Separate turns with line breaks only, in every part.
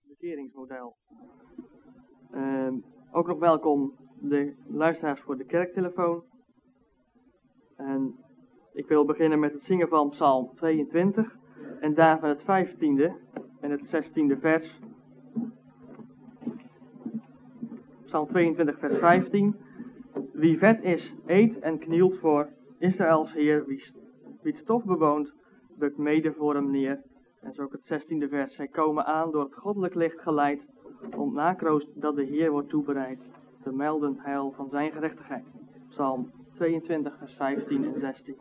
bekeringsmodel. Ook nog welkom de luisteraars voor de kerktelefoon. En ik wil beginnen met het zingen van Psalm 22 en daarvan het 15e en het 16e vers. Psalm 22 vers 15. Wie vet is, eet en knielt voor Israëls Heer. Wie het stof bewoont, bukt mede voor hem neer. En zo ook het 16e vers. Zij komen aan door het goddelijk licht geleid, om nakroost dat de Heer wordt toebereid, te melden heil van zijn gerechtigheid. Psalm 22 vers 15 en 16.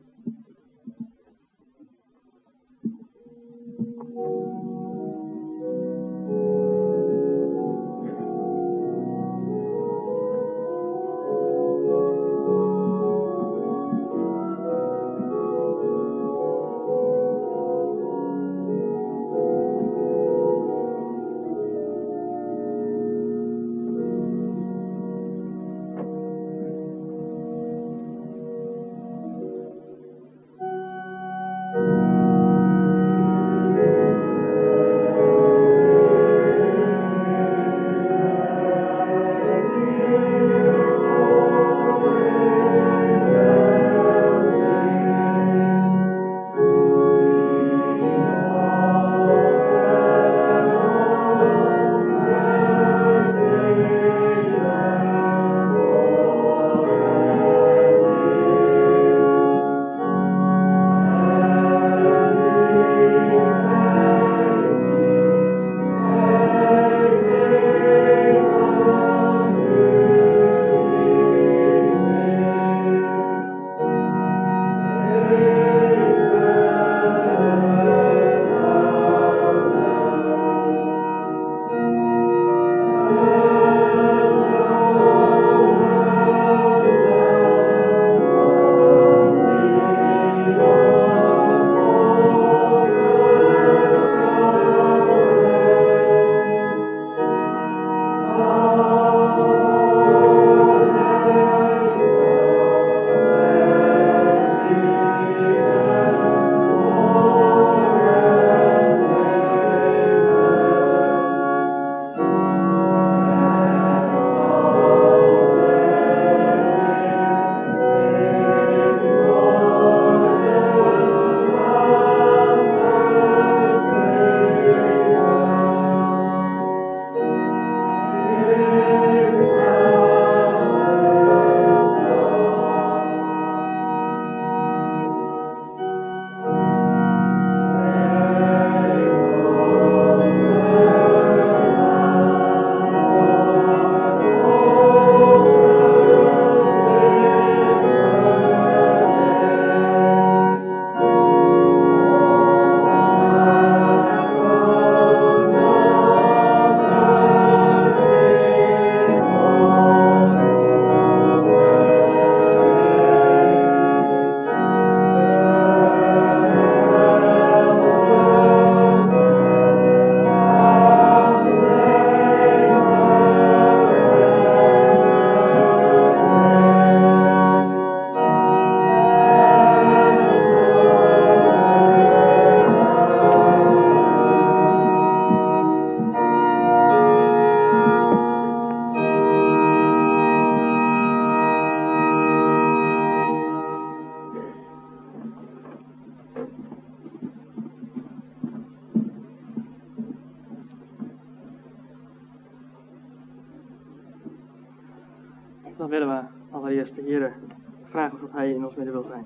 Dan willen we allereerst de Heer vragen of Hij in ons midden wil zijn.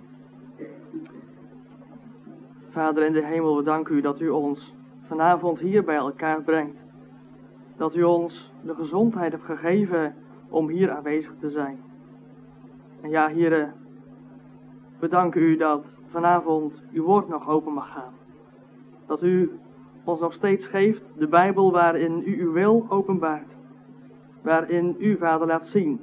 Vader in de hemel, we danken u dat u ons vanavond hier bij elkaar brengt. Dat u ons de gezondheid hebt gegeven om hier aanwezig te zijn. En ja, Heer, we danken u dat vanavond uw woord nog open mag gaan. Dat u ons nog steeds geeft de Bijbel waarin u uw wil openbaart. Waarin u, Vader, laat zien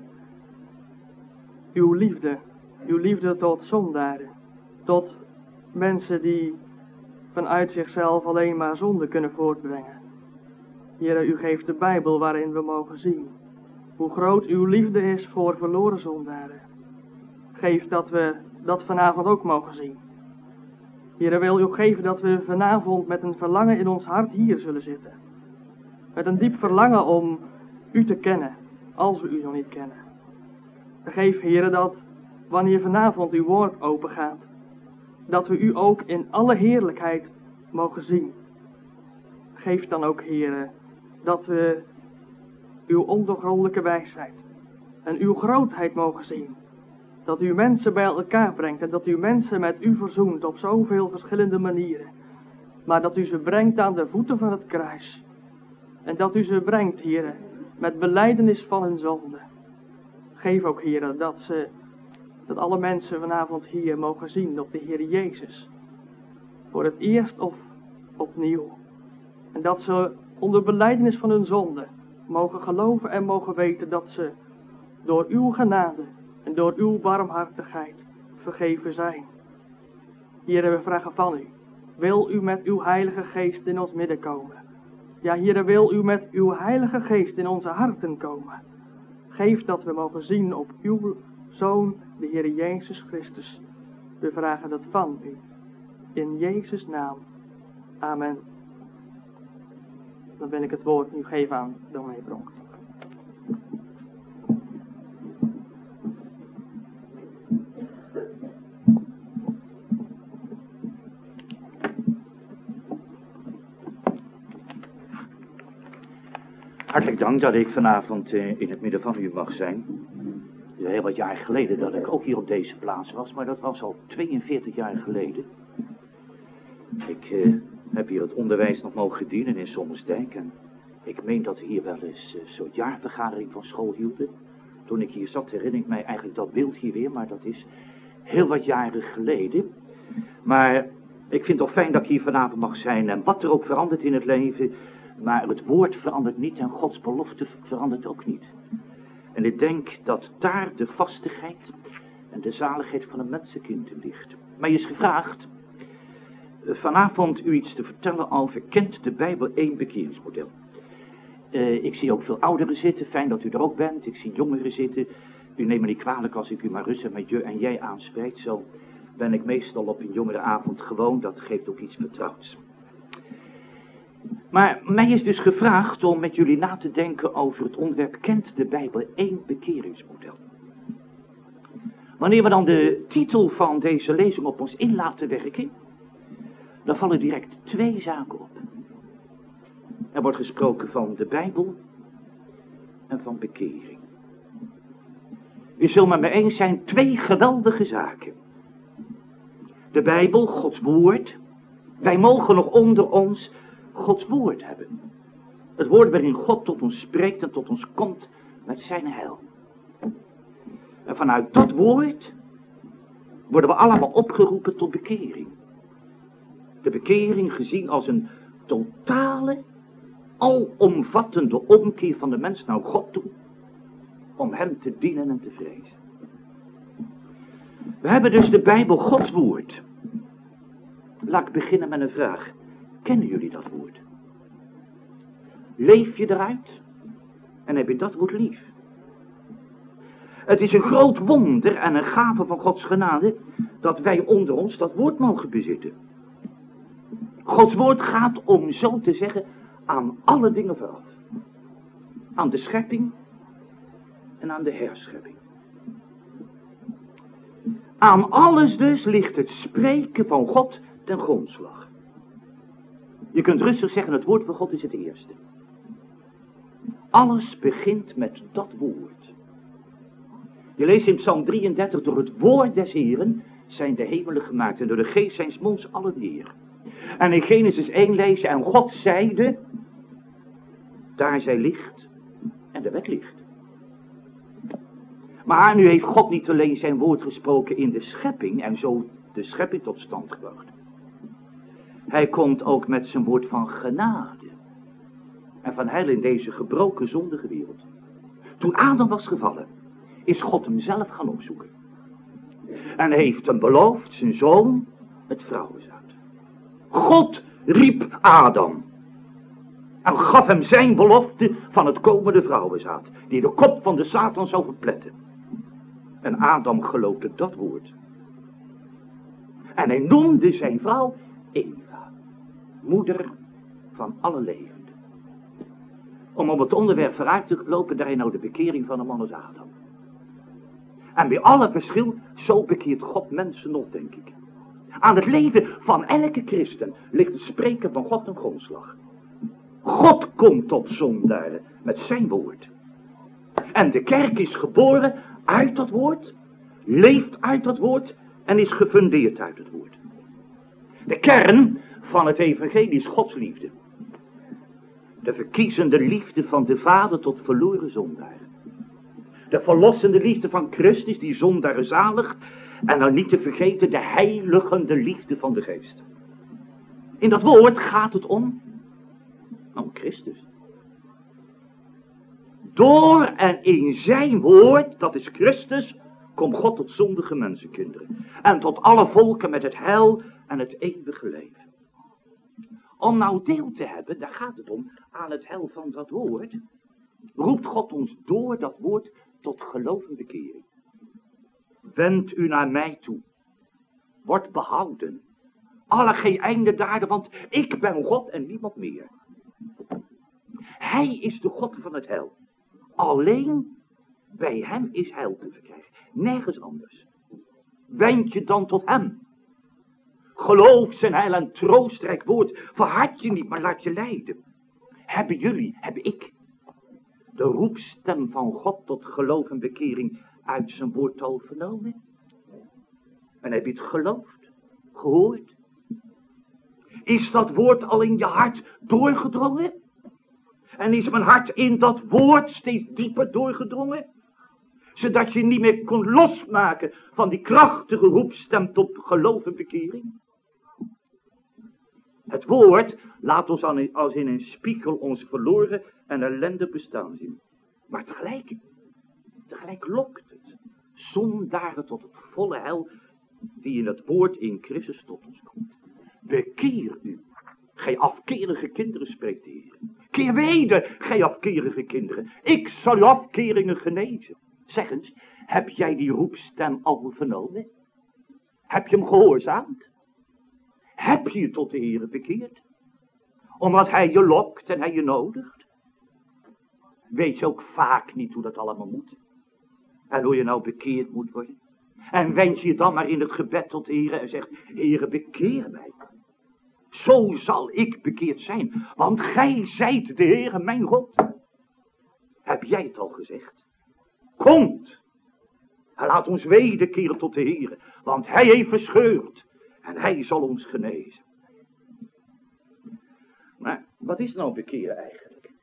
uw liefde tot zondaren, tot mensen die vanuit zichzelf alleen maar zonde kunnen voortbrengen. Heer, u geeft de Bijbel waarin we mogen zien hoe groot uw liefde is voor verloren zondaren. Geef dat we dat vanavond ook mogen zien. Heer, wil u geven dat we vanavond met een verlangen in ons hart hier zullen zitten. met een diep verlangen om u te kennen, als we u nog niet kennen. Geef, Heere, dat wanneer vanavond uw woord opengaat, dat we u ook in alle heerlijkheid mogen zien. Geef dan ook, Heere, dat we uw ondoorgrondelijke wijsheid en uw grootheid mogen zien. Dat u mensen bij elkaar brengt en dat u mensen met u verzoent op zoveel verschillende manieren. Maar dat u ze brengt aan de voeten van het kruis. En dat u ze brengt, Heere, met belijdenis van hun zonde. Geef ook, Heere, dat alle mensen vanavond hier mogen zien op de Heer Jezus. Voor het eerst of opnieuw. En dat ze onder belijdenis van hun zonde mogen geloven en mogen weten dat ze door uw genade en door uw barmhartigheid vergeven zijn. Heere, we vragen van u. Wil u met uw heilige geest in ons midden komen? Ja, Heere, wil u met uw heilige geest in onze harten komen? Geef dat we mogen zien op uw Zoon, de Heer Jezus Christus. We vragen dat van u. In Jezus' naam. Amen. Dan wil ik het woord nu geven aan dominee Bronk.
Hartelijk dank dat ik vanavond in het midden van u mag zijn. Het is heel wat jaar geleden dat ik ook hier op deze plaats was, maar dat was al 42 jaar geleden. Ik heb hier het onderwijs nog mogen dienen in Sommersdijk en ik meen dat we hier wel eens een soort jaarvergadering van school hielden. Toen ik hier zat herinner ik mij eigenlijk dat beeld hier weer, maar dat is heel wat jaren geleden. Maar ik vind het toch fijn dat ik hier vanavond mag zijn en wat er ook verandert in het leven, maar het woord verandert niet en Gods belofte verandert ook niet. En ik denk dat daar de vastigheid en de zaligheid van een mensenkind in ligt. Mij is gevraagd vanavond u iets te vertellen over, kent de Bijbel één bekeringsmodel? Ik zie ook veel ouderen zitten, fijn dat u er ook bent. Ik zie jongeren zitten. U neemt me niet kwalijk als ik u maar rustig met je en jij aanspreekt. Zo ben ik meestal op een jongerenavond gewoon, dat geeft ook iets vertrouwds. Maar mij is dus gevraagd om met jullie na te denken over het onderwerp, kent de Bijbel één bekeringsmodel? Wanneer we dan de titel van deze lezing op ons in laten werken, dan vallen direct twee zaken op. Er wordt gesproken van de Bijbel en van bekering. U zult met me eens zijn, twee geweldige zaken. De Bijbel, Gods woord. Wij mogen nog onder ons Gods woord hebben. Het woord waarin God tot ons spreekt en tot ons komt met zijn heil. En vanuit dat woord worden we allemaal opgeroepen tot bekering. De bekering gezien als een totale, alomvattende omkeer van de mens naar God toe, om hem te dienen en te vrezen. We hebben dus de Bijbel, Gods woord. Laat ik beginnen met een vraag. Kennen jullie dat woord? Leef je eruit? En heb je dat woord lief? Het is een groot wonder en een gave van Gods genade dat wij onder ons dat woord mogen bezitten. Gods woord gaat, om zo te zeggen, aan alle dingen vooraf. Aan de schepping en aan de herschepping. Aan alles dus ligt het spreken van God ten grondslag. Je kunt rustig zeggen, het woord van God is het eerste. Alles begint met dat woord. Je leest in Psalm 33, door het woord des Heeren zijn de hemelen gemaakt en door de geest zijn 's monds alle dieren. En in Genesis 1 lees je, en God zeide, daar zij licht en de werd licht. Maar nu heeft God niet alleen zijn woord gesproken in de schepping en zo de schepping tot stand gebracht. Hij komt ook met zijn woord van genade en van heil in deze gebroken zondige wereld. Toen Adam was gevallen, is God hem zelf gaan opzoeken. En heeft hem beloofd, zijn zoon, het vrouwenzaad. God riep Adam en gaf hem zijn belofte van het komende vrouwenzaad, die de kop van de Satan zou verpletten. En Adam geloofde dat woord. En hij noemde zijn vrouw Eva, moeder van alle levenden. om op het onderwerp vooruit te lopen, daarin nou de bekering van een man als Adam. En bij alle verschil, zo bekeert God mensen nog, denk ik. Aan het leven van elke christen ligt het spreken van God een grondslag. God komt tot zondaren met zijn woord. En de kerk is geboren uit dat woord, leeft uit dat woord en is gefundeerd uit het woord. De kern van het evangelie is Gods liefde. De verkiezende liefde van de Vader tot verloren zondaren. De verlossende liefde van Christus die zondaren zaligt. En dan niet te vergeten de heiligende liefde van de Geest. In dat woord gaat het om Christus. Door en in zijn woord, dat is Christus, komt God tot zondige mensenkinderen. En tot alle volken met het heil en het eeuwige leven. Om nou deel te hebben, daar gaat het om, aan het heil van dat woord, roept God ons door dat woord tot geloof en bekering. Wend u naar mij toe. Word behouden. Alle geen einde daarde, want ik ben God en niemand meer. Hij is de God van het heil. Alleen bij hem is heil te verkrijgen. Nergens anders. Wend je dan tot hem. Geloof zijn heil en troostrijk woord. Verhard je niet, maar laat je leiden. Hebben jullie, heb ik, de roepstem van God tot geloof en bekering uit zijn woord al vernomen? En heb je het geloofd, gehoord? Is dat woord al in je hart doorgedrongen? En is mijn hart in dat woord steeds dieper doorgedrongen? Zodat je niet meer kon losmaken van die krachtige roepstem tot geloof en bekering? Het woord laat ons als in een spiegel ons verloren en ellendig bestaan zien. Maar tegelijk lokt het zondaren tot het volle heil die in het woord in Christus tot ons komt. Bekeer u, gij afkerige kinderen, spreekt de Heer. Keer weder, gij afkerige kinderen. Ik zal uw afkeringen genezen. Zeg eens, heb jij die roepstem al vernomen? Heb je hem gehoorzaamd? Heb je je tot de Heer bekeerd? Omdat hij je lokt en hij je nodigt? Weet je ook vaak niet hoe dat allemaal moet? En hoe je nou bekeerd moet worden? En wend je dan maar in het gebed tot de Heer en zegt, Heere, bekeer mij. Zo zal ik bekeerd zijn, want gij zijt de Heere mijn God. Heb jij het al gezegd? Komt en laat ons wederkeren tot de Heere, want hij heeft verscheurd en hij zal ons genezen. Maar wat is nou bekeren eigenlijk?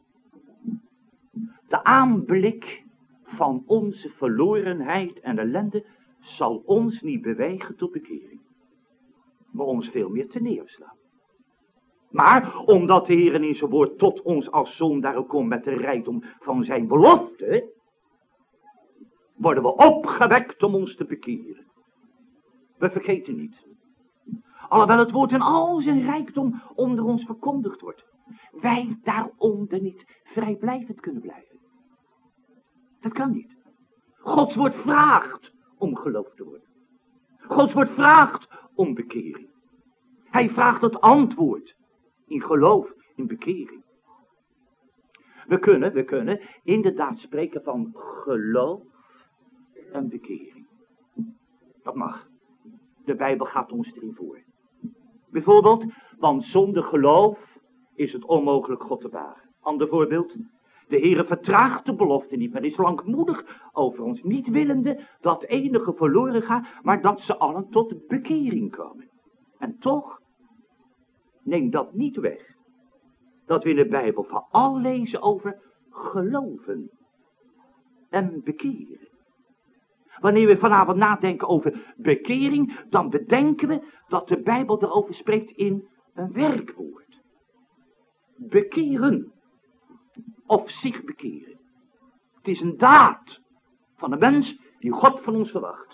De aanblik van onze verlorenheid en ellende zal ons niet bewegen tot bekering, maar ons veel meer te neerslaan. Maar omdat de Heer in zijn woord tot ons als zondaren komt met de rijkdom van zijn belofte, worden we opgewekt om ons te bekeren. We vergeten niet, alhoewel het woord in al zijn rijkdom onder ons verkondigd wordt, wij daaronder niet vrijblijvend kunnen blijven. Dat kan niet. Gods woord vraagt om geloof te worden. Gods woord vraagt om bekering. Hij vraagt het antwoord in geloof, in bekering. We kunnen inderdaad spreken van geloof en bekering. Dat mag. De Bijbel gaat ons erin voor. Bijvoorbeeld, want zonder geloof is het onmogelijk God te wagen. Ander voorbeeld. De Heere vertraagt de belofte niet, maar is langmoedig over ons, niet willende dat enige verloren gaat, maar dat ze allen tot bekering komen. En toch, neem dat niet weg, dat we in de Bijbel vooral lezen over geloven en bekeren. Wanneer we vanavond nadenken over bekering, dan bedenken we dat de Bijbel erover spreekt in een werkwoord. Bekeren. Of zich bekeren. Het is een daad van de mens die God van ons verwacht.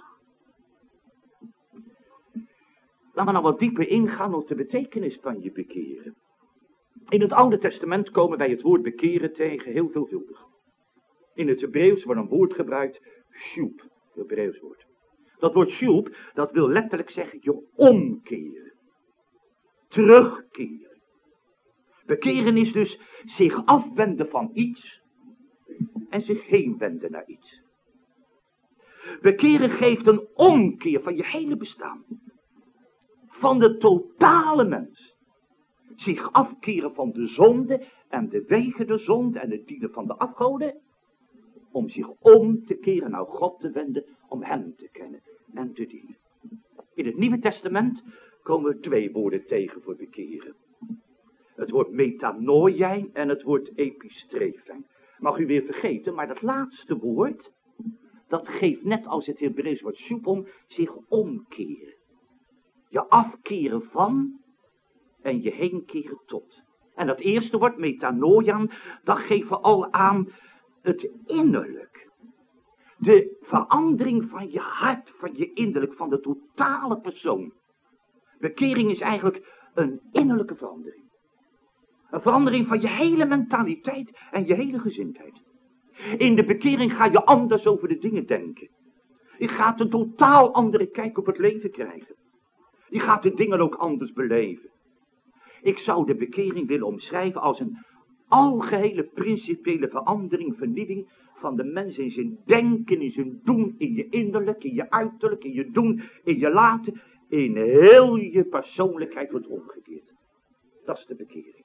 Laten we nou wat dieper ingaan op de betekenis van je bekeren. In het Oude Testament komen wij het woord bekeren tegen heel veelvuldig. In het Hebreeuws wordt een woord gebruikt, shup, het Hebreeuws woord. Dat woord shup, dat wil letterlijk zeggen je omkeren. Terugkeren. Bekeren is dus zich afwenden van iets en zich heenwenden naar iets. Bekeren geeft een omkeer van je hele bestaan. Van de totale mens. Zich afkeren van de zonde en de wegen der zonde en het dienen van de afgoden. Om zich om te keren naar God te wenden, om hem te kennen en te dienen. In het Nieuwe Testament komen we 2 woorden tegen voor bekeren. Het woord metanoiain en het woord epistrefen. Mag u weer vergeten, maar dat laatste woord, dat geeft net als het Hebreeuws woord soepom, zich omkeren. Je afkeren van en je heenkeren tot. En dat eerste woord, metanoian, dat geeft we al aan het innerlijk. De verandering van je hart, van je innerlijk, van de totale persoon. Bekering is eigenlijk een innerlijke verandering. Een verandering van je hele mentaliteit en je hele gezindheid. In de bekering ga je anders over de dingen denken. Je gaat een totaal andere kijk op het leven krijgen. Je gaat de dingen ook anders beleven. Ik zou de bekering willen omschrijven als een algehele principiële verandering, vernieuwing van de mens in zijn denken, in zijn doen, in je innerlijk, in je uiterlijk, in je doen, in je laten. In heel je persoonlijkheid wordt omgekeerd. Dat is de bekering.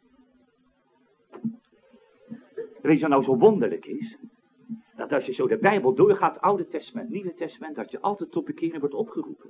Weet je wat nou zo wonderlijk is? Dat als je zo de Bijbel doorgaat, Oude Testament, Nieuwe Testament, dat je altijd tot bekering wordt opgeroepen.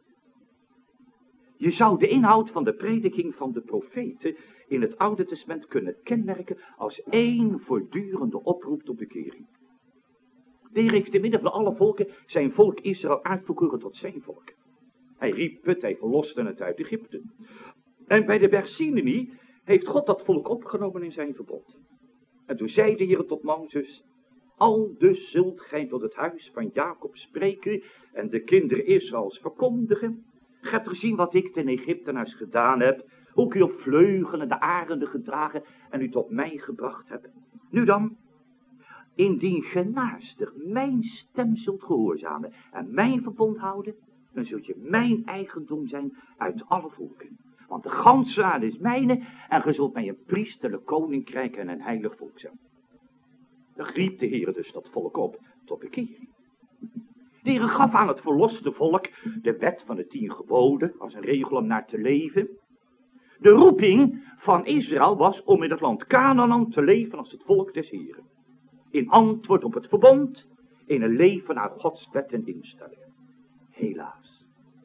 Je zou de inhoud van de prediking van de profeten in het Oude Testament kunnen kenmerken als één voortdurende oproep tot bekering. De Heer heeft te midden van alle volken zijn volk Israël uitverkoren tot zijn volk. Hij riep het, hij verloste het uit Egypte. En bij de berg Sinai heeft God dat volk opgenomen in zijn verbond. En toen zei de Heer tot Mozes: aldus zult gij tot het huis van Jacob spreken en de kinderen Israëls verkondigen. Gij hebt gezien wat ik ten Egyptenaars gedaan heb, hoe ik u op vleugelen de arenden gedragen en u tot mij gebracht heb. Nu dan, indien ge naastig mijn stem zult gehoorzamen en mijn verbond houden, dan zult je mijn eigendom zijn uit alle volken. Want de ganse aarde is mijne en ge zult mij een priesterlijk koninkrijk en een heilig volk zijn. Dan riep de Heer dus dat volk op tot bekering. De Heer gaf aan het verloste volk de wet van de 10 geboden als een regel om naar te leven. De roeping van Israël was om in het land Kanaan te leven als het volk des Heeren. In antwoord op het verbond, in een leven naar Gods wet en instellingen. Helaas.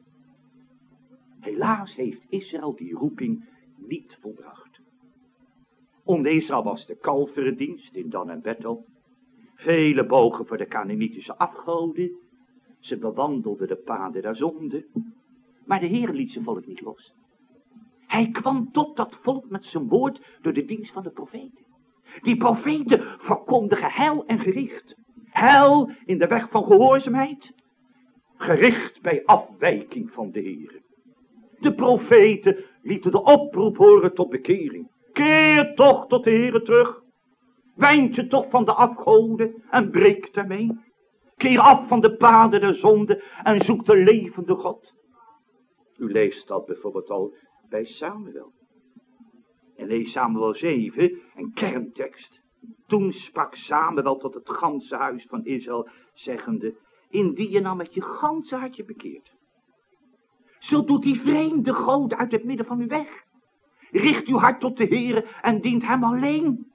Helaas heeft Israël die roeping niet volbracht. Onder Israël was de kalverendienst in Dan en Bethel. Vele bogen voor de Canaanitische afgoden. Ze bewandelden de paden der zonde. Maar de Heer liet zijn volk niet los. Hij kwam tot dat volk met zijn woord door de dienst van de profeten. Die profeten verkondigen heil en gericht. Heil in de weg van gehoorzaamheid. Gericht bij afwijking van de Heer. De profeten lieten de oproep horen tot bekering. Keer toch tot de Heer terug. Wijd je toch van de afgoden en breek daarmee. Keer af van de paden der zonde en zoek de levende God. U leest dat bijvoorbeeld al bij Samuel. En lees Samuel 7, een kerntekst. Toen sprak Samuel tot het ganse huis van Israël, zeggende: indien je nou met je ganse hartje bekeert, zo doet die vreemde goot uit het midden van u weg. Richt uw hart tot de Heere en dient hem alleen.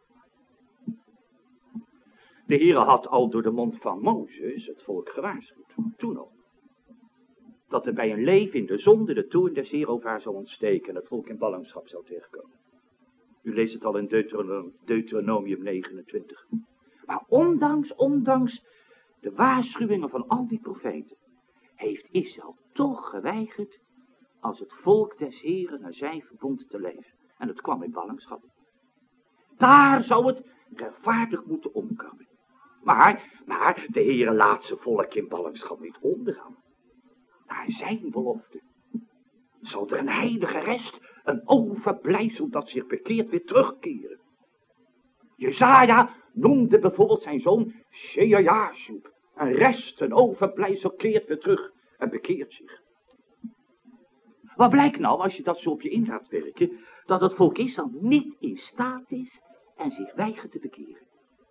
De Heere had al door de mond van Mozes het volk gewaarschuwd, toen al. Dat er bij een leven in de zonde de toorn des Heeren over haar zou ontsteken en het volk in ballingschap zou terechtkomen. U leest het al in Deuteronomium 29. Maar ondanks de waarschuwingen van al die profeten, heeft Israël toch geweigerd als het volk des Heeren naar zijn verbond te leven. En het kwam in ballingschap. Daar zou het rechtvaardig moeten omkomen. Maar de Heere laat zijn volk in ballingschap niet ondergaan. Naar zijn belofte zal er een heilige rest, een overblijfsel dat zich bekeert, weer terugkeren. Jesaja noemde bijvoorbeeld zijn zoon Shear-Jashub. Een rest, een overblijfsel keert weer terug en bekeert zich. Wat blijkt nou, als je dat zo op je in gaat werken, dat het volk Israël niet in staat is en zich weigert te bekeren.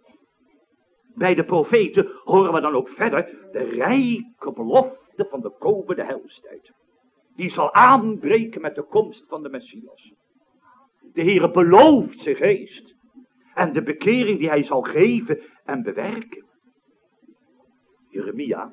Bij de profeten horen we dan ook verder de rijke belofte van de komende heilstijd. Die zal aanbreken met de komst van de Messias. De Heere belooft zijn geest en de bekering die hij zal geven en bewerken. Jeremia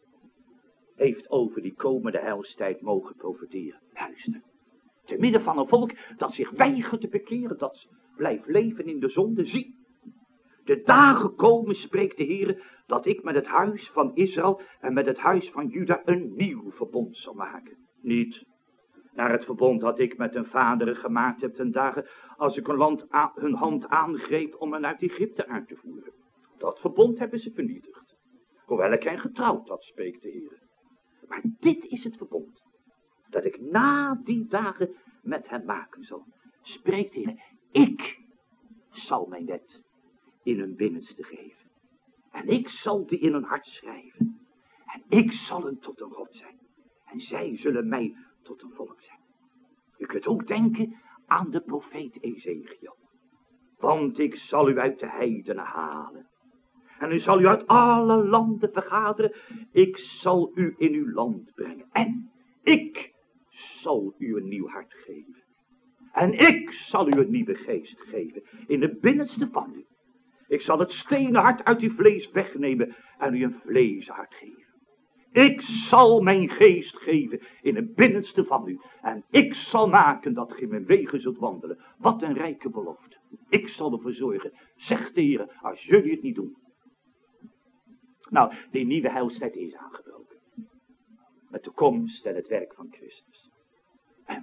heeft over die komende heilstijd mogen profeteren. Luister. Te midden van een volk dat zich weigert te bekeren, dat blijft leven in de zonde. Zie, de dagen komen, spreekt de Heer, dat ik met het huis van Israël en met het huis van Juda een nieuw verbond zal maken. Niet naar het verbond dat ik met hun vaderen gemaakt heb ten dagen als ik hun hand aangreep om hen uit Egypte uit te voeren. Dat verbond hebben ze vernietigd. Hoewel ik hen getrouwd had, spreekt de Heer. Maar dit is het verbond dat ik na die dagen met hen maken zal. Spreekt de Heer, ik zal mijn wet in hun binnenste geven. En ik zal die in hun hart schrijven. En ik zal hen tot een God zijn. En zij zullen mij tot een volk zijn. U kunt ook denken aan de profeet Ezechiel. Want ik zal u uit de heidenen halen. En u zal u uit alle landen vergaderen. Ik zal u in uw land brengen. En ik zal u een nieuw hart geven. En ik zal u een nieuwe geest geven. In het binnenste van u. Ik zal het stenen hart uit uw vlees wegnemen. En u een vleesen hart geven. Ik zal mijn geest geven in het binnenste van u. En ik zal maken dat ge in mijn wegen zult wandelen. Wat een rijke belofte. Ik zal ervoor zorgen, zegt de Heer, als jullie het niet doen. Nou, die nieuwe heilstijd is aangebroken. Met de komst en het werk van Christus. En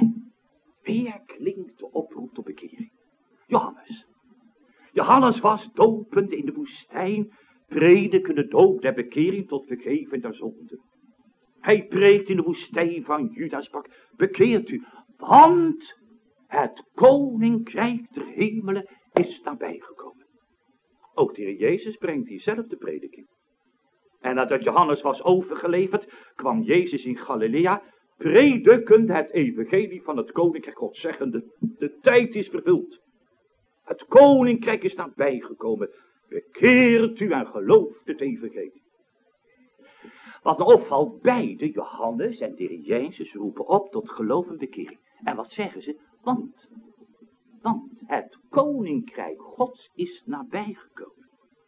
weer klinkt de oproep tot bekering. Johannes was dopend in de woestijn, prediken de doop der bekering tot vergeving der zonde. Hij preekt in de woestijn van Juda, sprak, bekeert u, want het koninkrijk der hemelen is nabijgekomen. Ook de Heer Jezus brengt diezelfde prediking. En nadat Johannes was overgeleverd, kwam Jezus in Galilea, predikend het evangelie van het koninkrijk God, zeggende, de tijd is vervuld. Het koninkrijk is nabijgekomen. Bekeert u en gelooft het evangelie. Wat me opvalt, beide, Johannes en de Heer Jezus, roepen op tot geloof en bekering. En wat zeggen ze? Want het koninkrijk Gods is nabijgekomen.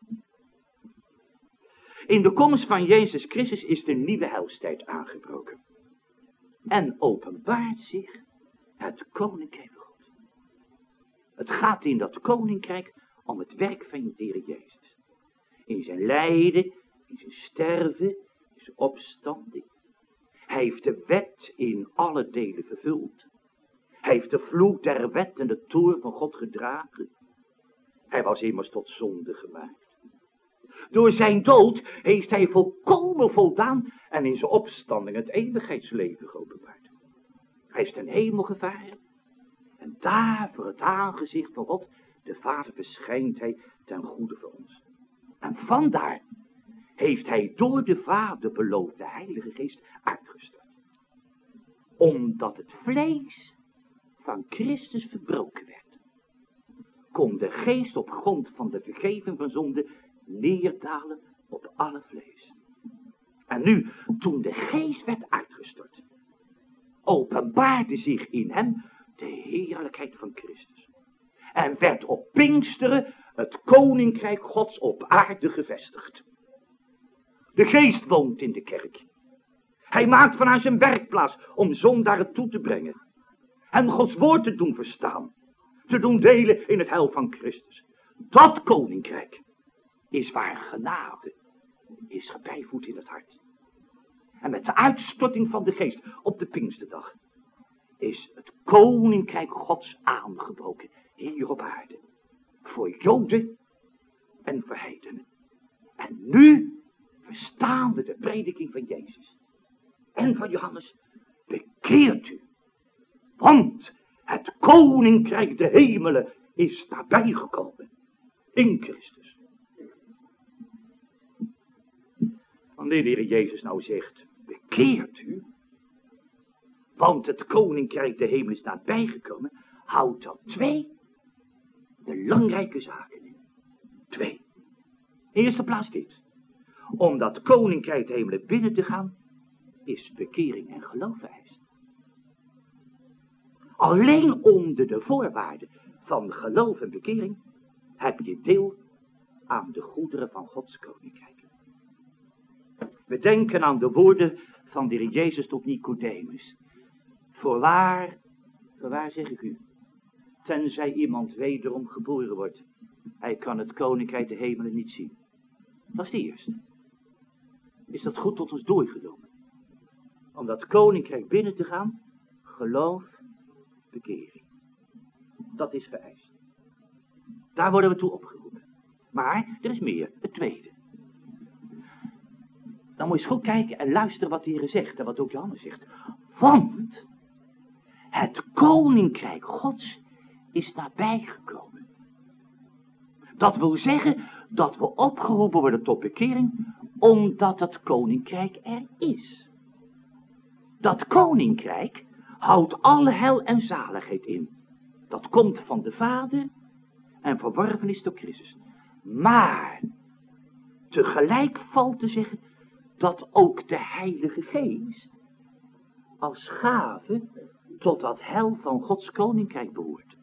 In de komst van Jezus Christus is de nieuwe heilstijd aangebroken. En openbaart zich het koninkrijk van God. Het gaat in dat koninkrijk om het werk van de Heer Jezus. In zijn lijden, in zijn sterven, in zijn opstanding. Hij heeft de wet in alle delen vervuld. Hij heeft de vloek der wet en de toorn van God gedragen. Hij was immers tot zonde gemaakt. Door zijn dood heeft hij volkomen voldaan en in zijn opstanding het eeuwigheidsleven geopenbaard. Hij is ten hemel gevaren en daar voor het aangezicht van God, de Vader, verschijnt hij ten goede voor ons. En vandaar heeft hij door de Vader beloofd de Heilige Geest uitgestort. Omdat het vlees van Christus verbroken werd, kon de geest op grond van de vergeving van zonde neerdalen op alle vlees. En nu, toen de geest werd uitgestort, openbaarde zich in hem de heerlijkheid van Christus. En werd op Pinksteren het koninkrijk Gods op aarde gevestigd. De geest woont in de kerk. Hij maakt van haar zijn werkplaats om zondaren toe te brengen. En Gods woord te doen verstaan. Te doen delen in het heil van Christus. Dat koninkrijk is waar genade is gebijvoed in het hart. En met de uitstorting van de geest op de Pinksterdag is het koninkrijk Gods aangebroken hier op aarde. Voor Joden en voor heidenen. En nu verstaan we de prediking van Jezus. En van Johannes, bekeert u. Want het koninkrijk der hemelen is nabijgekomen. In Christus. Wanneer de Heer Jezus nou zegt, bekeert u. want het koninkrijk der hemel is nabijgekomen, houdt dat twee belangrijke zaken in. Twee. In eerste plaats dit. Om dat koninkrijk der hemelen binnen te gaan, is bekering en geloof vereist. Alleen onder de voorwaarden van geloof en bekering heb je deel aan de goederen van Gods koninkrijk. We denken aan de woorden van de Heer Jezus tot Nicodemus. Voorwaar zeg ik u, tenzij iemand wederom geboren wordt, hij kan het koninkrijk der hemelen niet zien. Dat is de eerste. Is dat goed tot ons doorgedrongen? Om dat koninkrijk binnen te gaan, geloof, bekering. Dat is vereist. Daar worden we toe opgeroepen. Maar er is meer, het tweede. Dan moet je eens goed kijken en luisteren wat de Heer zegt en wat ook Johannes zegt. Want het koninkrijk Gods is nabijgekomen. Dat wil zeggen dat we opgeroepen worden tot bekering, omdat het koninkrijk er is. Dat koninkrijk houdt alle heil en zaligheid in. Dat komt van de Vader en verworven is door Christus. Maar tegelijk valt te zeggen dat ook de Heilige Geest als gave tot dat heil van Gods koninkrijk behoort.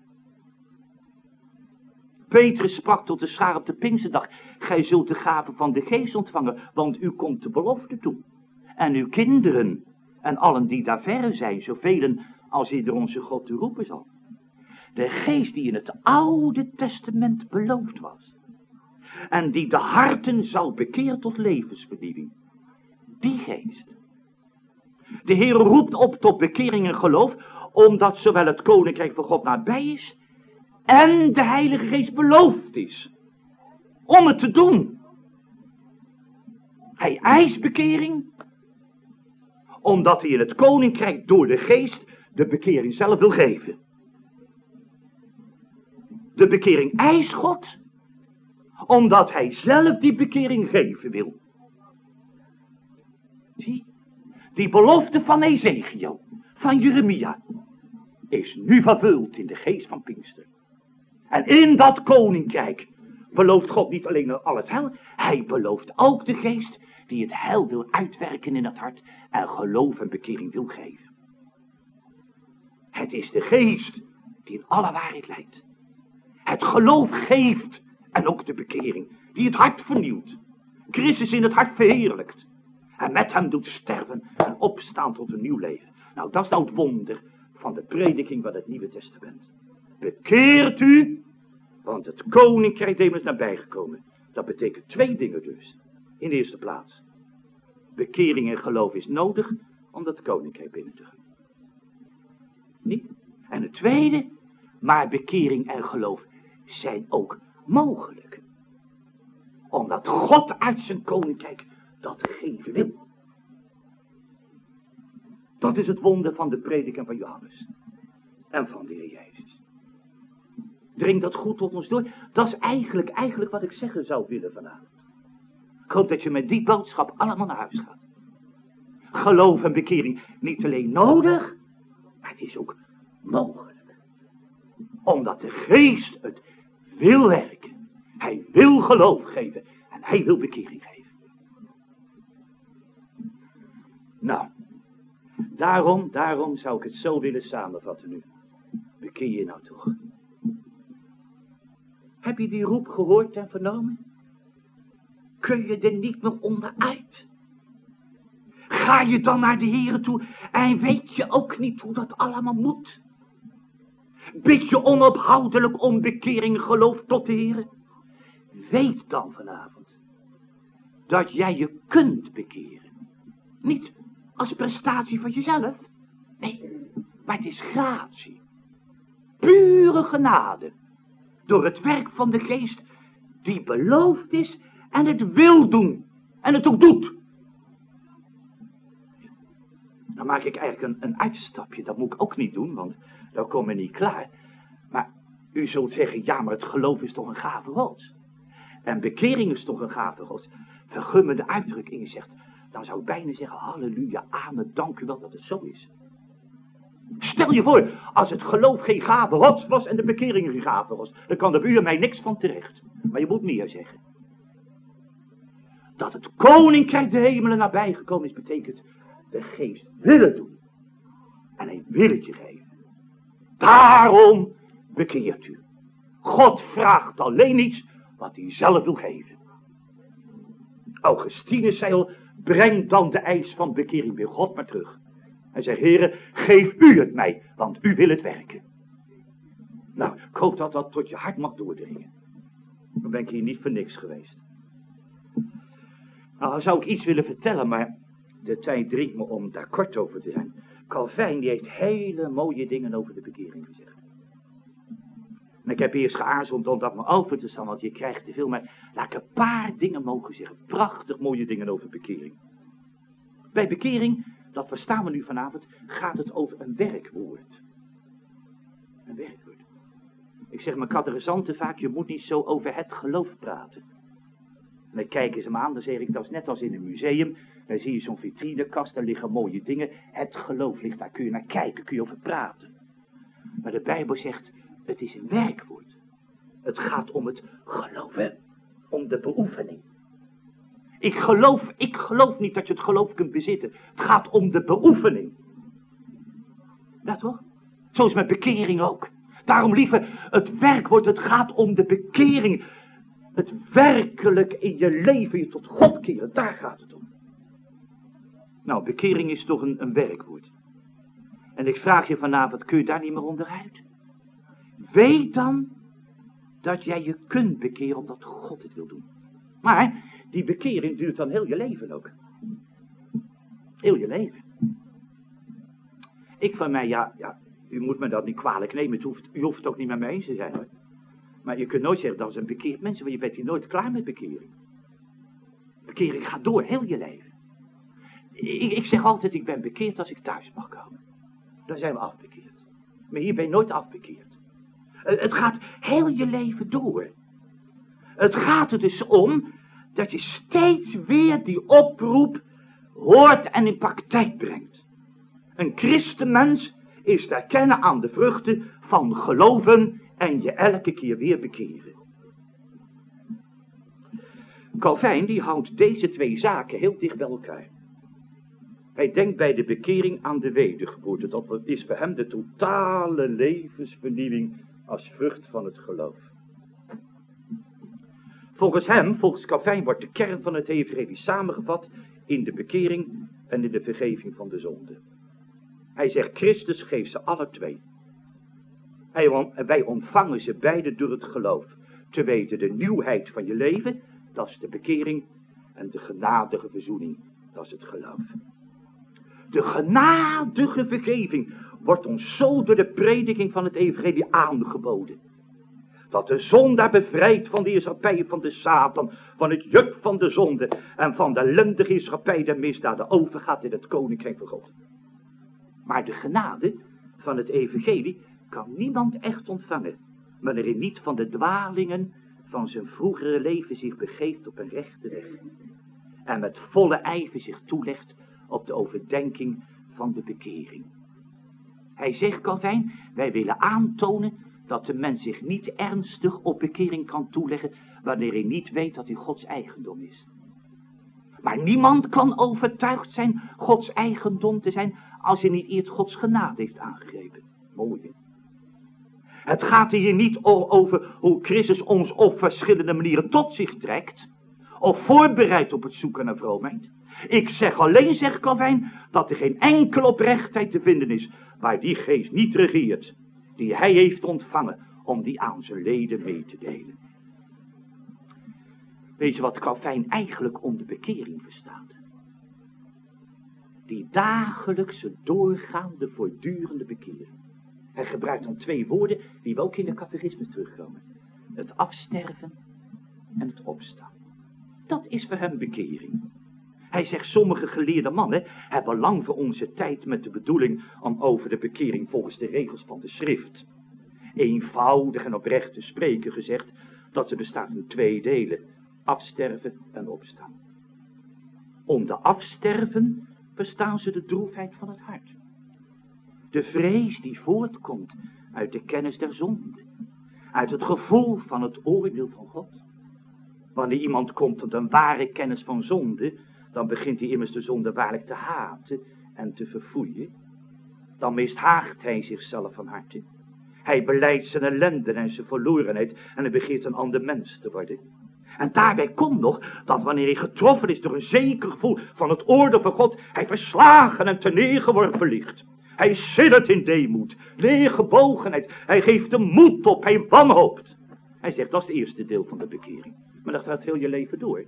Petrus sprak tot de schaar op de Pinksterdag: gij zult de gave van de Geest ontvangen, want u komt de belofte toe. En uw kinderen en allen die daar verre zijn, zoveel als ieder onze God te roepen zal. De Geest die in het Oude Testament beloofd was. En die de harten zal bekeren tot levensvernieuwing. Die Geest. De Heer roept op tot bekering en geloof, omdat zowel het koninkrijk van God nabij is en de Heilige Geest beloofd is om het te doen. Hij eist bekering, omdat hij in het koninkrijk door de Geest de bekering zelf wil geven. De bekering eist God, omdat hij zelf die bekering geven wil. Zie, die belofte van Ezekiel, van Jeremia, is nu vervuld in de geest van Pinkster. En in dat koninkrijk belooft God niet alleen al het heil, hij belooft ook de Geest die het heil wil uitwerken in het hart en geloof en bekering wil geven. Het is de Geest die in alle waarheid leidt. Het geloof geeft en ook de bekering die het hart vernieuwt. Christus in het hart verheerlijkt. En met hem doet sterven en opstaan tot een nieuw leven. Nou, dat is nou het wonder van de prediking van het Nieuwe Testament. Bekeert u, want het koninkrijk der hemel is nabijgekomen. Dat betekent twee dingen dus. In de eerste plaats. Bekering en geloof is nodig om dat koninkrijk binnen te gaan. Niet? En het tweede, maar bekering en geloof zijn ook mogelijk. Omdat God uit zijn koninkrijk dat geven wil. Dat is het wonder van de prediking van Johannes. En van de Heer Jezus. Dringt dat goed tot ons door? Dat is eigenlijk wat ik zeggen zou willen vanavond. Ik hoop dat je met die boodschap allemaal naar huis gaat. Geloof en bekering niet alleen nodig, maar het is ook mogelijk. Omdat de Geest het wil werken. Hij wil geloof geven en hij wil bekering geven. Nou, daarom zou ik het zo willen samenvatten nu. Bekeer je nou toch. Heb je die roep gehoord en vernomen? Kun je er niet meer onderuit? Ga je dan naar de Heere toe en weet je ook niet hoe dat allemaal moet? Bid je onophoudelijk om bekering en geloof tot de Heere? Weet dan vanavond dat jij je kunt bekeren. Niet als prestatie van jezelf. Nee, maar het is gratie. Pure genade. Door het werk van de Geest die beloofd is en het wil doen. En het ook doet. Dan maak ik eigenlijk een uitstapje. Dat moet ik ook niet doen, want dan kom ik niet klaar. Maar u zult zeggen, ja, maar het geloof is toch een gave Gods. En bekering is toch een gave Gods. Vergun me de uitdrukking, zegt. Dan zou ik bijna zeggen, halleluja, amen, dank u wel dat het zo is. Stel je voor, als het geloof geen gave Gods was en de bekering geen gave was, dan kan er bij u en mij niks van terecht. Maar je moet meer zeggen. Dat het koninkrijk de hemelen nabijgekomen is, betekent de geest wil het doen. En hij wil het je geven. Daarom bekeert u. God vraagt alleen iets wat hij zelf wil geven. Augustinus zei al, breng dan de eis van bekering bij God maar terug. Hij zegt, Heere, geef u het mij, want u wil het werken. Nou, ik hoop dat dat tot je hart mag doordringen. Dan ben ik hier niet voor niks geweest. Nou, dan zou ik iets willen vertellen, maar de tijd dringt me om daar kort over te zijn. Calvijn, die heeft hele mooie dingen over de bekering gezegd. En ik heb eerst geaarzeld om dat me over te staan, want je krijgt te veel. Maar laat ik een paar dingen mogen zeggen. Prachtig mooie dingen over bekering. Bij bekering, dat verstaan we nu vanavond, gaat het over een werkwoord. Een werkwoord. Ik zeg mijn catechisanten vaak, je moet niet zo over het geloof praten. En dan kijken ze me aan, dan zeg ik, dat is net als in een museum. Dan zie je zo'n vitrinekast, daar liggen mooie dingen. Het geloof ligt daar, kun je naar kijken, kun je over praten. Maar de Bijbel zegt, het is een werkwoord. Het gaat om het geloven, om de beoefening. Ik geloof niet dat je het geloof kunt bezitten. Het gaat om de beoefening. Ja toch? Zo is met bekering ook. Daarom lieve, het werkwoord, het gaat om de bekering. Het werkelijk in je leven je tot God keren, daar gaat het om. Nou, bekering is toch een werkwoord. En ik vraag je vanavond, kun je daar niet meer onderuit? Weet dan dat jij je kunt bekeren omdat God het wil doen. Maar die bekering duurt dan heel je leven ook. Heel je leven. Ik van mij, ja, u moet me dat niet kwalijk nemen. U hoeft het ook niet met mij eens te zijn hoor. Maar je kunt nooit zeggen dat is een bekeerd mens, want je bent hier nooit klaar met bekering. Bekering gaat door, heel je leven. Ik zeg altijd, ik ben bekeerd als ik thuis mag komen. Dan zijn we afbekeerd. Maar hier ben je nooit afbekeerd. Het gaat heel je leven door. Het gaat er dus om dat je steeds weer die oproep hoort en in praktijk brengt. Een christenmens is te herkennen aan de vruchten van geloven en je elke keer weer bekeren. Calvijn die houdt deze twee zaken heel dicht bij elkaar. Hij denkt bij de bekering aan de wedergeboorte. Dat is voor hem de totale levensvernieuwing als vrucht van het geloof. Volgens hem, volgens Calvijn, wordt de kern van het evangelie samengevat in de bekering en in de vergeving van de zonde. Hij zegt, Christus geeft ze alle twee. Wij ontvangen ze beide door het geloof. Te weten de nieuwheid van je leven, dat is de bekering. En de genadige verzoening, dat is het geloof. De genadige vergeving wordt ons zo door de prediking van het evangelie aangeboden. Dat de zondaar bevrijdt van de heerschappij van de Satan, van het juk van de zonde en van de ellendige heerschappij der misdaden overgaat in het koninkrijk van God. Maar de genade van het evangelie kan niemand echt ontvangen, wanneer hij niet van de dwalingen van zijn vroegere leven zich begeeft op een rechte weg. En met volle ijver zich toelegt op de overdenking van de bekering. Hij zegt, Calvijn, wij willen aantonen dat de mens zich niet ernstig op bekering kan toeleggen wanneer hij niet weet dat hij Gods eigendom is. Maar niemand kan overtuigd zijn Gods eigendom te zijn als hij niet eerst Gods genade heeft aangegrepen. Mooi hè? Het gaat hier niet over hoe Christus ons op verschillende manieren tot zich trekt of voorbereidt op het zoeken naar vroomheid. Ik zeg alleen, zegt Calvijn, dat er geen enkele oprechtheid te vinden is waar die geest niet regeert, die hij heeft ontvangen om die aan zijn leden mee te delen. Weet je wat Calvijn eigenlijk onder bekering verstaat? Die dagelijkse, doorgaande, voortdurende bekering. Hij gebruikt dan twee woorden die we ook in de catechismus terugkomen. Het afsterven en het opstaan. Dat is voor hem bekering. Hij zegt, sommige geleerde mannen hebben lang voor onze tijd met de bedoeling om over de bekering volgens de regels van de schrift eenvoudig en oprecht te spreken gezegd dat ze bestaat in twee delen, afsterven en opstaan. Onder afsterven verstaan ze de droefheid van het hart. De vrees die voortkomt uit de kennis der zonde. Uit het gevoel van het oordeel van God. Wanneer iemand komt tot een ware kennis van zonde, dan begint hij immers de zonde waarlijk te haten en te verfoeien. Dan mishaagt hij zichzelf van harte. Hij belijdt zijn ellende en zijn verlorenheid en hij begeert een ander mens te worden. En daarbij komt nog dat wanneer hij getroffen is door een zeker gevoel van het oordeel van God, hij verslagen en terneergeworpen ligt. Hij siddert in deemoed, neergebogenheid, hij geeft de moed op, hij wanhoopt. Hij zegt, dat is het eerste deel van de bekering. Maar dat gaat heel je leven door.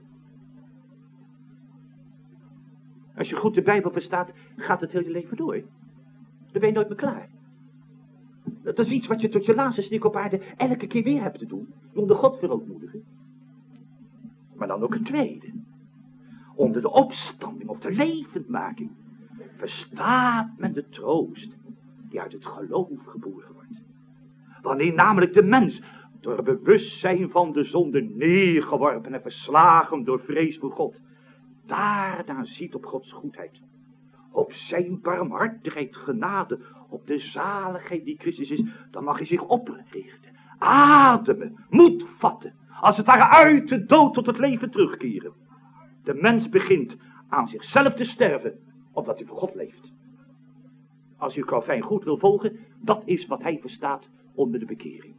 Als je goed de Bijbel verstaat, gaat het heel je leven door. Dan ben je nooit meer klaar. Dat is iets wat je tot je laatste snik op aarde elke keer weer hebt te doen. Om de God verootmoedigen. Maar dan ook het tweede. Onder de opstanding of de levendmaking verstaat men de troost die uit het geloof geboren wordt. Wanneer namelijk de mens door het bewustzijn van de zonde neergeworpen en verslagen door vrees voor God, daarna ziet op Gods goedheid, op zijn barmhartigheid, genade, op de zaligheid die Christus is, dan mag hij zich oprichten, ademen, moed vatten, als het ware uit de dood tot het leven terugkeren. De mens begint aan zichzelf te sterven, omdat hij voor God leeft. Als u Calvijn goed wil volgen, dat is wat hij verstaat onder de bekering.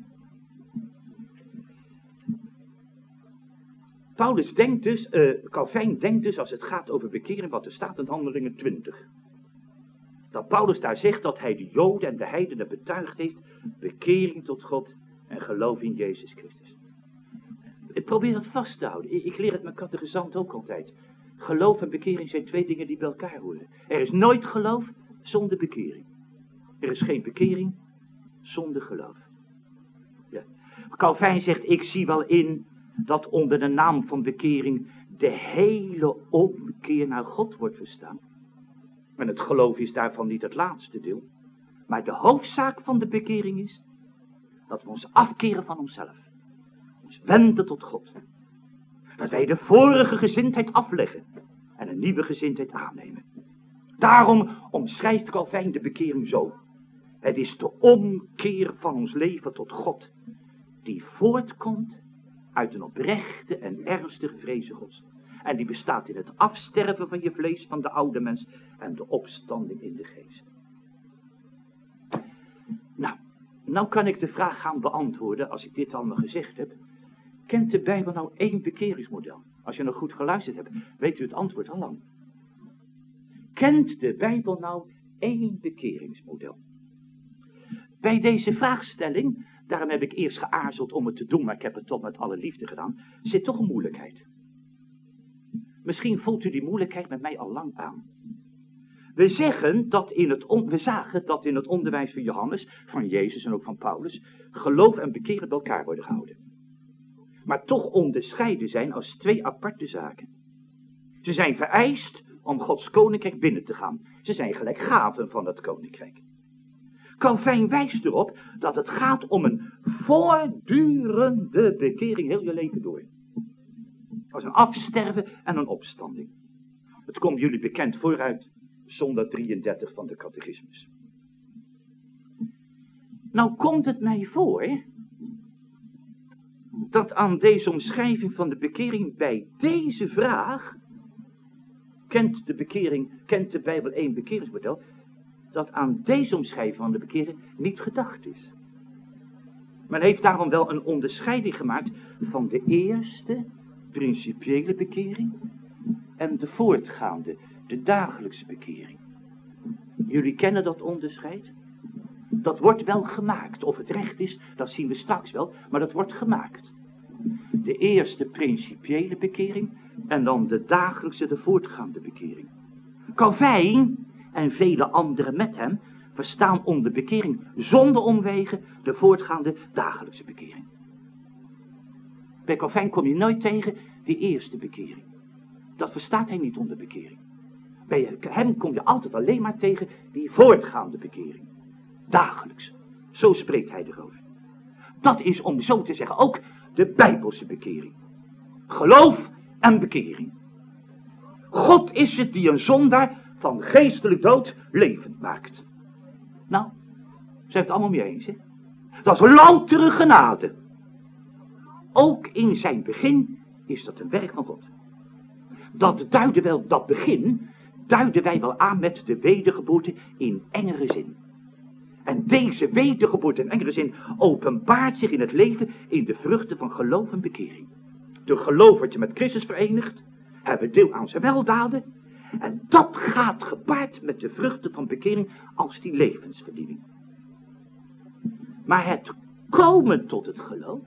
Calvijn denkt dus als het gaat over bekering wat er staat in Handelingen 20. Dat Paulus daar zegt dat hij de Joden en de heidenen betuigd heeft, bekering tot God en geloof in Jezus Christus. Ik probeer het vast te houden. Ik leer het mijn catechisant ook altijd. Geloof en bekering zijn twee dingen die bij elkaar horen. Er is nooit geloof zonder bekering. Er is geen bekering zonder geloof. Ja. Calvijn zegt, ik zie wel in dat onder de naam van bekering de hele omkeer naar God wordt verstaan. En het geloof is daarvan niet het laatste deel. Maar de hoofdzaak van de bekering is dat we ons afkeren van onszelf. Ons wenden tot God. Dat wij de vorige gezindheid afleggen en een nieuwe gezindheid aannemen. Daarom omschrijft Calvijn de bekering zo. Het is de omkeer van ons leven tot God, die voortkomt uit een oprechte en ernstige vreze Gods. En die bestaat in het afsterven van je vlees, van de oude mens, en de opstanding in de geest. Nou kan ik de vraag gaan beantwoorden, als ik dit allemaal gezegd heb. Kent de Bijbel nou één bekeringsmodel? Als je nog goed geluisterd hebt, weet u het antwoord al lang. Kent de Bijbel nou één bekeringsmodel? Bij deze vraagstelling, daarom heb ik eerst geaarzeld om het te doen, maar ik heb het toch met alle liefde gedaan, zit toch een moeilijkheid. Misschien voelt u die moeilijkheid met mij al lang aan. We zagen dat in het onderwijs van Johannes, van Jezus en ook van Paulus, geloof en bekeren bij elkaar worden gehouden. Maar toch onderscheiden zijn als twee aparte zaken. Ze zijn vereist om Gods koninkrijk binnen te gaan. Ze zijn gelijk gaven van het koninkrijk. Calvijn wijst erop dat het gaat om een voortdurende bekering heel je leven door. Als een afsterven en een opstanding. Het komt jullie bekend vooruit, zondag 33 van de catechismus. Nou komt het mij voor dat aan deze omschrijving van de bekering bij deze vraag, kent de Bijbel één bekeringsmodel, dat aan deze omschrijving van de bekering niet gedacht is. Men heeft daarom wel een onderscheiding gemaakt van de eerste principiële bekering en de voortgaande, de dagelijkse bekering. Jullie kennen dat onderscheid? Dat wordt wel gemaakt. Of het recht is, dat zien we straks wel, maar dat wordt gemaakt. De eerste principiële bekering en dan de dagelijkse, de voortgaande bekering. Calvijn en vele anderen met hem verstaan onder bekering zonder omwegen de voortgaande dagelijkse bekering. Bij Calvijn kom je nooit tegen die eerste bekering. Dat verstaat hij niet onder bekering. Bij hem kom je altijd alleen maar tegen die voortgaande bekering. Dagelijks. Zo spreekt hij erover. Dat is, om zo te zeggen, ook de Bijbelse bekering. Geloof en bekering. God is het die een zondaar van geestelijk dood levend maakt. Nou, zijn het allemaal mee eens, hè? Dat is loutere genade. Ook in zijn begin is dat een werk van God. Dat begin duiden wij wel aan met de wedergeboorte in engere zin. En deze wedergeboorte in engere zin openbaart zich in het leven in de vruchten van geloof en bekering. Door geloof word je met Christus verenigd, hebben deel aan zijn weldaden. En dat gaat gepaard met de vruchten van bekering als die levensverdiening. Maar het komen tot het geloof,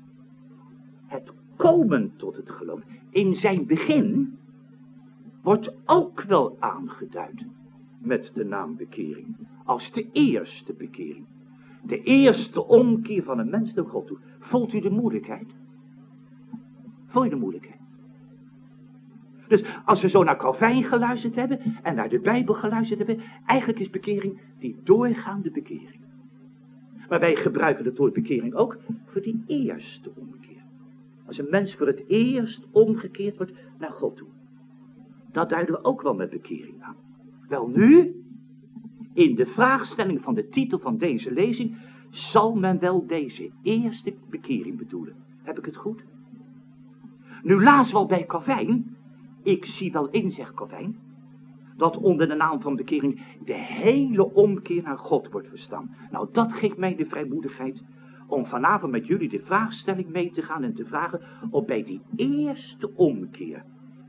in zijn begin wordt ook wel aangeduid met de naam bekering. Als de eerste bekering. De eerste omkeer van een mens naar God toe. Voelt u de moeilijkheid? Voel je de moeilijkheid? Dus als we zo naar Calvijn geluisterd hebben en naar de Bijbel geluisterd hebben, eigenlijk is bekering die doorgaande bekering. Maar wij gebruiken het woord bekering ook voor die eerste omkeer. Als een mens voor het eerst omgekeerd wordt naar God toe. Dat duiden we ook wel met bekering aan. Wel nu, in de vraagstelling van de titel van deze lezing, zal men wel deze eerste bekering bedoelen. Heb ik het goed? Nu lazen we al bij Calvijn, ik zie wel in, zegt Calvijn, dat onder de naam van bekering de hele omkeer naar God wordt verstaan. Nou, dat geeft mij de vrijmoedigheid om vanavond met jullie de vraagstelling mee te gaan en te vragen of bij die eerste omkeer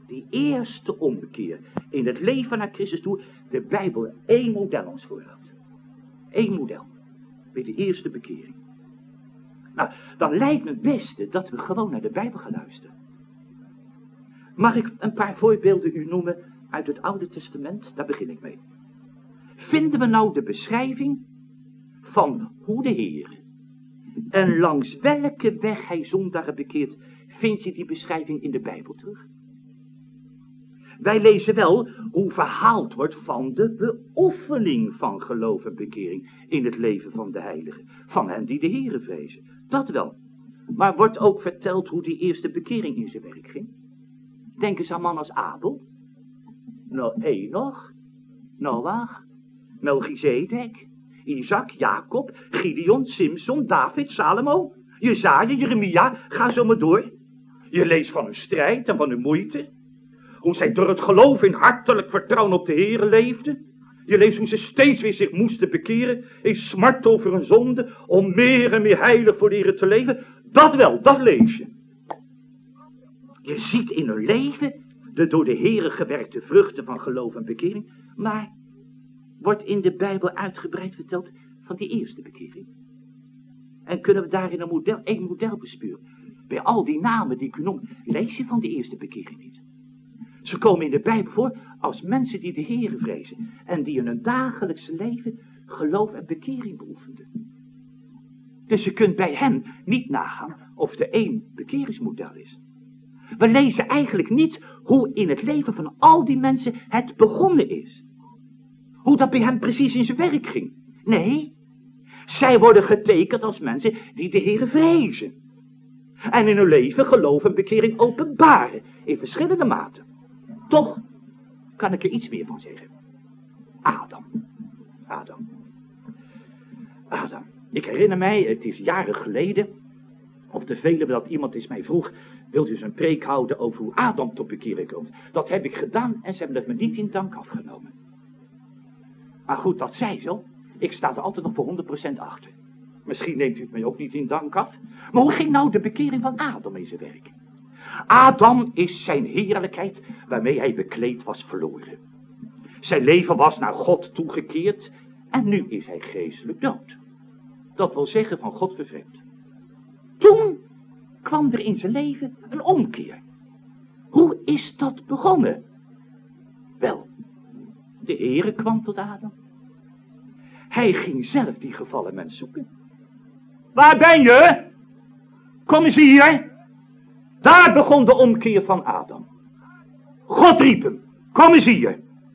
in het leven naar Christus toe, de Bijbel één model ons voorhoudt. Eén model. Bij de eerste bekering. Nou, dan lijkt me het beste dat we gewoon naar de Bijbel gaan luisteren. Mag ik een paar voorbeelden u noemen uit het Oude Testament? Daar begin ik mee. Vinden we nou de beschrijving van hoe de Heer en langs welke weg hij zondaren bekeert, vind je die beschrijving in de Bijbel terug? Wij lezen wel hoe verhaald wordt van de beoefening van geloof en bekering in het leven van de heiligen, van hen die de Heere vrezen. Dat wel. Maar wordt ook verteld hoe die eerste bekering in zijn werk ging? Denk eens aan mannen als Abel, Enoch, Noach, Melchizedek, Isaac, Jacob, Gideon, Simson, David, Salomo, Jesaja, Jeremia, ga zo maar door. Je leest van hun strijd en van hun moeite. Hoe zij door het geloof in hartelijk vertrouwen op de Heere leefden. Je leest hoe ze steeds weer zich moesten bekeren in smart over hun zonde, om meer en meer heilig voor de Heere te leven. Dat wel, dat lees je. Je ziet in hun leven de door de Heere gewerkte vruchten van geloof en bekering, maar wordt in de Bijbel uitgebreid verteld van die eerste bekering. En kunnen we daarin een model bespeuren. Bij al die namen die ik u noem, lees je van de eerste bekering niet. Ze komen in de Bijbel voor als mensen die de Heere vrezen en die in hun dagelijkse leven geloof en bekering beoefenden. Dus je kunt bij hen niet nagaan of er één bekeringsmodel is. We lezen eigenlijk niet hoe in het leven van al die mensen het begonnen is. Hoe dat bij hen precies in zijn werk ging. Nee, zij worden getekend als mensen die de Heere vrezen. En in hun leven geloof en bekering openbaren in verschillende maten. Toch kan ik er iets meer van zeggen. Adam. Ik herinner mij, het is jaren geleden, op de Veluwe dat iemand eens mij vroeg, wilt u eens een preek houden over hoe Adam tot bekering komt? Dat heb ik gedaan en ze hebben het me niet in dank afgenomen. Maar goed, dat zij zo. Ik sta er altijd nog voor 100% achter. Misschien neemt u het mij ook niet in dank af. Maar hoe ging nou de bekering van Adam in zijn werk? Adam is zijn heerlijkheid waarmee hij bekleed was verloren. Zijn leven was naar God toegekeerd en nu is hij geestelijk dood. Dat wil zeggen van God vervreemd. Toen kwam er in zijn leven een omkeer. Hoe is dat begonnen? Wel, de Heere kwam tot Adam. Hij ging zelf die gevallen mens zoeken. Waar ben je? Kom eens hier. Daar begon de omkeer van Adam. God riep hem, kom eens hier.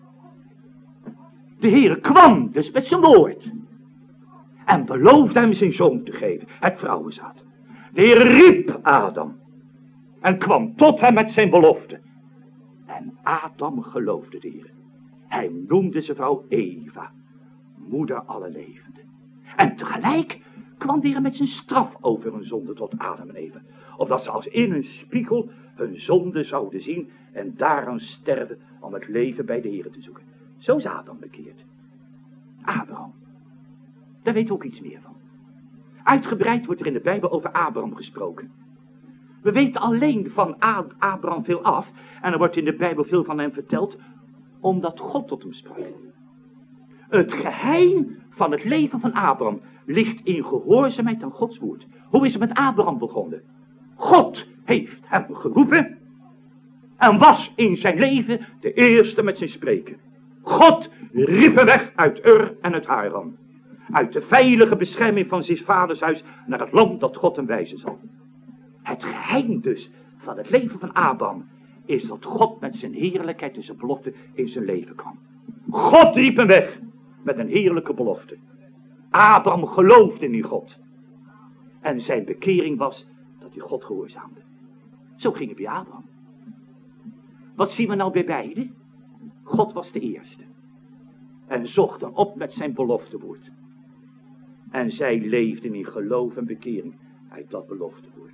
De Heere kwam dus met zijn woord. En beloofde hem zijn zoon te geven, het vrouwenzaad. De Heere riep Adam. En kwam tot hem met zijn belofte. En Adam geloofde de Heere. Hij noemde zijn vrouw Eva. moeder alle levenden. En tegelijk kwam de Heer met zijn straf over hun zonde tot Adam en Eva. Opdat ze als in een spiegel hun zonde zouden zien en daaraan sterven om het leven bij de Heer te zoeken. Zo is Adam bekeerd. Abraham. Daar weet ook iets meer van. Uitgebreid wordt er in de Bijbel over Abraham gesproken. We weten alleen van Abraham veel af. En er wordt in de Bijbel veel van hem verteld. Omdat God tot hem sprak. Het geheim van het leven van Abraham ligt in gehoorzaamheid aan Gods woord. Hoe is het met Abraham begonnen? God heeft hem geroepen. En was in zijn leven de eerste met zijn spreken. God riep hem weg uit Ur en uit Haran. Uit de veilige bescherming van zijn vaders huis naar het land dat God hem wijzen zal. Het geheim dus van het leven van Abraham is dat God met zijn heerlijkheid en zijn belofte in zijn leven kwam. God riep hem weg met een heerlijke belofte. Abraham geloofde in God. En zijn bekering was dat hij God gehoorzaamde. Zo ging het bij Abraham. Wat zien we nou bij beiden? God was de eerste. En zocht hem op met zijn beloftewoord. En zij leefden in geloof en bekering uit dat beloftewoord.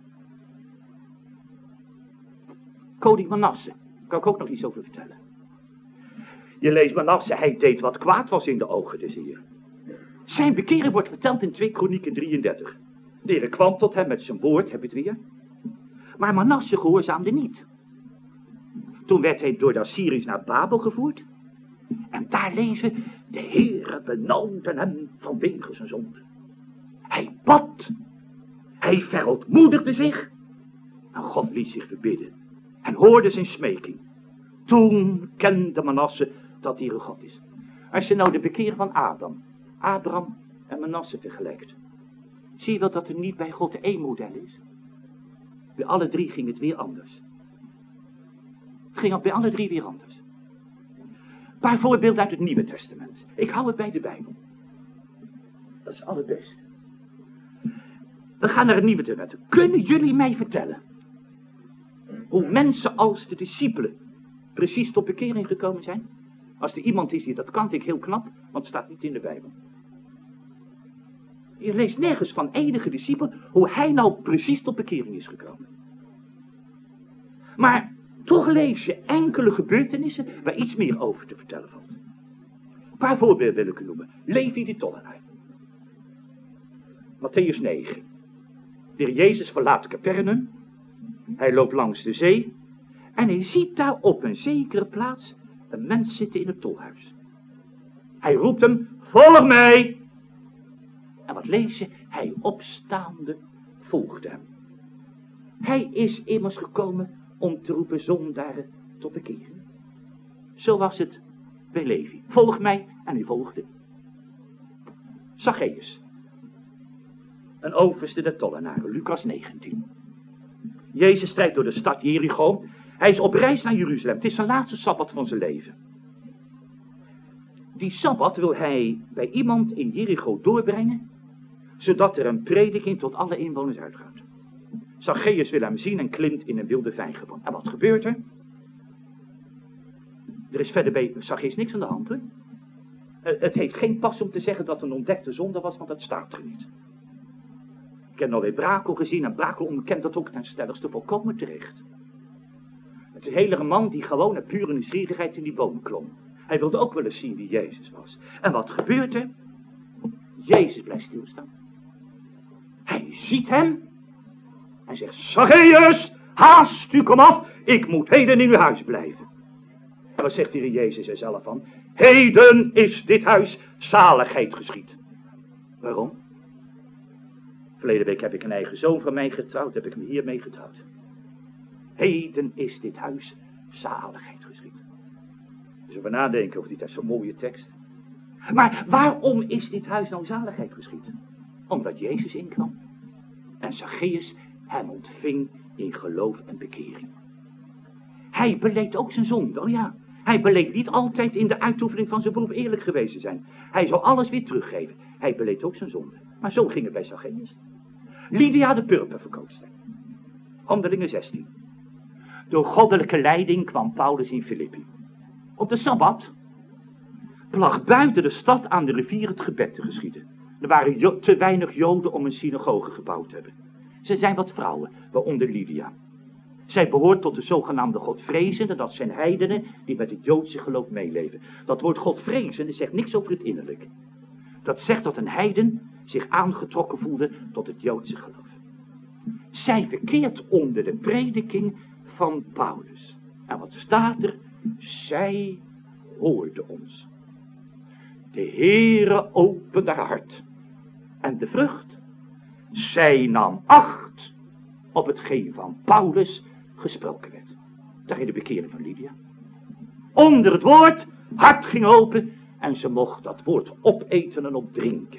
Koning Manasse, daar kan ik ook nog iets over vertellen. Je leest Manasse, hij deed wat kwaad was in de ogen des Heeren. Zijn bekering wordt verteld in 2 Kronieken 33. De Heer kwam tot hem met zijn woord, heb je het weer. Maar Manasse gehoorzaamde niet. Toen werd hij door de Assyriërs naar Babel gevoerd. En daar lezen we, de Heere benauwde hem vanwege zijn zonde. Hij bad. Hij verontmoedigde zich. En God liet zich verbidden. En hoorde zijn smeking. Toen kende Manasse dat hij een God is. Als je nou de bekering van Abraham en Manasse vergelijkt. Zie je wel dat er niet bij God één model is? Bij alle drie ging het weer anders. Het ging ook bij alle drie weer anders. Een paar voorbeelden uit het Nieuwe Testament. Ik hou het bij de Bijbel. Dat is het allerbeste. We gaan naar het Nieuwe Testament. Kunnen jullie mij vertellen hoe mensen als de discipelen precies tot bekering gekomen zijn? Als er iemand is die dat kan, vind ik heel knap, want het staat niet in de Bijbel. Je leest nergens van enige discipel hoe hij nou precies tot bekering is gekomen. Maar toch lees je enkele gebeurtenissen waar iets meer over te vertellen valt. Een paar voorbeelden wil ik u noemen. Levi de tollenaar. Matthäus 9. De Heer Jezus verlaat Capernaum. Hij loopt langs de zee. En hij ziet daar op een zekere plaats een mens zitten in het tolhuis. Hij roept hem, volg mij. En wat lees je? Hij opstaande volgde hem. Hij is immers gekomen om te roepen zondaren tot bekering. Zo was het bij Levi. Volg mij, en hij volgde. Zacchaeus. Een overste der tollenaren, Lucas 19. Jezus strijdt door de stad Jericho. Hij is op reis naar Jeruzalem. Het is zijn laatste sabbat van zijn leven. Die sabbat wil hij bij iemand in Jericho doorbrengen, zodat er een prediking tot alle inwoners uitgaat. Zacchaeus wil hem zien en klimt in een wilde vijgenboom. En wat gebeurt er? Er is verder bij Zacchaeus niks aan de hand, hè? Het heeft geen pas om te zeggen dat het een ontdekte zonde was, want dat staat er niet. Ik heb alweer Brakel gezien en Brakel ontkent dat ook ten stelligste volkomen terecht. Het is een hele man die gewoon uit pure nieuwsgierigheid in die boom klom. Hij wilde ook wel eens zien wie Jezus was. En wat gebeurt er? Jezus blijft stilstaan. Hij ziet hem. Hij zegt, Zacchaeus, haast u, kom af. Ik moet heden in uw huis blijven. En wat zegt hier Jezus er zelf van? Heden is dit huis zaligheid geschied. Waarom? Verleden week heb ik een eigen zoon van mij getrouwd. Heb ik hem hiermee getrouwd. Heden is dit huis zaligheid geschied. Dus we nadenken over dit is zo'n mooie tekst. Maar waarom is dit huis nou zaligheid geschied? Omdat Jezus inkwam. En Zacchaeus hem ontving in geloof en bekering. Hij beleed ook zijn zonde, oh ja. Hij beleed niet altijd in de uitoefening van zijn beroep eerlijk geweest te zijn. Hij zou alles weer teruggeven. Hij beleed ook zijn zonde. Maar zo ging het bij Zacchaeus. Lydia de purperverkoopster. Handelingen 16. Door goddelijke leiding kwam Paulus in Filippi. Op de Sabbat. placht buiten de stad aan de rivier het gebed te geschieden. Er waren te weinig Joden om een synagoge gebouwd te hebben. Ze zijn wat vrouwen, waaronder Lydia. Zij behoort tot de zogenaamde Godvrezenden, dat zijn heidenen die met het Joodse geloof meeleven. Dat woord Godvrezende zegt niks over het innerlijk. Dat zegt dat een heiden zich aangetrokken voelde tot het Joodse geloof. Zij verkeert onder de prediking van Paulus. En wat staat er? Zij hoorde ons. De Heere opende haar hart. En de vrucht? Zij nam acht op hetgeen van Paulus gesproken werd. Daar in de bekering van Lydia. Onder het woord, hart ging open en ze mocht dat woord opeten en opdrinken.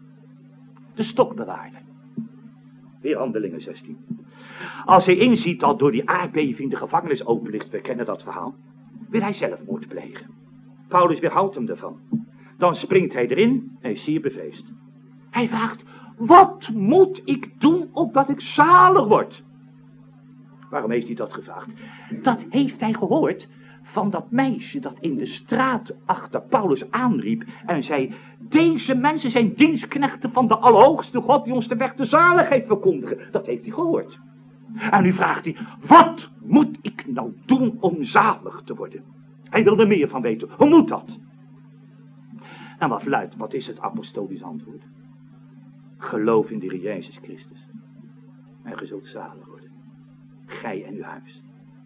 De stokbewaarder. Weer Handelingen 16. Als hij inziet dat door die aardbeving de gevangenis open ligt, we kennen dat verhaal, wil hij zelfmoord plegen. Paulus weerhoudt hem ervan. Dan springt hij erin en is zeer bevreesd. Hij vraagt, wat moet ik doen opdat ik zalig word? Waarom heeft hij dat gevraagd? Dat heeft hij gehoord van dat meisje dat in de straat achter Paulus aanriep en zei, deze mensen zijn dienstknechten van de Allerhoogste God die ons de weg de zaligheid verkondigen. Dat heeft hij gehoord. En nu vraagt hij, wat moet ik nou doen om zalig te worden? Hij wil er meer van weten. Hoe moet dat? En wat is het apostolisch antwoord? Geloof in de Heer Jezus Christus. En ge zult zalig worden. Gij en uw huis.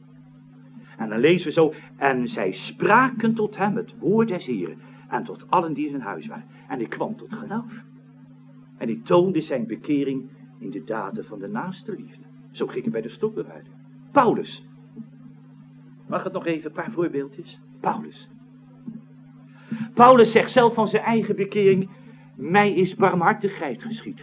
En dan lezen we zo, en zij spraken tot hem het woord des Heren. En tot allen die in zijn huis waren. En hij kwam tot geloof. En hij toonde zijn bekering in de daden van de naaste liefde. Zo ging het bij de stokbewaarder. Paulus. Mag het nog even een paar voorbeeldjes? Paulus. Paulus zegt zelf van zijn eigen bekering, mij is barmhartigheid geschied.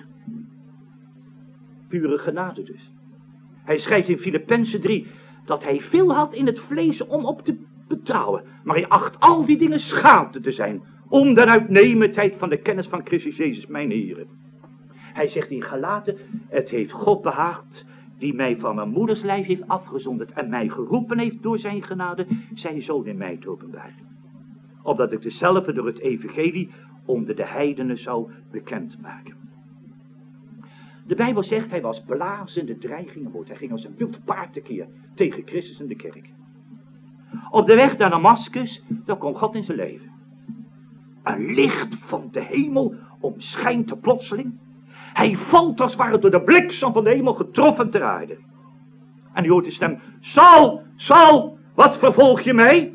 Pure genade dus. Hij schrijft in Filippenzen 3 dat hij veel had in het vlees om op te betrouwen. Maar hij acht al die dingen schaamte te zijn. Om de uitnemendheid van de kennis van Christus Jezus mijn Heere. Hij zegt in Galaten, het heeft God behaagd die mij van mijn moeders lijf heeft afgezonderd en mij geroepen heeft door zijn genade zijn zoon in mij te openbaren. Opdat ik dezelfde door het evangelie onder de heidenen zou bekendmaken. De Bijbel zegt, hij was blazende dreigingen woord. Hij ging als een wild paard tekeer tegen Christus en de kerk. Op de weg naar Damascus, daar kwam God in zijn leven. Een licht van de hemel omschijnt de plotseling. Hij valt als het ware door de bliksem van de hemel getroffen ter aarde. En hij hoort de stem, Saul, Saul, wat vervolg je mij?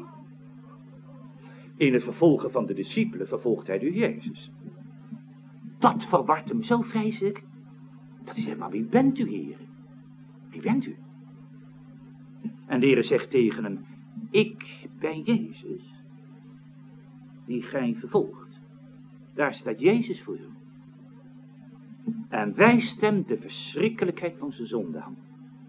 In het vervolgen van de discipelen vervolgt hij de Jezus. Dat verwart hem zo vreselijk. Dat hij zegt, maar wie bent u, Heer? Wie bent u? En de Heer zegt tegen hem, ik ben Jezus, die gij vervolgt. Daar staat Jezus voor u. En wijst hem de verschrikkelijkheid van zijn zonde aan.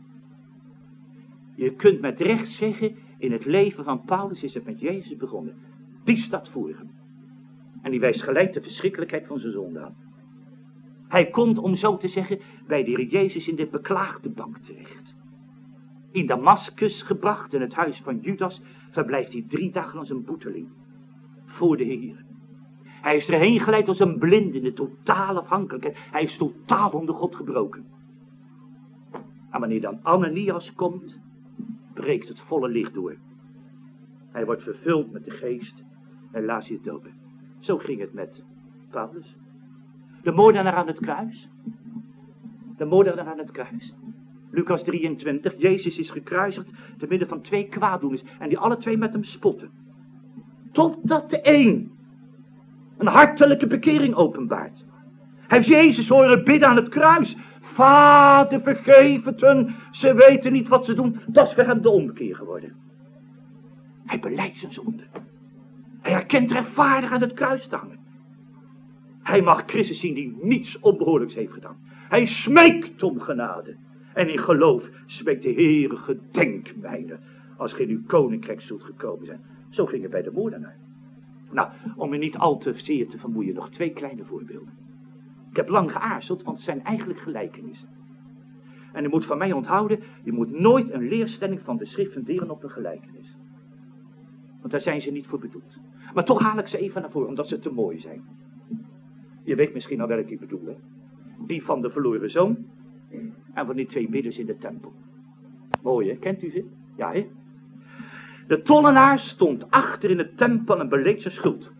Je kunt met recht zeggen, in het leven van Paulus is het met Jezus begonnen. Die staat voor hem. En die wijst gelijk de verschrikkelijkheid van zijn zonde aan. Hij komt, om zo te zeggen, bij de Heer Jezus in de beklaagde bank terecht. In Damascus gebracht, in het huis van Judas, verblijft hij 3 dagen als een boeteling. Voor de Heer. Hij is erheen geleid als een blind in de totale afhankelijkheid. Hij is totaal onder God gebroken. En wanneer dan Ananias komt, breekt het volle licht door. Hij wordt vervuld met de geest en laat zich dopen. Zo ging het met Paulus. De moordenaar aan het kruis. De moordenaar aan het kruis. Lucas 23, Jezus is gekruisigd te midden van 2 kwaaddoeners. En die alle 2 met hem spotten. Totdat de een een hartelijke bekering openbaart. Hij heeft Jezus horen bidden aan het kruis. Vader, vergeef het hun. Ze weten niet wat ze doen. Dat is voor hem de omkeer geworden. Hij belijdt zijn zonde. Hij herkent rechtvaardig aan het kruis te hangen. Hij mag Christus zien die niets onbehoorlijks heeft gedaan. Hij smeekt om genade. En in geloof smeekt de Heere, gedenk mijne, als gij in uw koninkrijk zult gekomen zijn. Zo ging het bij de moordenaar. Nou, om je niet al te zeer te vermoeien, nog 2 kleine voorbeelden. Ik heb lang geaarzeld, want het zijn eigenlijk gelijkenissen. En u moet van mij onthouden, je moet nooit een leerstelling van de schrift funderen op een gelijkenis. Want daar zijn ze niet voor bedoeld. Maar toch haal ik ze even naar voren, omdat ze te mooi zijn. Je weet misschien al welke ik bedoel, hè? Die van de verloren zoon en van die 2 bidders in de tempel. Mooi, hè? Kent u ze? Ja, hè? De tollenaar stond achter in de tempel en beleed zijn schuld.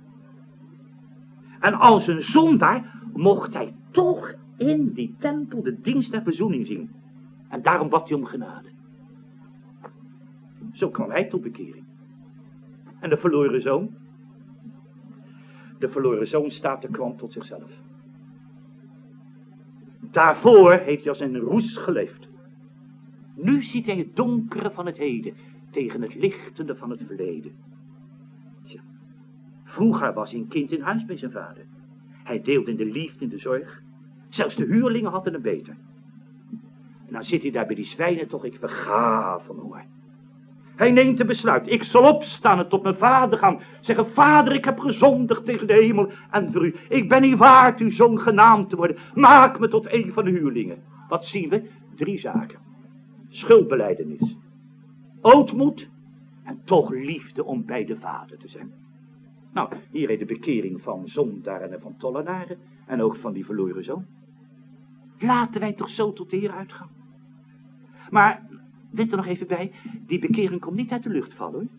En als een zondaar mocht hij toch in die tempel de dienst der verzoening zien. En daarom bad hij om genade. Zo kwam hij tot bekering. En de verloren zoon? De verloren zoon staat er kwam tot zichzelf. Daarvoor heeft hij als een roes geleefd. Nu ziet hij het donkere van het heden tegen het lichtende van het verleden. Tja, vroeger was hij een kind in huis bij zijn vader. Hij deelde in de liefde, in de zorg. Zelfs de huurlingen hadden het beter. En dan zit hij daar bij die zwijnen toch, ik verga van honger. Hij neemt een besluit. Ik zal opstaan en tot mijn vader gaan. Zeggen, vader, ik heb gezondigd tegen de hemel en voor u. Ik ben niet waard uw zoon genaamd te worden. Maak me tot een van de huurlingen. Wat zien we? 3 zaken. Schuldbelijdenis. Ootmoed. En toch liefde om bij de vader te zijn. Nou, hier is de bekering van zondaren en van tollenaren. En ook van die verloren zoon. Laten wij toch zo tot de Heer uitgaan. Maar, dit er nog even bij. Die bekering komt niet uit de lucht vallen, hoor.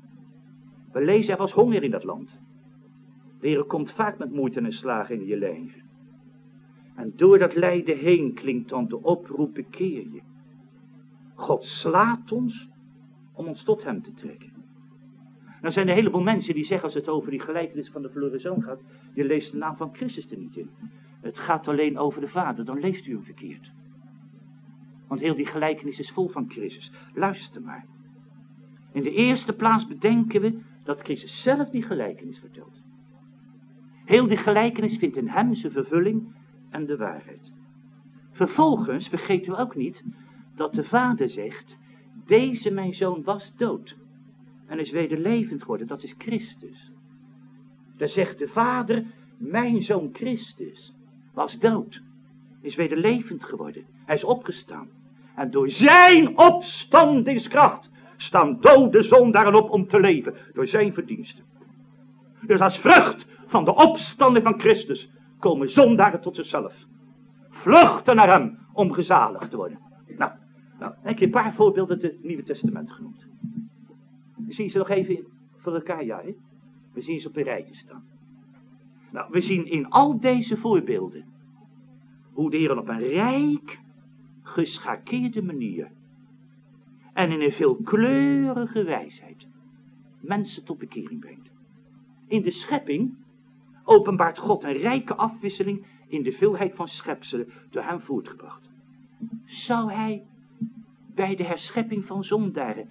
We lezen, er was honger in dat land. De Heer komt vaak met moeite en slagen in je leven. En door dat lijden heen klinkt dan de oproep, bekeer je. God slaat ons om ons tot hem te trekken. Nou zijn er een heleboel mensen die zeggen, als het over die gelijkenis van de verloren zoon gaat, je leest de naam van Christus er niet in. Het gaat alleen over de vader, dan leest u hem verkeerd. Want heel die gelijkenis is vol van Christus. Luister maar. In de eerste plaats bedenken we dat Christus zelf die gelijkenis vertelt. Heel die gelijkenis vindt in hem zijn vervulling en de waarheid. Vervolgens vergeten we ook niet dat de vader zegt, deze mijn zoon was dood en is wederlevend geworden, dat is Christus. Daar zegt de vader, mijn zoon Christus was dood, is wederlevend geworden, hij is opgestaan. En door zijn opstandingskracht staan dode zondaren op om te leven, door zijn verdiensten. Dus als vrucht van de opstanding van Christus komen zondaren tot zichzelf. Vluchten naar hem om gezaligd te worden. Nou, heb ik een paar voorbeelden uit het Nieuwe Testament genoemd. We zien ze nog even voor elkaar, ja, hè? We zien ze op een rijtje staan. Nou, we zien in al deze voorbeelden hoe de Heer op een rijk geschakeerde manier en in een veelkleurige wijsheid mensen tot bekering brengt. In de schepping openbaart God een rijke afwisseling in de veelheid van schepselen door hem voortgebracht. Zou hij bij de herschepping van zondaren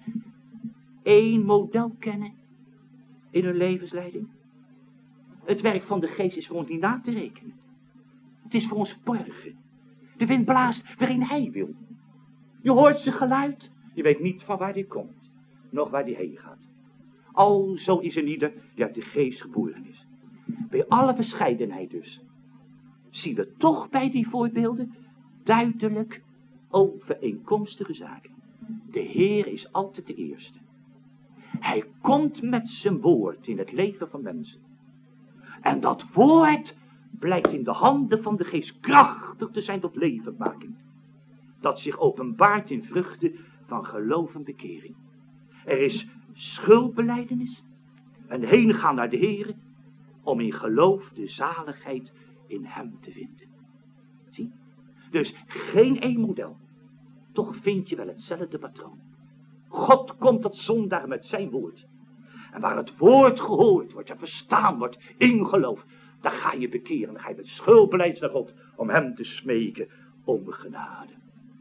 1 model kennen in hun levensleiding? Het werk van de geest is voor ons niet na te rekenen. Het is voor ons borgen. De wind blaast waarin hij wil. Je hoort zijn geluid. Je weet niet van waar die komt, nog waar die heen gaat. Alzo is er ieder die uit de geest geboren is. Bij alle verscheidenheid dus, zien we toch bij die voorbeelden duidelijk overeenkomstige zaken. De Heer is altijd de eerste. Hij komt met zijn woord in het leven van mensen. En dat woord blijkt in de handen van de geest krachtig te zijn tot levendmaking. Dat zich openbaart in vruchten van geloof en bekering. Er is schuldbelijdenis en heen gaan naar de Heer om in geloof de zaligheid in hem te vinden. Zie? Dus geen 1 model. Toch vind je wel hetzelfde patroon. God komt tot zondaar met zijn woord. En waar het woord gehoord wordt en verstaan wordt in geloof, dan ga je bekeren. Dan ga je met schuldbelijdenis naar God om hem te smeken om genade.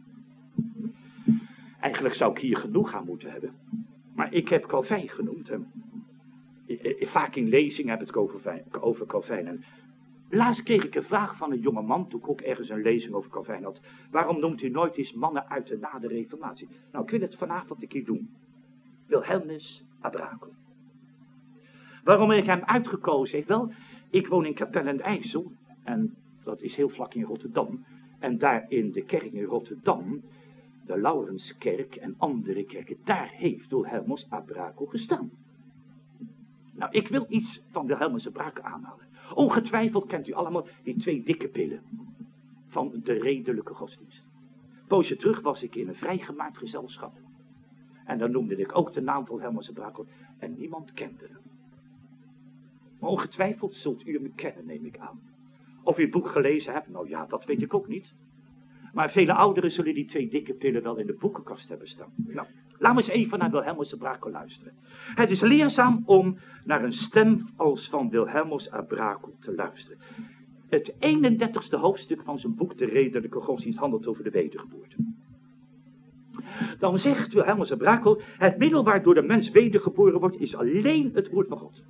Eigenlijk zou ik hier genoeg aan moeten hebben. Maar ik heb Calvijn genoemd. Vaak in lezingen heb ik het over Calvijn. En laatst kreeg ik een vraag van een jonge man, toen ik ook ergens een lezing over Calvijn had. Waarom noemt u nooit eens mannen uit de na de reformatie? Nou, ik wil het vanavond een keer doen. Wilhelmus Abrakel. Waarom ik hem uitgekozen heeft? Wel, ik woon in Capelle aan den IJssel. En dat is heel vlak in Rotterdam. En daar in de kerk in Rotterdam, de Laurenskerk en andere kerken, daar heeft Wilhelmus Abrakel gestaan. Nou, ik wil iets van Wilhelmus en Brakel aanhalen. Ongetwijfeld kent u allemaal die 2 dikke pillen van de redelijke godsdienst. Een poosje terug was ik in een vrijgemaakt gezelschap. En dan noemde ik ook de naam van Wilhelmus en Brakel en niemand kende hem. Maar ongetwijfeld zult u hem kennen, neem ik aan. Of u het boek gelezen hebt, nou ja, dat weet ik ook niet. Maar vele ouderen zullen die 2 dikke pillen wel in de boekenkast hebben staan. Nou, laten we eens even naar Wilhelmus en Brakel luisteren. Het is leerzaam om naar een stem als van Wilhelmus en Brakel te luisteren. Het 31ste hoofdstuk van zijn boek De Redelijke Godsdienst handelt over de wedergeboorte. Dan zegt Wilhelmus en Brakel, het middel waardoor de mens wedergeboren wordt is alleen het woord van God.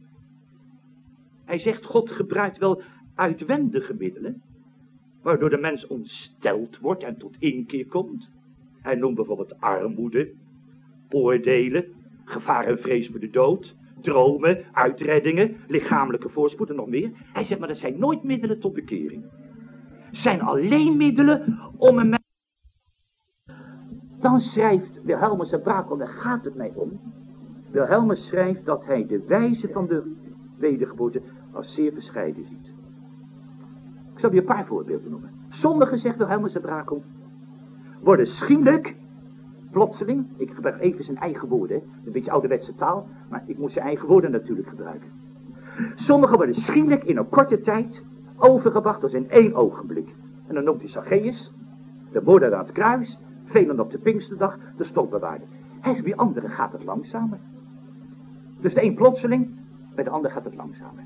Hij zegt, God gebruikt wel uitwendige middelen, waardoor de mens ontsteld wordt en tot inkeer komt. Hij noemt bijvoorbeeld armoede, oordelen, gevaar en vrees voor de dood, dromen, uitreddingen, lichamelijke voorspoed en nog meer. Hij zegt, maar dat zijn nooit middelen tot bekering. Het zijn alleen middelen om een mens... Dan schrijft Wilhelmus en Brakel, daar gaat het mij om. Wilhelmus schrijft dat hij de wijze van de wedergeboorte als zeer bescheiden ziet. Ik zal je een paar voorbeelden noemen. Sommigen, zegt Wilhelmus en Brakel, worden schielijk, plotseling, ik gebruik even zijn eigen woorden, het is een beetje ouderwetse taal, maar ik moet zijn eigen woorden natuurlijk gebruiken. Sommigen worden schielijk in een korte tijd overgebracht als in 1 ogenblik. En dan noemt hij Zacchaeus, de moordenaar aan het kruis, velen op de Pinksterdag, de stokbewaarder. Hij zegt, bij anderen gaat het langzamer. Dus de een plotseling, bij de ander gaat het langzamer.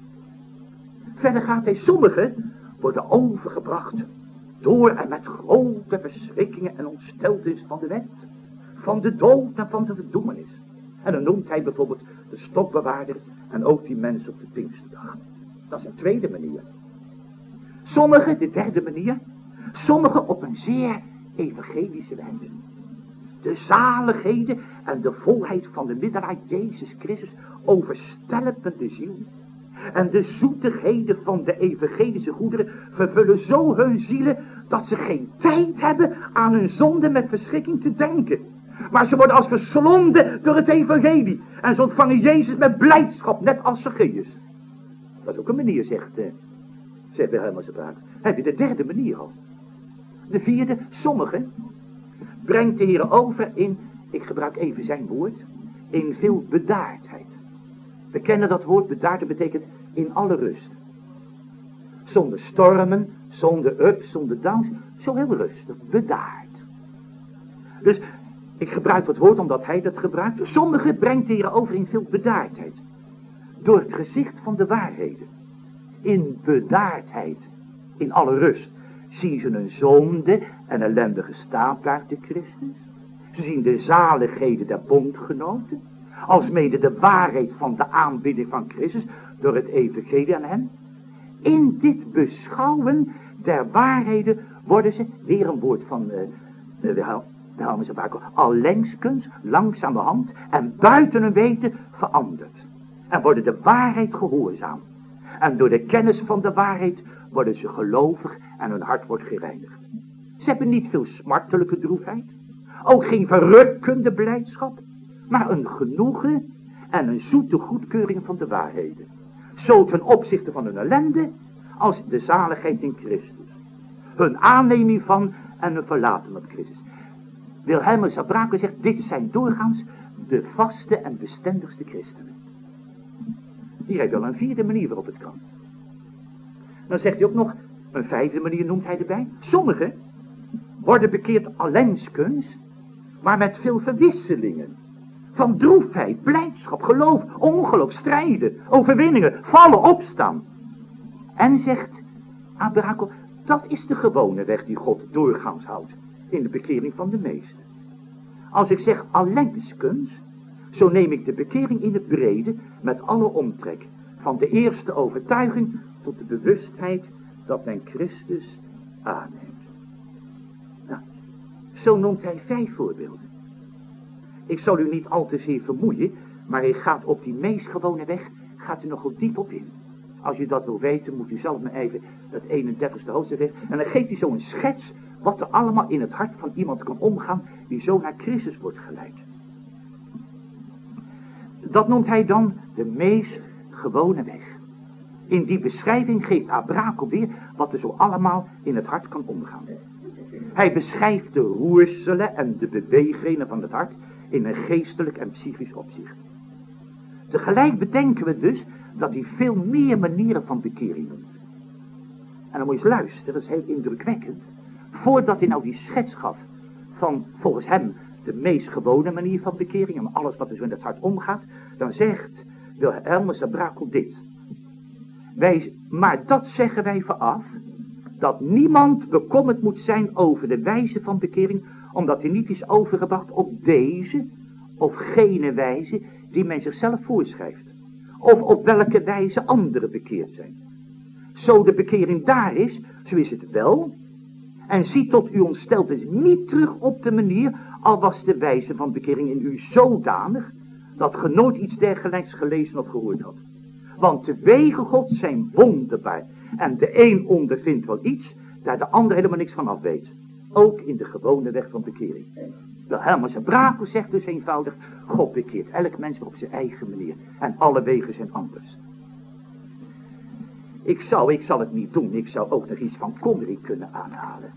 Verder gaat hij, sommigen worden overgebracht door en met grote verschrikkingen en ontsteltenis van de wet, van de dood en van de verdoemenis. En dan noemt hij bijvoorbeeld de stokbewaarder en ook die mensen op de Pinksterdag. Dat is een tweede manier. Sommigen, de derde manier, sommigen op een zeer evangelische wijze. De zaligheden en de volheid van de middelaar Jezus Christus overstelpen de ziel. En de zoetigheden van de evangelische goederen vervullen zo hun zielen dat ze geen tijd hebben aan hun zonde met verschrikking te denken. Maar ze worden als verslonden door het evangelie. En ze ontvangen Jezus met blijdschap, net als Zacchaeus. Dat is ook een manier, zegt Wilhelmus en Brakel. Heb je de derde manier al? De vierde, sommigen, brengt de Heer over in, ik gebruik even zijn woord, in veel bedaardheid. We kennen dat woord bedaard, dat betekent in alle rust. Zonder stormen, zonder ups, zonder downs, zo heel rustig, bedaard. Dus ik gebruik dat woord omdat hij dat gebruikt. Sommigen brengt de Heer over in veel bedaardheid. Door het gezicht van de waarheden. In bedaardheid, in alle rust, zien ze een zonde en ellendige staat buiten Christus. Ze zien de zaligheden der bondgenoten, alsmede de waarheid van de aanbidding van Christus door het evangelie aan hen. In dit beschouwen der waarheden worden ze, weer een woord van Wilhelmus en Brakel, allengskens, langzamerhand en buiten hun weten veranderd. En worden de waarheid gehoorzaam. En door de kennis van de waarheid worden ze gelovig en hun hart wordt gereinigd. Ze hebben niet veel smartelijke droefheid, ook geen verrukkende blijdschap, maar een genoegen en een zoete goedkeuring van de waarheden. Zo ten opzichte van hun ellende als de zaligheid in Christus. Hun aanneming van en hun verlaten op Christus. Wilhelmus en Brakel zegt, dit zijn doorgaans de vaste en bestendigste christenen. Hier heeft wel een vierde manier waarop het kan. Dan zegt hij ook nog, een vijfde manier noemt hij erbij. Sommigen worden bekeerd allengskens, maar met veel verwisselingen. Van droefheid, blijdschap, geloof, ongeloof, strijden, overwinningen, vallen, opstaan. En zegt Brakel, dat is de gewone weg die God doorgaans houdt in de bekering van de meesten. Als ik zeg allengskens, zo neem ik de bekering in het brede met alle omtrek. Van de eerste overtuiging tot de bewustheid dat men Christus aanneemt. Nou, zo noemt hij 5 voorbeelden. Ik zal u niet al te zeer vermoeien, maar hij gaat op die meest gewone weg, gaat u nogal diep op in. Als u dat wil weten, moet u zelf maar even het 31ste hoofdstuk lezen. En dan geeft hij zo een schets wat er allemaal in het hart van iemand kan omgaan die zo naar Christus wordt geleid. Dat noemt hij dan de meest gewone weg. In die beschrijving geeft Abrakel weer wat er zo allemaal in het hart kan omgaan. Hij beschrijft de roerselen en de beweegredenen van het hart in een geestelijk en psychisch opzicht. Tegelijk bedenken we dus dat hij veel meer manieren van bekering noemt. En dan moet je eens luisteren, dat is heel indrukwekkend. Voordat hij nou die schets gaf van volgens hem de meest gewone manier van bekering en alles wat er zo in het hart omgaat, dan zegt Wilhelmus Abrakel dit. Maar dat zeggen wij vooraf, dat niemand bekommerd moet zijn over de wijze van bekering, omdat hij niet is overgebracht op deze of gene wijze die men zichzelf voorschrijft. Of op welke wijze anderen bekeerd zijn. Zo de bekering daar is, zo is het wel. En zie tot u ontsteld is niet terug op de manier, al was de wijze van bekering in u zodanig, dat ge nooit iets dergelijks gelezen of gehoord had. Want de wegen Gods zijn wonderbaar. En de een ondervindt wel iets, daar de ander helemaal niks van af weet. Ook in de gewone weg van bekering. Wilhelmus Abrakel zegt dus eenvoudig, God bekeert elk mens op zijn eigen manier. En alle wegen zijn anders. Ik zal het niet doen, ik zou ook nog iets van Comrie kunnen aanhalen.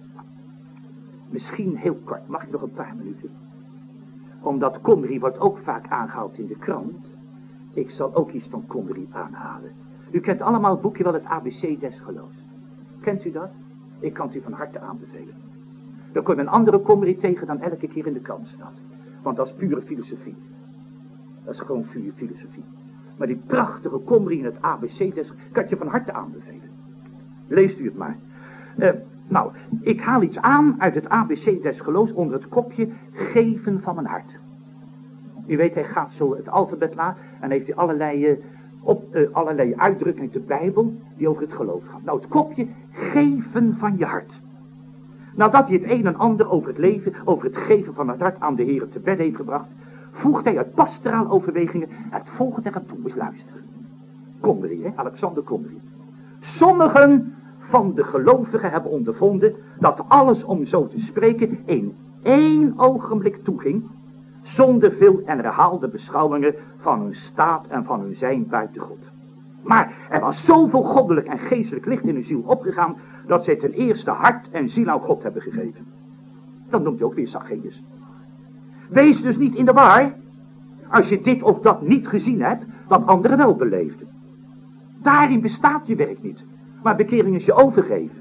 Misschien heel kort, mag ik nog een paar minuten? Omdat Comrie wordt ook vaak aangehaald in de krant. Ik zal ook iets van Comrie aanhalen. U kent allemaal het boekje wel, het ABC des geloofs. Kent u dat? Ik kan het u van harte aanbevelen. Er komt een andere Comrie tegen dan elke keer in de krant staat. Want dat is pure filosofie. Dat is gewoon pure filosofie. Maar die prachtige Comrie in het ABC des kan ik je van harte aanbevelen. Leest u het maar. Nou, ik haal iets aan uit het ABC des geloofs onder het kopje geven van mijn hart. U weet, hij gaat zo het alfabet na en heeft hij allerlei uitdrukkingen uit de Bijbel die over het geloof gaan. Nou, het kopje geven van je hart. Nadat hij het een en ander over het leven, over het geven van het hart aan de Heer te bed heeft gebracht, voegt hij uit pastoraal overwegingen het volgende aan toe. Eens luisteren. Comrie, hè? Alexander Comrie. Sommigen van de gelovigen hebben ondervonden dat alles, om zo te spreken, in één ogenblik toeging, zonder veel en herhaalde beschouwingen van hun staat en van hun zijn buiten God. Maar er was zoveel goddelijk en geestelijk licht in hun ziel opgegaan, dat zij ten eerste hart en ziel aan God hebben gegeven. Dat noemt hij ook weer Zacchaeus. Wees dus niet in de war, als je dit of dat niet gezien hebt, wat anderen wel beleefden. Daarin bestaat je werk niet, maar bekering is je overgeven.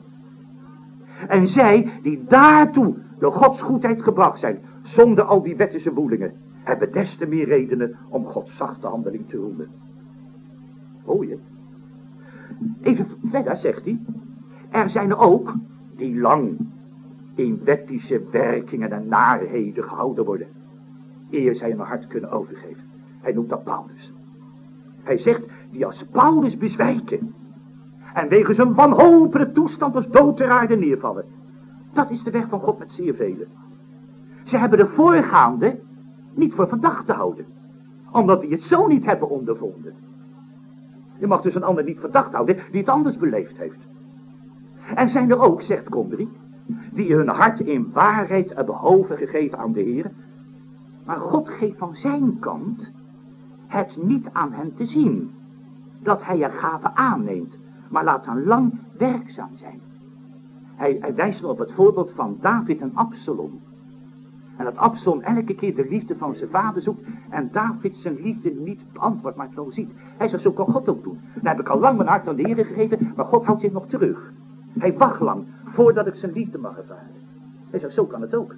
En zij die daartoe door Gods goedheid gebracht zijn, zonder al die wettische woelingen, hebben des te meer redenen om Gods zachte handeling te roemen. Hoor je? Even verder zegt hij, er zijn er ook die lang in wettische werkingen en narigheden gehouden worden, eer zij hun hart kunnen overgeven. Hij noemt dat Paulus. Hij zegt, die als Paulus bezwijken en wegens een wanhopige toestand als dood ter aarde neervallen. Dat is de weg van God met zeer velen. Ze hebben de voorgaande niet voor verdacht te houden, omdat die het zo niet hebben ondervonden. Je mag dus een ander niet verdacht houden die het anders beleefd heeft. En zijn er ook, zegt Comrie, die hun hart in waarheid hebben overgegeven aan de Heer, maar God geeft van zijn kant het niet aan hen te zien, dat hij er gave aanneemt, maar laat dan lang werkzaam zijn. Hij wijst op het voorbeeld van David en Absalom. En dat Absalom elke keer de liefde van zijn vader zoekt en David zijn liefde niet beantwoordt, maar het wel ziet. Hij zegt, zo kan God ook doen. Dan heb ik al lang mijn hart aan de Heer gegeven, maar God houdt zich nog terug. Hij wacht lang voordat ik zijn liefde mag ervaren. Hij zegt, zo kan het ook.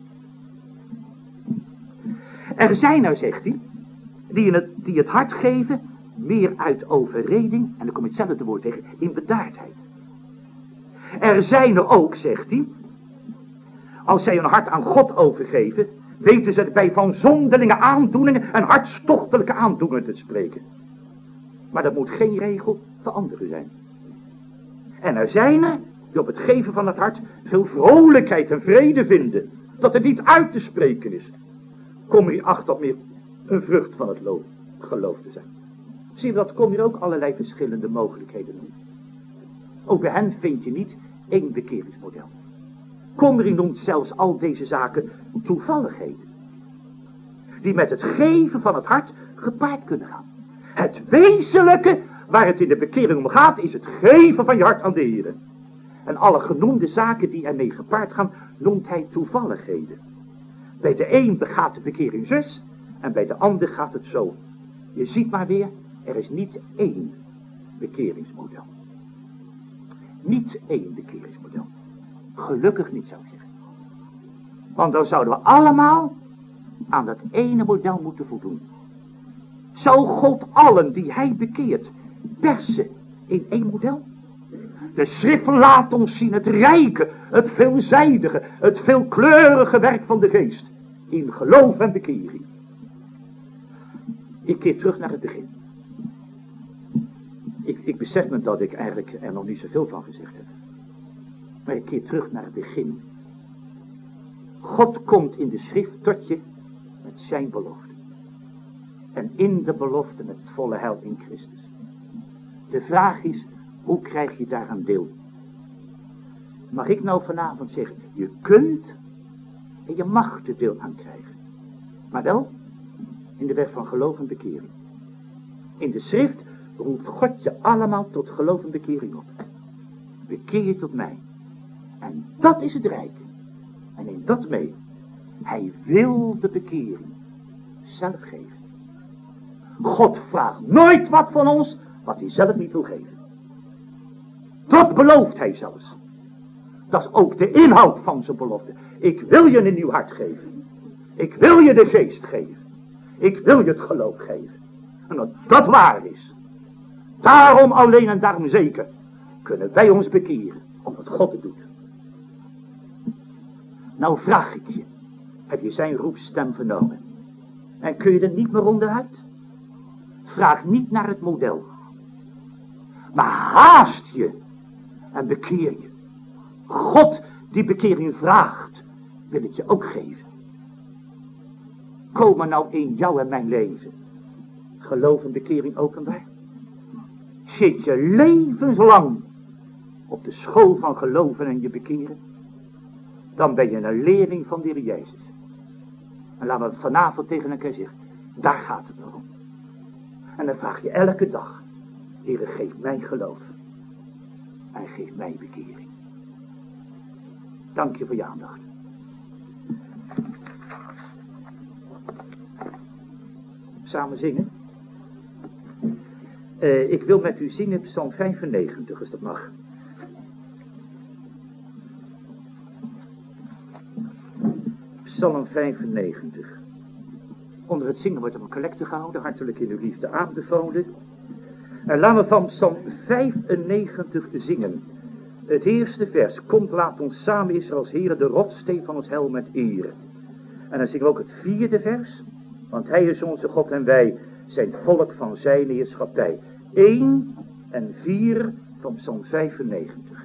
Er zijn er, zegt hij, die het hart geven, meer uit overreding, en dan kom je hetzelfde woord tegen, in bedaardheid. Er zijn er ook, zegt hij, als zij hun hart aan God overgeven, weten ze bij van zonderlinge aandoeningen en hartstochtelijke aandoeningen te spreken. Maar dat moet geen regel voor anderen zijn. En er zijn er die op het geven van het hart veel vrolijkheid en vrede vinden, dat het niet uit te spreken is. Kom je achter op meer een vrucht van het geloof te zijn. Zie je dat, kom je ook allerlei verschillende mogelijkheden noemt. Ook bij hen vind je niet één bekeringsmodel. Comrie noemt zelfs al deze zaken toevalligheden, die met het geven van het hart
gepaard kunnen gaan. Het wezenlijke waar het in de bekering om gaat is het geven van je hart aan de Heer. En alle genoemde zaken die ermee gepaard gaan, noemt hij toevalligheden. Bij de een begaat de bekering zus en bij de ander gaat het zo. Je ziet maar weer, er is niet één bekeringsmodel. Niet één bekeringsmodel. Gelukkig niet, zou ik zeggen. Want dan zouden we allemaal aan dat ene model moeten voldoen. Zou God allen die hij bekeert persen in één model? De schrift laat ons zien het rijke, het veelzijdige, het veelkleurige werk van de geest. In geloof en bekering. Ik keer terug naar het begin. Ik besef me dat ik eigenlijk er nog niet zoveel van gezegd heb. Maar ik keer terug naar het begin. God komt in de schrift tot je met zijn belofte. En in de belofte met het volle heil in Christus. De vraag is, hoe krijg je daaraan deel? Mag ik nou vanavond zeggen, je kunt en je mag er deel aan krijgen. Maar wel in de weg van geloof en bekering. In de schrift roept God je allemaal tot geloof en bekering op. Bekeer je tot mij. En dat is het rijke. En neem dat mee. Hij wil de bekering zelf geven. God vraagt nooit wat van ons wat hij zelf niet wil geven. Dat belooft hij zelfs. Dat is ook de inhoud van zijn belofte. Ik wil je een nieuw hart geven. Ik wil je de geest geven. Ik wil je het geloof geven. En dat dat waar is. Daarom alleen en daarom zeker kunnen wij ons bekeren. Omdat God het doet. Nou vraag ik je. Heb je zijn roepstem vernomen? En kun je er niet meer onderuit? Vraag niet naar het model. Maar haast je. En bekeer je. God die bekering vraagt. Wil het je ook geven. Komen nou in jou en mijn leven. Geloof en bekering openbaar. Zit je levenslang op de school van geloven en je bekeren. Dan ben je een leerling van de Heer Jezus. En laten we vanavond tegen elkaar zeggen. Daar gaat het om. En dan vraag je elke dag. Heere, geef mij geloof. En geef mij bekering. Dank je voor je aandacht. Samen zingen. Ik wil met u zingen Psalm 95, als dat mag. Psalm 95. Onder het zingen wordt er een collecte gehouden, hartelijk in uw liefde aanbevolen. En laten we van Psalm 95 te zingen. Het eerste vers. Komt, laat ons samen Israëls Heere de rotsteen van ons heil met eer. En dan zingen we ook het vierde vers. Want hij is onze God en wij zijn volk van zijn heerschappij. 1 en 4 van Psalm 95.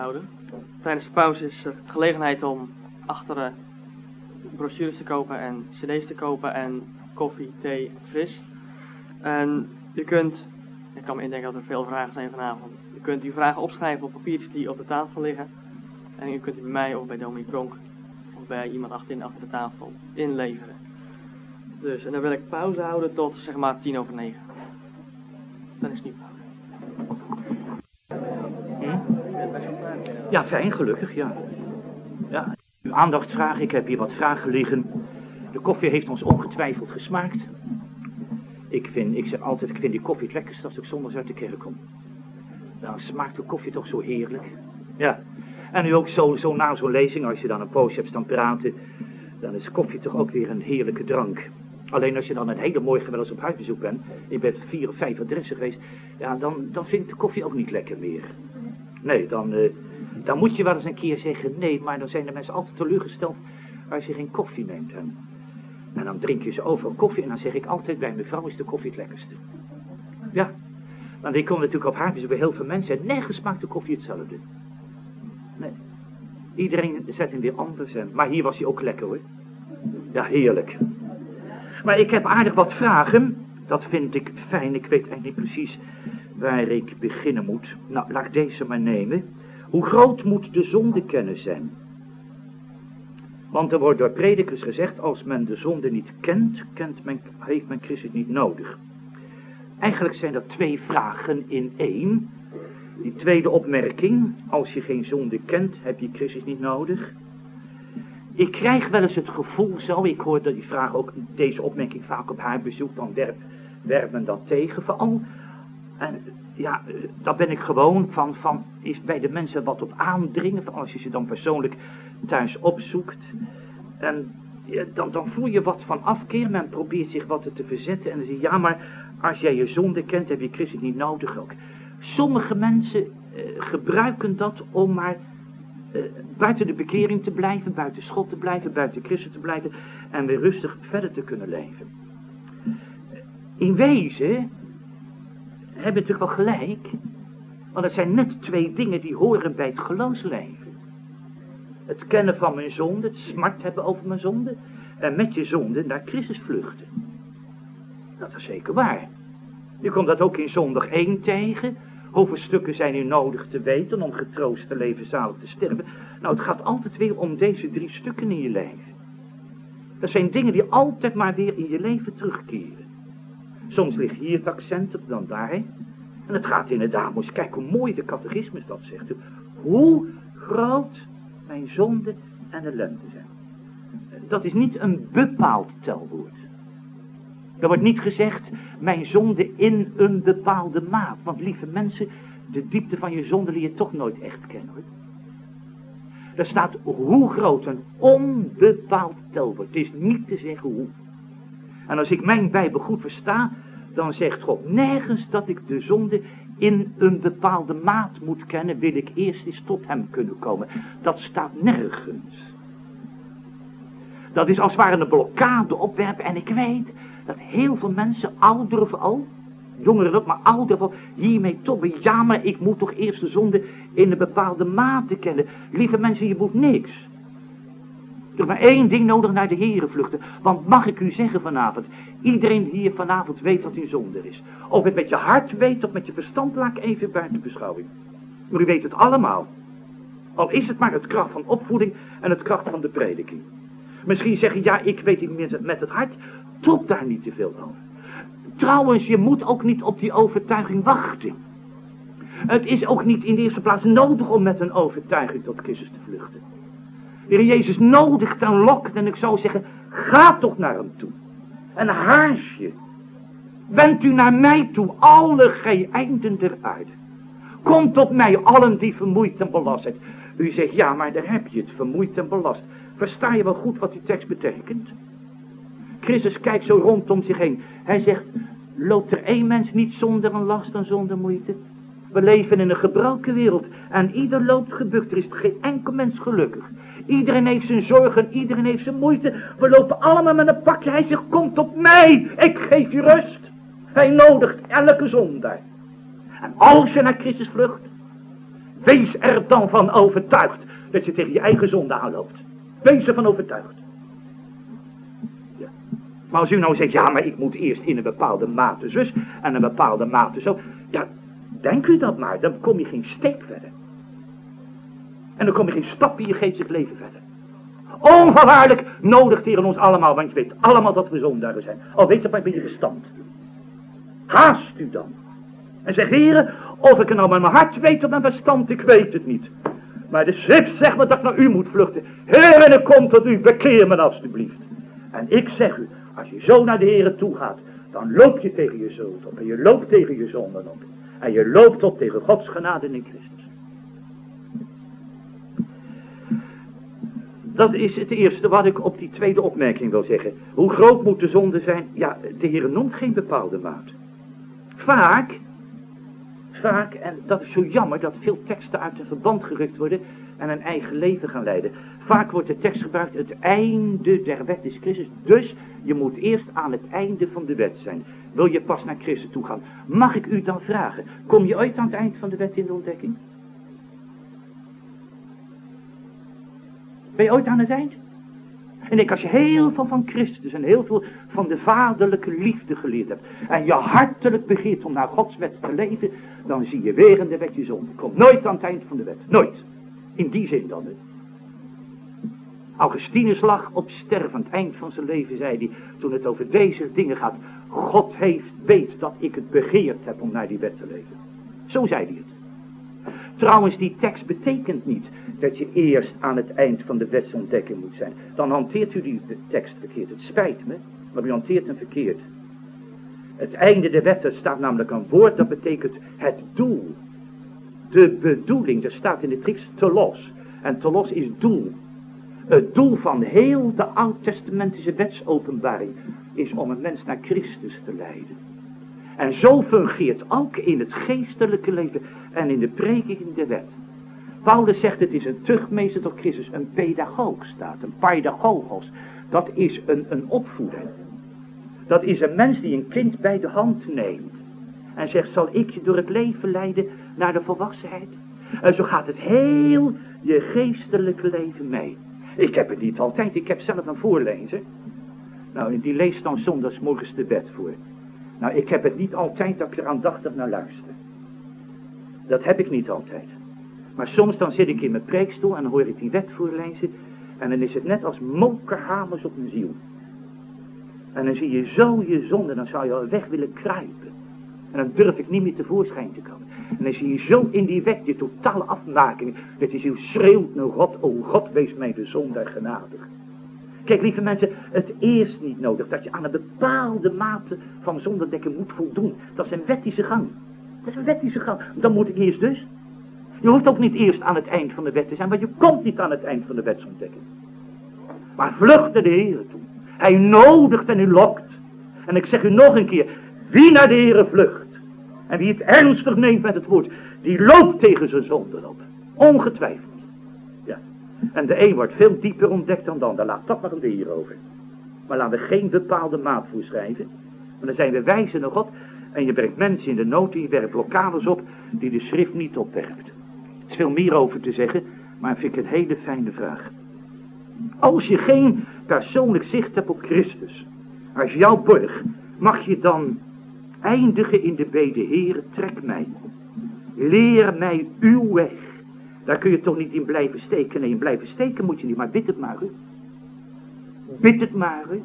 houden. Tijdens de pauze is er gelegenheid om achteren brochures te kopen en cd's te kopen en koffie, thee, fris. En u kunt, ik kan me indenken dat er veel vragen zijn vanavond. U kunt uw vragen opschrijven op papiertjes die op de tafel liggen. En u kunt die bij mij of bij Dominee Pronk of bij iemand achter de tafel inleveren. Dus, en dan wil ik pauze houden tot zeg maar 9:10. Dan is het niet pauze.
Ja, fijn, gelukkig, ja. Ja, uw aandacht vragen, ik heb hier wat vragen liggen. De koffie heeft ons ongetwijfeld gesmaakt. Ik zeg altijd, ik vind die koffie het lekkerst als ik zondags uit de kerk kom. Dan smaakt de koffie toch zo heerlijk. Ja, en nu ook zo na zo'n lezing, als je dan een poosje hebt staan praten, dan is koffie toch ook weer een heerlijke drank. Alleen als je dan een hele morgen wel eens op huisbezoek bent, je bent 4 of 5 adressen geweest, ja, dan vind ik de koffie ook niet lekker meer. Nee, dan moet je wel eens een keer zeggen nee, maar dan zijn de mensen altijd teleurgesteld als je geen koffie neemt. En dan drink je ze overal koffie en dan zeg ik altijd, bij mevrouw is de koffie het lekkerste. Ja, want ik kom natuurlijk op huisbezoek bij heel veel mensen en nergens smaakt de koffie hetzelfde. Nee, iedereen zet hem weer anders, maar hier was hij ook lekker hoor. Ja, heerlijk. Maar ik heb aardig wat vragen, dat vind ik fijn, ik weet eigenlijk niet precies waar ik beginnen moet. Nou, laat ik deze maar nemen. Hoe groot moet de zondekennis zijn? Want er wordt door predikers gezegd, als men de zonde niet kent, heeft men Christus niet nodig. Eigenlijk zijn er 2 vragen in 1. Die tweede opmerking, als je geen zonde kent, heb je Christus niet nodig. Ik krijg wel eens het gevoel zo, ik hoor dat die vraag ook, deze opmerking vaak op haar bezoek, dan werpt men dat tegen, vooral. En ja, daar ben ik gewoon van is bij de mensen wat op aandringen, van als je ze dan persoonlijk thuis opzoekt. En ja, dan voel je wat van afkeer, men probeert zich wat te verzetten en dan zeg je, ja, maar als jij je zonde kent, heb je Christus niet nodig ook. Sommige mensen gebruiken dat om maar buiten de bekering te blijven, buiten schot te blijven, buiten Christus te blijven en weer rustig verder te kunnen leven. In wezen hebben natuurlijk wel gelijk, want het zijn net 2 dingen die horen bij het geloofsleven. Het kennen van mijn zonde, het smart hebben over mijn zonde en met je zonde naar Christus vluchten. Dat is zeker waar. Je komt dat ook in zondag 1 tegen. Hoeveel zijn er nodig te weten om getroost te leven, zalig te sterven? Nou, het gaat altijd weer om deze 3 stukken in je leven. Dat zijn dingen die altijd maar weer in je leven terugkeren. Soms ligt hier het accent op, dan daar. En het gaat inderdaad, moet je kijken hoe mooi de catechismus dat zegt. Hoe groot mijn zonde en ellende zijn. Dat is niet een bepaald telwoord. Er wordt niet gezegd, mijn zonde in een bepaalde maat. Want lieve mensen, de diepte van je zonde leer je toch nooit echt kennen hoor. Er staat hoe groot, een onbepaald telwoord. Het is niet te zeggen hoe. En als ik mijn Bijbel goed versta, dan zegt God nergens dat ik de zonde in een bepaalde maat moet kennen, wil ik eerst eens tot hem kunnen komen. Dat staat nergens. Dat is als het ware een blokkade opwerpen en ik weet dat heel veel mensen, ouderen vooral, jongeren ook, maar ouderen vooral, hiermee toch, ja maar ik moet toch eerst de zonde in een bepaalde mate kennen. Lieve mensen, je moet niks. Er is maar 1 ding nodig, naar de Here vluchten. Want mag ik u zeggen vanavond, iedereen hier vanavond weet dat u zonde is. Of het met je hart weet of met je verstand, laat ik even buiten beschouwing. Maar u weet het allemaal. Al is het maar het kracht van opvoeding en het kracht van de prediking. Misschien zeggen, ja ik weet het niet met het hart, top daar niet te veel over. Trouwens, je moet ook niet op die overtuiging wachten. Het is ook niet in de eerste plaats nodig om met een overtuiging tot Christus te vluchten. De Heer Jezus nodigt en lokt en ik zou zeggen, ga toch naar hem toe. En haast je. Wend u naar mij toe, alle gij einden der aarde. Kom tot mij, allen die vermoeid en belast zijn. U zegt, ja, maar daar heb je het, vermoeid en belast. Versta je wel goed wat die tekst betekent? Christus kijkt zo rondom zich heen. Hij zegt, loopt er 1 mens niet zonder een last en zonder moeite? We leven in een gebroken wereld en ieder loopt gebukt. Er is geen enkel mens gelukkig. Iedereen heeft zijn zorgen, iedereen heeft zijn moeite. We lopen allemaal met een pakje. Hij zegt, kom tot mij, ik geef je rust. Hij nodigt elke zondaar. En als je naar Christus vlucht, Wees er dan van overtuigd dat je tegen je eigen zonde aanloopt. Wees ervan overtuigd. Ja. Maar als u nou zegt, ja, maar ik moet eerst in een bepaalde mate zus en een bepaalde mate zo. Ja, denk u dat maar, dan kom je geen steek verder. En dan kom je geen stap in je geestelijk leven verder. Onvoorwaardelijk nodigt Heer ons allemaal, want je weet allemaal dat we zondaren zijn. Al weet het maar met je verstand. Haast u dan. En zeg, Heer, of ik er nou met mijn hart weet of met mijn verstand, ik weet het niet. Maar de schrift zegt me dat ik naar u moet vluchten. Heer, en ik kom tot u, bekeer me alstublieft. En ik zeg u, als je zo naar de Heer toe gaat, dan loop je tegen je zult op. En je loopt tegen je zonden op. En je loopt op tegen Gods genade in Christus. Dat is het eerste wat ik op die tweede opmerking wil zeggen. Hoe groot moet de zonde zijn? Ja, de Heer noemt geen bepaalde maat. Vaak, en dat is zo jammer dat veel teksten uit een verband gerukt worden en een eigen leven gaan leiden. Vaak wordt de tekst gebruikt, het einde der wet is Christus. Dus je moet eerst aan het einde van de wet zijn. Wil je pas naar Christus toe gaan? Mag ik u dan vragen, kom je ooit aan het eind van de wet in de ontdekking? Ben je ooit aan het eind? En ik, als je heel veel van Christus en heel veel van de vaderlijke liefde geleerd hebt en je hartelijk begeert om naar Gods wet te leven, dan zie je weer in de wet je zonde. Komt nooit aan het eind van de wet. Nooit. In die zin dan. Hè. Augustinus lag op stervend eind van zijn leven, zei hij, toen het over deze dingen gaat. God weet dat ik het begeerd heb om naar die wet te leven. Zo zei hij het. Trouwens, die tekst betekent niet dat je eerst aan het eind van de wetsontdekking moet zijn. Dan hanteert u die tekst verkeerd. Het spijt me, maar u hanteert hem verkeerd. Het einde der wet, er staat namelijk een woord dat betekent het doel. De bedoeling, er staat in de Grieks telos. En telos is doel. Het doel van heel de oud-testamentische wetsopenbaring is om een mens naar Christus te leiden. En zo fungeert ook in het geestelijke leven en in de prediking de wet. Paulus zegt het is een tuchtmeester tot Christus, een pedagoog staat, een paidagogos. Dat is een opvoeder. Dat is een mens die een kind bij de hand neemt. En zegt, zal ik je door het leven leiden naar de volwassenheid? En zo gaat het heel je geestelijke leven mee. Ik heb het niet altijd, ik heb zelf een voorlezer. Nou, die leest dan zondagsmorgens de wet voor. Nou, ik heb het niet altijd dat ik er aandachtig naar luister. Dat heb ik niet altijd. Maar soms dan zit ik in mijn preekstoel en dan hoor ik die wet voorlezen. En dan is het net als mokerhamers op mijn ziel. En dan zie je zo je zonde, dan zou je al weg willen kruipen. En dan durf ik niet meer tevoorschijn te komen. En dan zie je zo in die wet je totale afmaking. Dat je ziel schreeuwt naar God, o God, wees mij de zondaar genadig. Kijk, lieve mensen, het is niet nodig dat je aan een bepaalde mate van zondedekken moet voldoen. Dat is een wettische gang. Dat is een wettische gang. Dan moet ik eerst dus. Je hoeft ook niet eerst aan het eind van de wet te zijn, want je komt niet aan het eind van de wetsontdekking. Maar vlucht naar de Heer toe. Hij nodigt en u lokt. En ik zeg u nog een keer, wie naar de Heer vlucht, en wie het ernstig neemt met het woord, die loopt tegen zijn zonde op. Ongetwijfeld. Ja. En de een wordt veel dieper ontdekt dan de ander. Laat dat maar aan de Heer over. Maar laten we geen bepaalde maat voorschrijven. Want dan zijn we wijzen naar God. En je brengt mensen in de nood en je werpt blokkades op die de schrift niet opwerpt. Er is veel meer over te zeggen, maar vind ik een hele fijne vraag. Als je geen persoonlijk zicht hebt op Christus, als jouw borg, mag je dan eindigen in de bede, Heere, trek mij. Leer mij uw weg. Daar kun je toch niet in blijven steken. Nee, in blijven steken moet je niet, maar bid het maar, hè. Bid het maar, hè.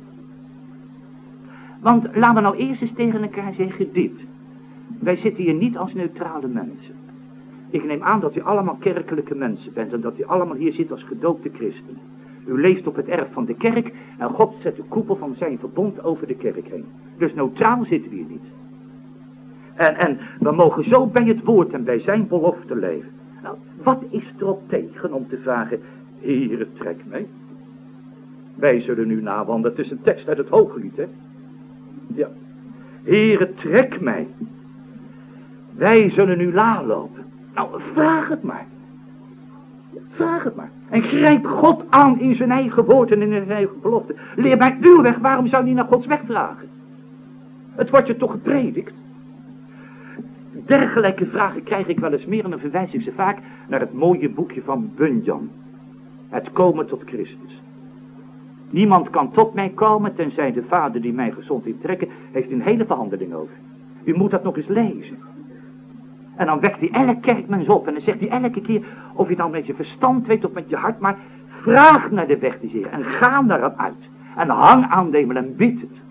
Want laten we nou eerst eens tegen elkaar zeggen dit. Wij zitten hier niet als neutrale mensen. Ik neem aan dat u allemaal kerkelijke mensen bent en dat u allemaal hier zit als gedoopte christenen. U leeft op het erf van de kerk en God zet de koepel van zijn verbond over de kerk heen. Dus neutraal zitten we hier niet. En we mogen zo bij het woord en bij zijn belofte leven. Nou, wat is erop tegen om te vragen, Heere, trek mij. Wij zullen nu nawandelen, het is een tekst uit het Hooglied, hè. Ja. Heere, trek mij. Wij zullen nu nalopen. Nou, vraag het maar. Vraag het maar. En grijp God aan in zijn eigen woord en in zijn eigen belofte. Leer mij uw weg, waarom zou je niet naar Gods weg vragen? Het wordt je toch gepredikt. dergelijke vragen krijg ik wel eens meer en dan verwijs ik ze vaak naar het mooie boekje van Bunyan. Het komen tot Christus. Niemand kan tot mij komen tenzij de Vader die mij gezond heeft trekken, heeft een hele verhandeling over. U moet dat nog eens lezen. En dan wekt hij elk kerkmens op en dan zegt hij elke keer, of je nou met je verstand weet of met je hart, maar vraag naar de weg des Heeren en ga naar hem uit. En hang aan de hemel en bid het.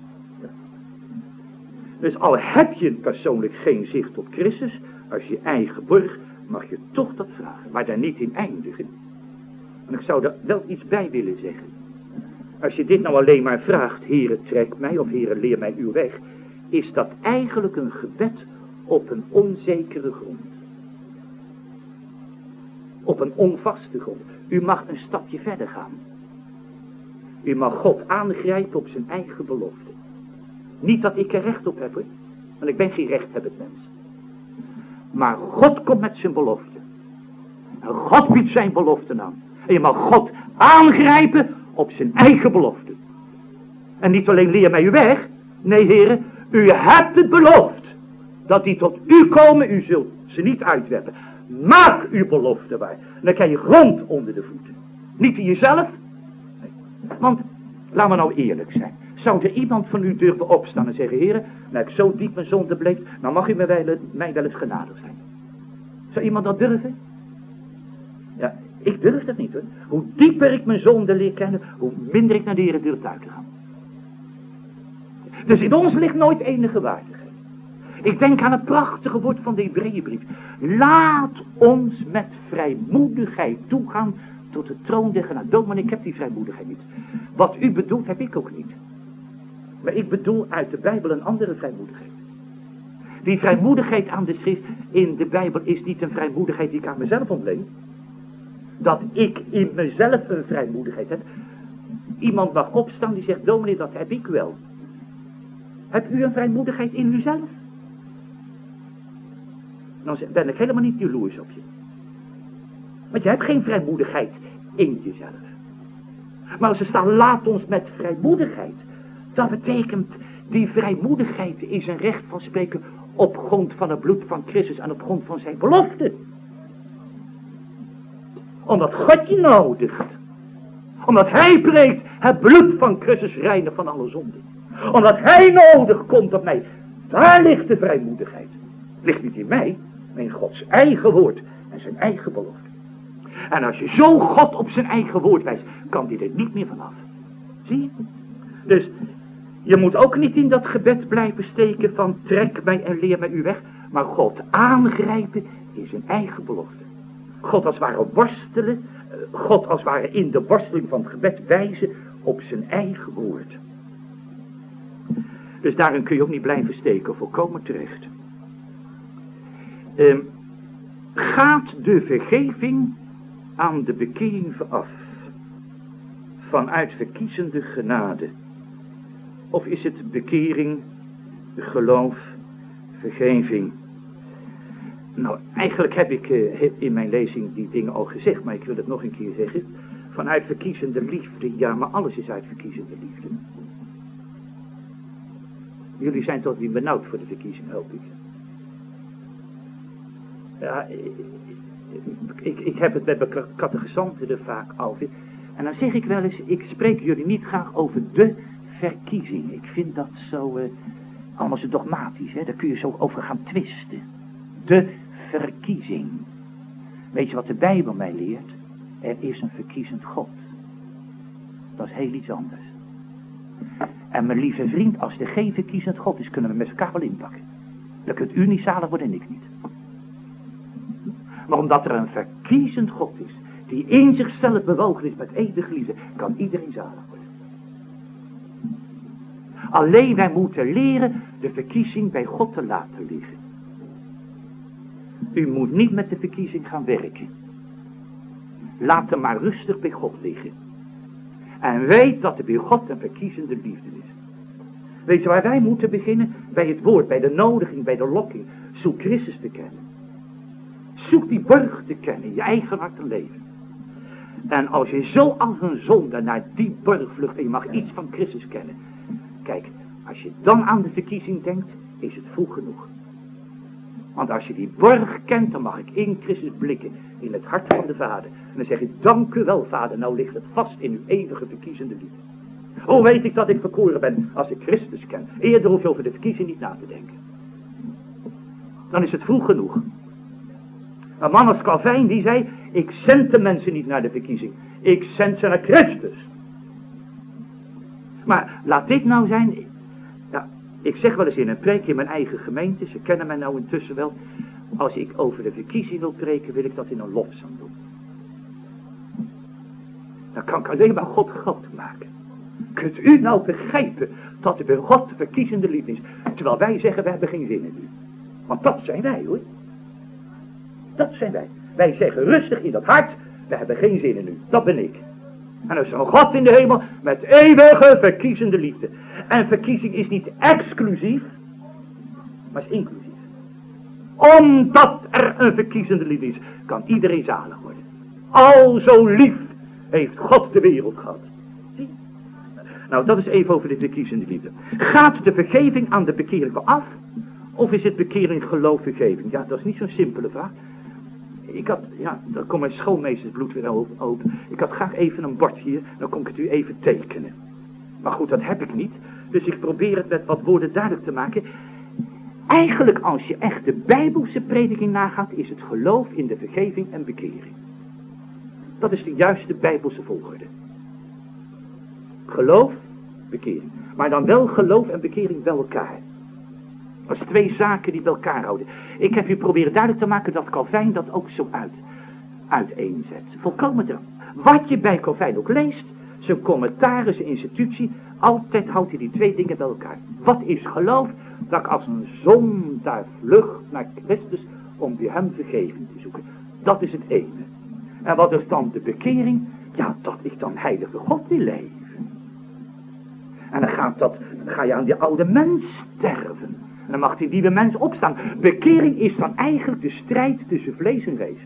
Dus al heb je persoonlijk geen zicht op Christus, als je eigen borg, mag je toch dat vragen, maar daar niet in eindigen. En ik zou er wel iets bij willen zeggen. Als je dit nou alleen maar vraagt, Heere trek mij of Heere leer mij uw weg, is dat eigenlijk een gebed op een onzekere grond. Op een onvaste grond. U mag een stapje verder gaan. U mag God aangrijpen op zijn eigen belofte. Niet dat ik er recht op heb, hoor, want ik ben geen rechthebbend mens. Maar God komt met zijn belofte. En God biedt zijn belofte aan. En je mag God aangrijpen op zijn eigen belofte. En niet alleen leer mij uw weg. Nee, heren, u hebt het beloofd. Dat die tot u komen, u zult ze niet uitwerpen. Maak uw belofte waar. Dan krijg je grond onder de voeten. Niet in jezelf. Nee. Want, laten we nou eerlijk zijn. Zou er iemand van u durven opstaan en zeggen, heren, nou ik zo diep mijn zonde bleef, nou mag u mij wel eens genadig zijn. Zou iemand dat durven? Ja, ik durf dat niet, hoor. Hoe dieper ik mijn zonde leer kennen, hoe minder ik naar de Heer durf uit te gaan. Dus in ons ligt nooit enige waardigheid. Ik denk aan het prachtige woord van de Hebreeënbrief. Laat ons met vrijmoedigheid toegaan tot de troon der genade. Dominee, ik heb die vrijmoedigheid niet. Wat u bedoelt, heb ik ook niet. Maar ik bedoel uit de Bijbel een andere vrijmoedigheid. Die vrijmoedigheid aan de schrift in de Bijbel is niet een vrijmoedigheid die ik aan mezelf ontleen. Dat ik in mezelf een vrijmoedigheid heb. Iemand mag opstaan die zegt, dominee, dat heb ik wel. Hebt u een vrijmoedigheid in uzelf? Dan ben ik helemaal niet jaloers op je. Want je hebt geen vrijmoedigheid in jezelf. Maar als er staat, laat ons met vrijmoedigheid. Dat betekent, die vrijmoedigheid is een recht van spreken op grond van het bloed van Christus en op grond van zijn belofte. Omdat God je nodigt. Omdat hij preekt, het bloed van Christus reinen van alle zonden. Omdat hij nodig komt op mij. Daar ligt de vrijmoedigheid. Ligt niet in mij, maar in Gods eigen woord en zijn eigen belofte. En als je zo God op zijn eigen woord wijst, kan hij er niet meer vanaf. Zie je? Dus je moet ook niet in dat gebed blijven steken van trek mij en leer mij uw weg. Maar God aangrijpen in zijn eigen belofte. God als het ware worstelen. God als het ware in de worsteling van het gebed wijzen op zijn eigen woord. Dus daarin kun je ook niet blijven steken, volkomen terecht. Gaat de vergeving aan de bekering vooraf? Vanuit verkiezende genade? Of is het bekering, geloof, vergeving? Nou, eigenlijk heb ik in mijn lezing die dingen al gezegd, maar ik wil het nog een keer zeggen. Vanuit verkiezende liefde, ja, maar alles is uit verkiezende liefde. Jullie zijn toch niet benauwd voor de verkiezing, hoop ik. Ja, ik heb het met mijn catechisanten er vaak over. En dan zeg ik wel eens, ik spreek jullie niet graag over de verkiezing. Ik vind dat zo, allemaal zo dogmatisch, hè. Daar kun je zo over gaan twisten. De verkiezing. Weet je wat de Bijbel mij leert? Er is een verkiezend God. Dat is heel iets anders. En mijn lieve vriend, als er geen verkiezend God is, kunnen we met elkaar wel inpakken. Dan kunt u niet zalig worden en ik niet. Maar omdat er een verkiezend God is, die in zichzelf bewogen is met eeuwige liefde, kan iedereen zalig worden. Alleen wij moeten leren de verkiezing bij God te laten liggen. U moet niet met de verkiezing gaan werken. Laat hem maar rustig bij God liggen. En weet dat er bij God een verkiezende liefde is. Weet je waar wij moeten beginnen? Bij het woord, bij de nodiging, bij de lokking. Zoek Christus te kennen. Zoek die borg te kennen, je eigen hart te leven. En als je zo als een zonde naar die borg vlucht en je mag iets van Christus kennen. Kijk, als je dan aan de verkiezing denkt, is het vroeg genoeg. Want als je die borg kent, dan mag ik in Christus blikken in het hart van de Vader. En dan zeg ik, dank u wel, Vader, nou ligt het vast in uw eeuwige verkiezende liefde. Hoe weet ik dat ik verkoren ben als ik Christus ken? Eerder hoef je over de verkiezing niet na te denken. Dan is het vroeg genoeg. Een man als Calvijn die zei, ik zend de mensen niet naar de verkiezing. Ik zend ze naar Christus. Maar laat dit nou zijn. Ja, ik zeg wel eens in een preek in mijn eigen gemeente, ze kennen mij nou intussen wel. Als ik over de verkiezing wil preken, wil ik dat in een lofzang doen. Dan kan ik alleen maar God groot maken. Kunt u nou begrijpen dat er bij God verkiezende liefde is? Terwijl wij zeggen, we hebben geen zin in u. Want dat zijn wij, hoor. Dat zijn wij. Wij zeggen rustig in dat hart, we hebben geen zin in u. Dat ben ik. En er is een God in de hemel met eeuwige verkiezende liefde. En verkiezing is niet exclusief, maar is inclusief. Omdat er een verkiezende liefde is, kan iedereen zalig worden. Al zo lief heeft God de wereld gehad. Zie? Nou, dat is even over de verkiezende liefde. Gaat de vergeving aan de bekering af? Of is het bekering geloof vergeving? Ja, dat is niet zo'n simpele vraag. Ik had, ja, dan komt mijn schoolmeestersbloed weer open. Ik had graag even een bord hier, dan kon ik het u even tekenen. Maar goed, dat heb ik niet. Dus ik probeer het met wat woorden duidelijk te maken. Eigenlijk, als je echt de Bijbelse prediking nagaat, is het geloof in de vergeving en bekering. Dat is de juiste Bijbelse volgorde. Geloof, bekering. Maar dan wel geloof en bekering bij elkaar. Dat is twee zaken die bij elkaar houden. Ik heb u proberen duidelijk te maken dat Calvijn dat ook zo uiteenzet. Volkomen trouw. Wat je bij Calvijn ook leest, zijn commentaren, zijn institutie, altijd houdt hij die twee dingen bij elkaar. Wat is geloof? Dat ik als een zondaar vlucht naar Christus om bij hem vergeving te zoeken. Dat is het ene. En wat is dan de bekering? Ja, dat ik dan heilige God wil leven. En dan ga je aan die oude mens sterven. En dan mag die nieuwe mens opstaan. Bekering is dan eigenlijk de strijd tussen vlees en geest.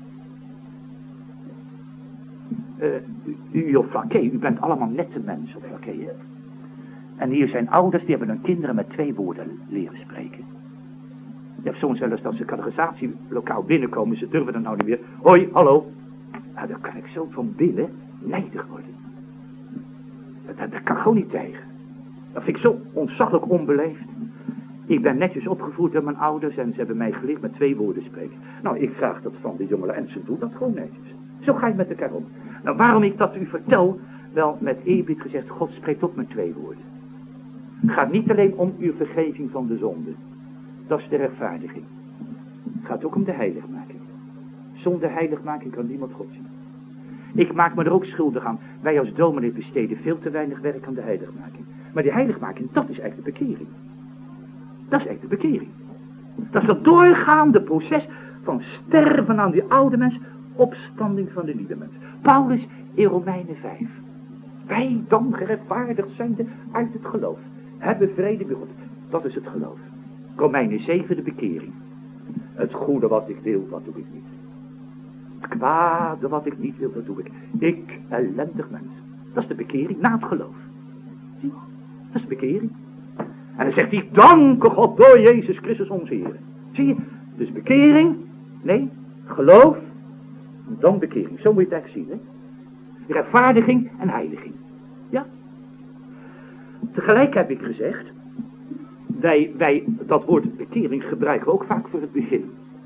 U op Flaké, u bent allemaal nette mensen op Flaké, hè? En hier zijn ouders, die hebben hun kinderen met 2 woorden leren spreken. Je hebt soms wel eens dat ze categorisatielokaal binnenkomen, ze durven dan nou niet meer. Hoi, hallo. Nou, dan kan ik zo van binnen nijdig worden. Dat kan ik gewoon niet tegen. Dat vind ik zo ontzaglijk onbeleefd. Ik ben netjes opgevoed door mijn ouders en ze hebben mij geleerd met 2 woorden spreken. Nou, ik vraag dat van de jongeren en ze doen dat gewoon netjes. Zo ga je met elkaar om. Nou, waarom ik dat u vertel? Wel, met eerbied gezegd, God spreekt ook met 2 woorden. Het gaat niet alleen om uw vergeving van de zonde. Dat is de rechtvaardiging. Het gaat ook om de heiligmaking. Zonder heiligmaking kan niemand God zien. Ik maak me er ook schuldig aan. Wij als dominee besteden veel te weinig werk aan de heiligmaking. Maar die heiligmaking, dat is eigenlijk de bekering. Dat is echt de bekering. Dat is het doorgaande proces van sterven aan die oude mens, opstanding van de nieuwe mens. Paulus in Romeinen 5. Wij dan gerechtvaardigd zijnde uit het geloof, hebben vrede bij God. Dat is het geloof. Romeinen 7, de bekering. Het goede wat ik wil, dat doe ik niet. Het kwade wat ik niet wil, dat doe ik. Ik, ellendig mens. Dat is de bekering na het geloof. Zie, dat is de bekering. En dan zegt hij, dank God door Jezus Christus onze Heer. Zie je, dus bekering, nee, geloof, en dan bekering. Zo moet je het eigenlijk zien, hè. Rechtvaardiging en heiliging. Ja. Tegelijk heb ik gezegd, wij dat woord bekering gebruiken we ook vaak voor het begin.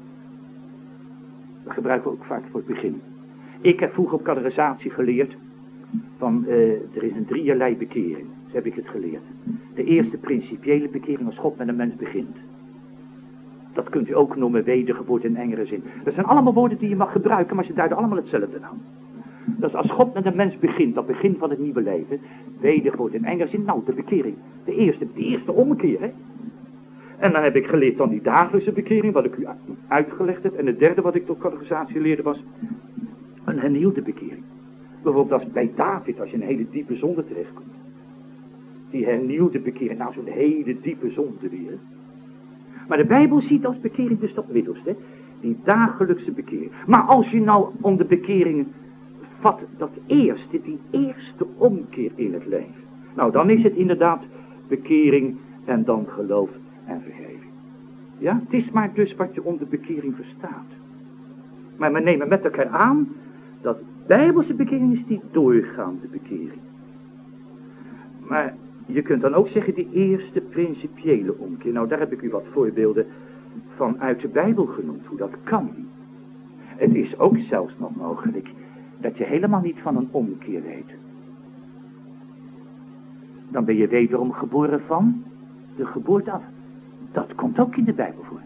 Dat gebruiken we ook vaak voor het begin. Ik heb vroeger op catechisatie geleerd van, er is een 3-erlei bekering. Zo heb ik het geleerd. De eerste principiële bekering als God met een mens begint. Dat kunt u ook noemen wedergeboorte in engere zin. Dat zijn allemaal woorden die je mag gebruiken, maar ze duiden allemaal hetzelfde aan. Dat is als God met een mens begint, dat begin van het nieuwe leven. Wedergeboorte in engere zin, nou de bekering. De eerste ommekeer, hè. En dan heb ik geleerd dan die dagelijkse bekering, wat ik u uitgelegd heb. En het derde wat ik tot catechisatie leerde was een hernieuwde bekering. Bijvoorbeeld als bij David, als je een hele diepe zonde terechtkomt. Die hernieuwde bekering, nou zo'n hele diepe zonde weer. Maar de Bijbel ziet als bekering dus dat middelste, die dagelijkse bekering. Maar als je nou om de bekering vat, die eerste omkeer in het leven. Nou, dan is het inderdaad bekering en dan geloof en vergeving.
Ja, het is maar dus wat je onder bekering verstaat. Maar we nemen met elkaar aan dat bijbelse bekering is die doorgaande bekering. Maar je kunt dan ook zeggen die eerste principiële omkeer. Nou, daar heb ik u wat voorbeelden van uit de Bijbel genoemd, hoe dat kan. Het is ook zelfs nog mogelijk dat je helemaal niet van een omkeer weet. Dan ben je wederom geboren van de geboorte af. Dat komt ook in de Bijbel voor.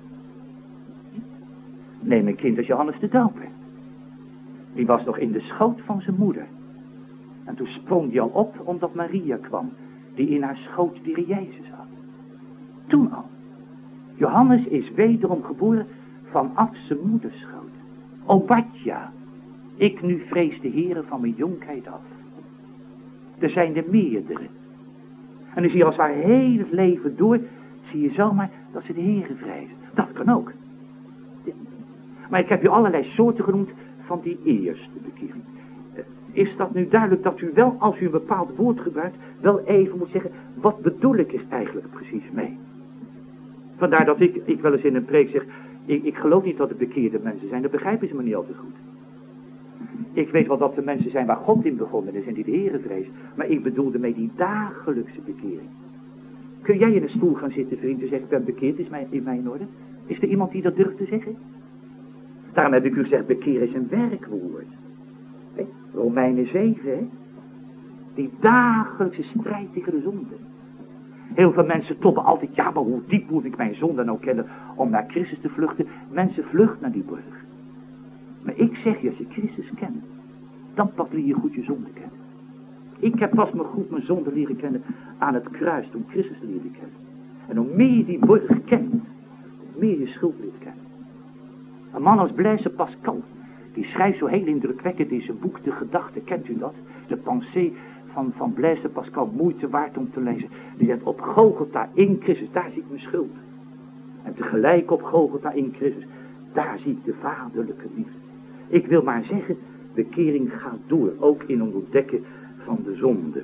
Neem een kind als Johannes de Doper. Die was nog in de schoot van zijn moeder. En toen sprong hij al op omdat Maria kwam, die in haar schoot de Heer Jezus had. Toen al. Johannes is wederom geboren vanaf zijn moederschoot. Obadja, ik nu vrees de Heere van mijn jonkheid af. Er zijn er meerdere. En dan zie je als haar heel het leven door, zie je zomaar dat ze de Heere vrezen. Dat kan ook. Maar ik heb u allerlei soorten genoemd van die eerste bekering. Is dat nu duidelijk dat u wel, als u een bepaald woord gebruikt, wel even moet zeggen, wat bedoel ik er eigenlijk precies mee? Vandaar dat ik wel eens in een preek zeg, ik geloof niet dat het bekeerde mensen zijn, dat begrijpen ze me niet altijd goed. Ik weet wel dat er mensen zijn waar God in begonnen is en die de Heere vrezen, maar ik bedoelde mee die dagelijkse bekering. Kun jij in een stoel gaan zitten, vriend, en zeggen, ik ben bekeerd, is in mijn orde? Is er iemand die dat durft te zeggen? Daarom heb ik u gezegd, bekeer is een werkwoord. Romeinen 7, hè? Die dagelijkse strijd tegen de zonde. Heel veel mensen toppen altijd, ja, maar hoe diep moet ik mijn zonde nou kennen om naar Christus te vluchten? Mensen vluchten naar die brug. Maar ik zeg je, als je Christus kent, dan pas leer je goed je zonde kennen. Ik heb pas maar goed mijn zonde leren kennen aan het kruis, toen Christus leerde kennen. En hoe meer je die brug kent, hoe meer je schuld leert kennen. Een man als Blaise Pascal, die schrijft zo heel indrukwekkend in zijn boek De Gedachte, kent u dat? De pensée van Blaise Pascal, moeite waard om te lezen. Die zegt, op Golgotha in Christus, daar zie ik mijn schuld. En tegelijk op Golgotha in Christus, daar zie ik de vaderlijke liefde. Ik wil maar zeggen, bekering gaat door, ook in het ontdekken van de zonde.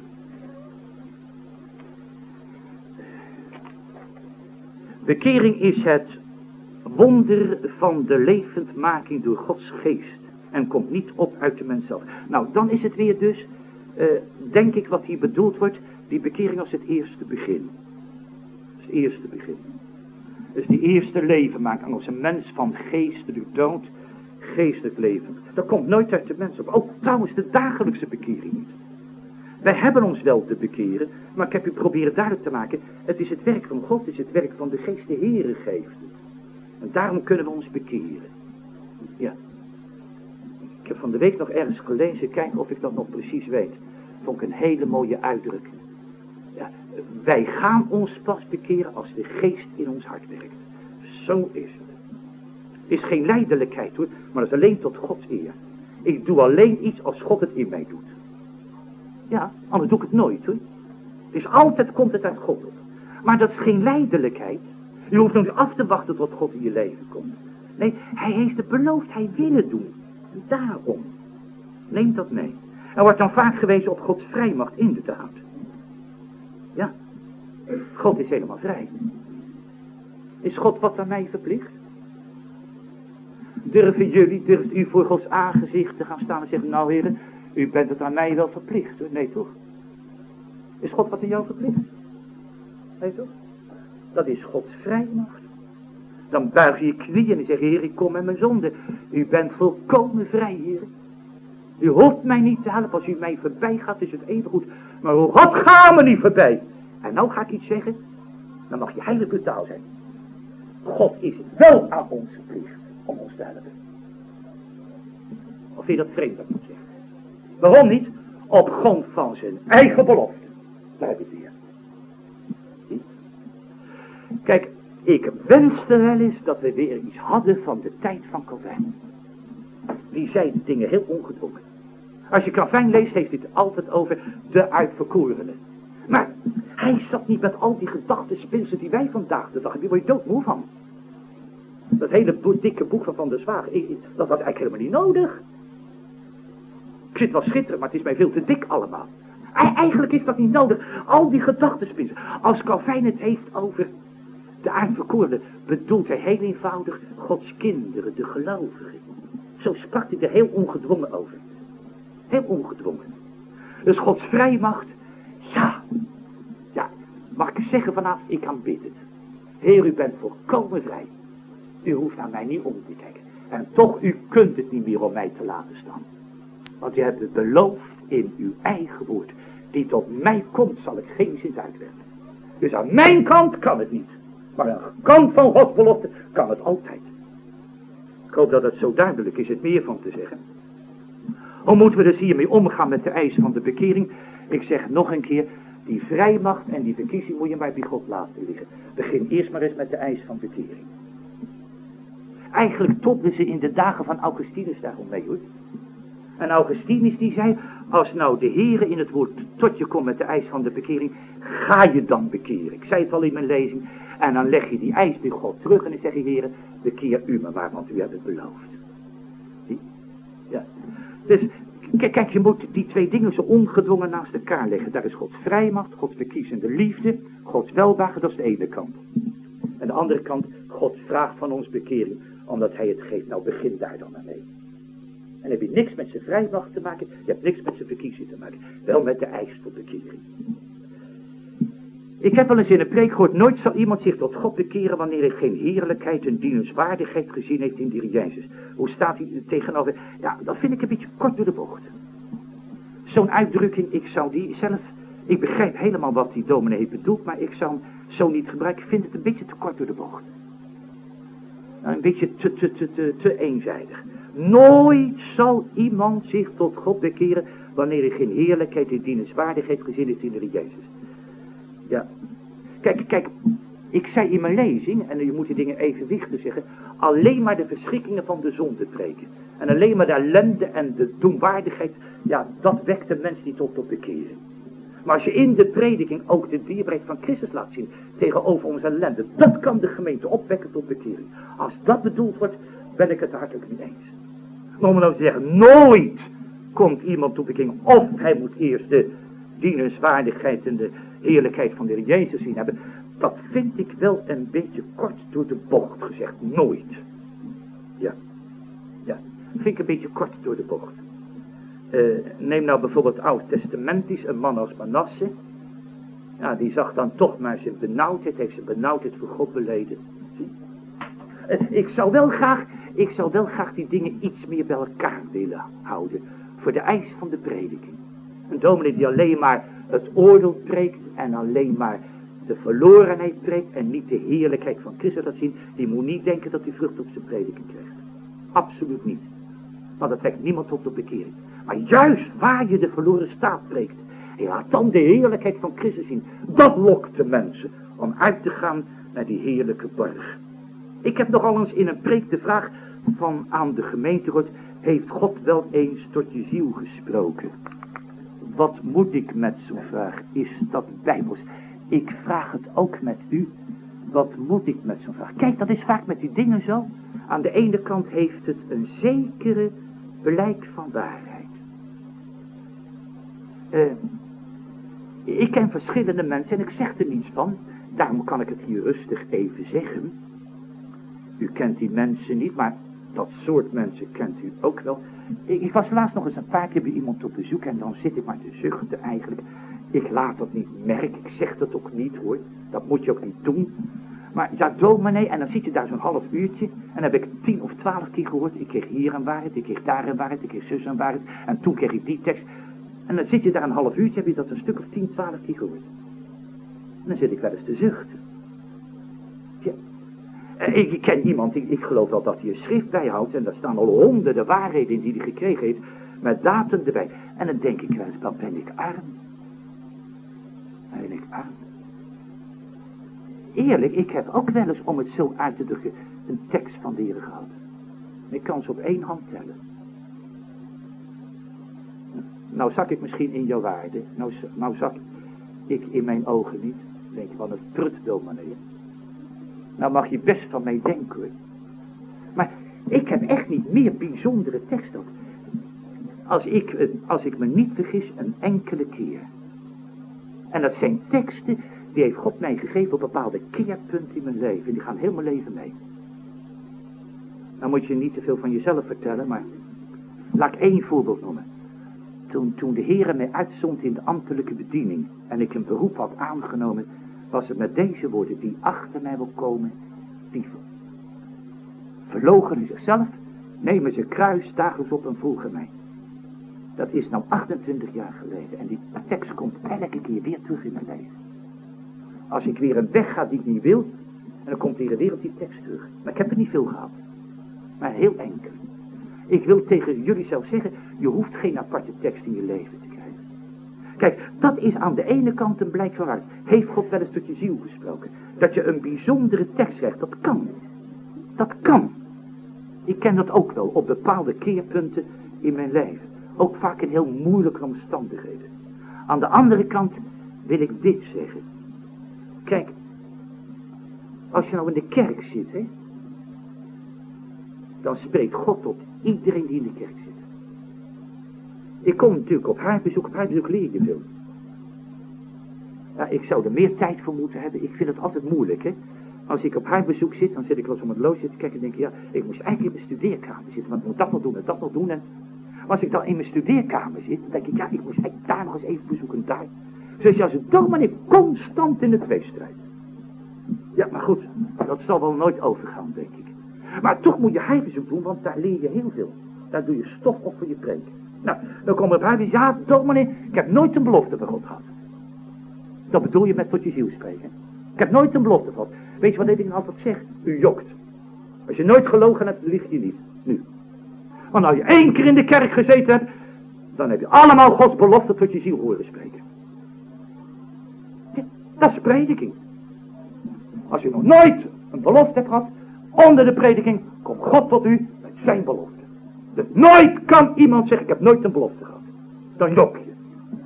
Bekering is het wonder van de levendmaking door Gods geest en komt niet op uit de mens zelf. Nou, dan is het weer dus, denk ik wat hier bedoeld wordt, die bekering als het eerste begin. Het eerste begin. Dus die eerste levenmaking als een mens van geestelijk dood, geestelijk leven. Dat komt nooit uit de mens op. Ook trouwens de dagelijkse bekering niet. Wij hebben ons wel te bekeren, maar ik heb u proberen duidelijk te maken, het is het werk van God, het is het werk van de geest, de Heere geeft het. En daarom kunnen we ons bekeren. Ja. Ik heb van de week nog ergens gelezen, kijken of ik dat nog precies weet. Vond ik een hele mooie uitdrukking. Ja, wij gaan ons pas bekeren als de geest in ons hart werkt. Zo is het. Het is geen lijdelijkheid hoor, maar dat is alleen tot Gods eer. Ik doe alleen iets als God het in mij doet. Ja, anders doe ik het nooit hoor. Het is altijd, komt het uit God op. Maar dat is geen lijdelijkheid. Je hoeft nog niet af te wachten tot God in je leven komt. Nee, hij heeft het beloofd, hij wil het doen. En daarom. Neem dat mee. Er wordt dan vaak gewezen op Gods vrijmacht, inderdaad. Ja, God is helemaal vrij. Is God wat aan mij verplicht? Durft u voor Gods aangezicht te gaan staan en zeggen, nou heren, u bent het aan mij wel verplicht hoor. Nee toch? Is God wat aan jou verplicht? Nee toch? Dat is Gods vrijmacht. Dan buig je je knieën en zeg, Heer, ik kom met mijn zonde. U bent volkomen vrij, Heer. U hoeft mij niet te helpen. Als u mij voorbij gaat, is het even goed. Maar God gaat me niet voorbij. En nou ga ik iets zeggen. Dan mag je heilig brutaal zijn. God is wel aan ons verplicht om ons te helpen. Of vind je dat vreemd dat ik moet zeggen? Waarom niet? Op grond van zijn eigen belofte. Daar heb je het weer. Zie? Kijk, ik wenste wel eens dat we weer iets hadden van de tijd van Calvijn. Die zei de dingen heel ongedwongen. Als je Calvijn leest, heeft hij het altijd over de uitverkorenen. Maar hij zat niet met al die gedachtenspinsen die wij vandaag de dag hebben. Daar word je doodmoe van. Dat hele dikke boek van de Zwager, dat was eigenlijk helemaal niet nodig. Ik zit wel schitterend, maar het is mij veel te dik allemaal. Eigenlijk is dat niet nodig. Al die gedachtenspinsen. Als Calvijn het heeft over
De aardverkorene bedoelt hij heel eenvoudig Gods kinderen, de gelovigen. Zo sprak hij er heel ongedwongen over. Heel ongedwongen. Dus Gods vrijmacht, ja, mag ik zeggen vanavond, ik aanbid het. Heer, u bent volkomen vrij. U hoeft naar mij niet om te kijken. En toch, u kunt het niet meer om mij te laten staan. Want u hebt het beloofd in uw eigen woord. Die tot mij komt, zal ik geen zin uitwerken. Dus aan mijn kant kan het niet. Maar aan de kant van Gods belofte kan het altijd. Ik hoop dat het zo duidelijk is, het meer van te zeggen. Hoe moeten we dus hiermee omgaan met de eisen van de bekering? Ik zeg nog een keer, die vrijmacht en die verkiezing moet je maar bij God laten liggen. Begin eerst maar eens met de eis van bekering. Eigenlijk topten ze in de dagen van Augustinus daarom mee, hoor. En Augustinus die zei, als nou de Heere in het woord tot je komt met de eis van de bekering, ga je dan bekeren. Ik zei het al in mijn lezing. En dan leg je die eis bij God terug en dan zeg je, Heere, bekeer u me maar, want u hebt het beloofd. Zie? Ja. Dus, kijk, je moet die twee dingen zo ongedwongen naast elkaar leggen. Daar is Gods vrijmacht, Gods verkiezende liefde, Gods welbehagen, dat is de ene kant. En de andere kant, Gods vraag van ons bekering, omdat hij het geeft. Nou, begin daar dan mee. En heb je niks met zijn vrijmacht te maken, je hebt niks met zijn verkiezing te maken. Wel met de eis tot bekering. Ik heb wel eens in een preek gehoord, nooit zal iemand zich tot God bekeren wanneer hij geen heerlijkheid en dienstwaardigheid gezien heeft in die Jezus. Hoe staat hij tegenover? Ja, dat vind ik een beetje kort door de bocht. Zo'n uitdrukking, ik zou die zelf, ik begrijp helemaal wat die dominee heeft bedoeld, maar ik zou hem zo niet gebruiken. Ik vind het een beetje te kort door de bocht. Een beetje te eenzijdig. Nooit zal iemand zich tot God bekeren wanneer hij geen heerlijkheid en dienstwaardigheid gezien heeft in de Jezus. Ja, kijk, ik zei in mijn lezing, en je moet die dingen evenwichtig zeggen, alleen maar de verschrikkingen van de zonde preken. En alleen maar de ellende en de doenwaardigheid, ja, dat wekt de mens niet op tot bekering. Maar als je in de prediking ook de dierbaarheid van Christus laat zien tegenover onze ellende, dat kan de gemeente opwekken tot bekering. Als dat bedoeld wordt, ben ik het hartelijk niet eens. Maar om nou te zeggen, nooit komt iemand tot bekering, of hij moet eerst de dienenswaardigheid en de heerlijkheid van de Heer Jezus zien hebben, dat vind ik wel een beetje kort door de bocht gezegd. Nooit. Ja, vind ik een beetje kort door de bocht. Neem nou bijvoorbeeld Oud-testamentisch, een man als Manasse. Ja, die zag dan toch maar zijn benauwdheid, heeft zijn benauwdheid voor God beleden. Zie? Ik zou wel graag die dingen iets meer bij elkaar willen houden. Voor de eis van de prediking. Een dominee die alleen maar het oordeel preekt en alleen maar de verlorenheid preekt en niet de heerlijkheid van Christus laat zien, die moet niet denken dat hij vrucht op zijn prediking krijgt. Absoluut niet. Want dat wekt niemand op bekering. Maar juist waar je de verloren staat preekt, en je laat dan de heerlijkheid van Christus zien, dat lokt de mensen om uit te gaan naar die heerlijke borg. Ik heb nogal eens in een preek de vraag van aan de gemeente gehoord, heeft God wel eens tot je ziel gesproken? Wat moet ik met zo'n vraag? Is dat bijbels? Ik vraag het ook met u. Wat moet ik met zo'n vraag? Kijk, dat is vaak met die dingen zo. Aan de ene kant heeft het een zekere blijk van waarheid. Ik ken verschillende mensen en ik zeg er niets van. Daarom kan ik het hier rustig even zeggen. U kent die mensen niet, maar dat soort mensen kent u ook wel. Ik was laatst nog eens een paar keer bij iemand op bezoek en dan zit ik maar te zuchten eigenlijk. Ik laat dat niet merken, ik zeg dat ook niet hoor. Dat moet je ook niet doen. Maar ja, dominee, en dan zit je daar zo'n half uurtje. En dan heb ik 10 of 12 keer gehoord. Ik kreeg hier een waarheid, ik kreeg daar een waarheid, ik kreeg zus een waarheid. En toen kreeg ik die tekst. En dan zit je daar een half uurtje, heb je dat een stuk of 10, 12 keer gehoord. En dan zit ik wel eens te zuchten. Ja. Ik ken iemand, ik geloof wel dat hij een schrift bijhoudt. En daar staan al honderden waarheden in die hij gekregen heeft. Met datum erbij. En dan denk ik wel eens, wat ben ik arm. Ben ik arm. Eerlijk, ik heb ook wel eens, om het zo uit te drukken, een tekst van de Heer gehad. Ik kan ze op 1 hand tellen. Nou zak ik misschien in jouw waarde. Nou zak ik in mijn ogen niet. Denk je van het prutdominee. Nou mag je best van mij denken hoor. Maar ik heb echt niet meer bijzondere tekst dan. Als ik me niet vergis, een enkele keer. En dat zijn teksten
Die heeft God mij gegeven op bepaalde keerpunten in mijn leven. Die gaan heel mijn leven mee. Dan moet je niet te veel van jezelf vertellen, maar laat ik 1 voorbeeld noemen. Toen de Heere mij uitzond in de ambtelijke bediening en ik een beroep had aangenomen, was het met deze woorden: die achter mij wil komen, die verloochenen zichzelf, nemen ze kruis dagelijks op en volgen mij. Dat is nou 28 jaar geleden en die tekst komt elke keer weer terug in mijn leven. Als ik weer een weg ga die ik niet wil, en dan komt weer op die tekst terug. Maar ik heb er niet veel gehad, maar heel enkel. Ik wil tegen jullie zelf zeggen, je hoeft geen aparte tekst in je leven te krijgen. Kijk, dat is aan de ene kant een blijk van waarheid. Heeft God wel eens tot je ziel gesproken? Dat je een bijzondere tekst krijgt, dat kan niet. Dat kan. Ik ken dat ook wel op bepaalde keerpunten in mijn leven. Ook vaak in heel moeilijke omstandigheden. Aan de andere kant wil ik dit zeggen. Kijk, als je nou in de kerk zit, hè, dan spreekt God tot iedereen die in de kerk zit. Ik kom natuurlijk op haar bezoek leer je veel. Ja, ik zou er meer tijd voor moeten hebben. Ik vind het altijd moeilijk, hè. Als ik op haar bezoek zit, dan zit ik wel eens om het loos te kijken en denk ik, ja, ik moest eigenlijk in mijn studeerkamer zitten, want ik moet dat nog doen en dat nog doen. En als ik dan in mijn studeerkamer zit, dan denk ik, ja, ik moest eigenlijk daar nog eens even bezoeken en daar. Dus als een dominee constant in de tweestrijd. Ja, maar goed, dat zal wel nooit overgaan, denk ik. Maar toch moet je heilbezoek doen, want daar leer je heel veel. Daar doe je stof op voor je preek. Nou, dan komen er bij, ja, dominee, ik heb nooit een belofte van God gehad. Dat bedoel je met tot je ziel spreken. Ik heb nooit een belofte gehad. Weet je wat ik altijd zeg? U jokt. Als je nooit gelogen hebt, lieg je niet. Nu. Want als je 1 keer in de kerk gezeten hebt, dan heb je allemaal Gods belofte tot je ziel horen spreken. Ja, dat is prediking. Als je nog nooit een belofte hebt gehad, onder de prediking komt God tot u met zijn belofte. Dus nooit kan iemand zeggen, ik heb nooit een belofte gehad. Dan jok je.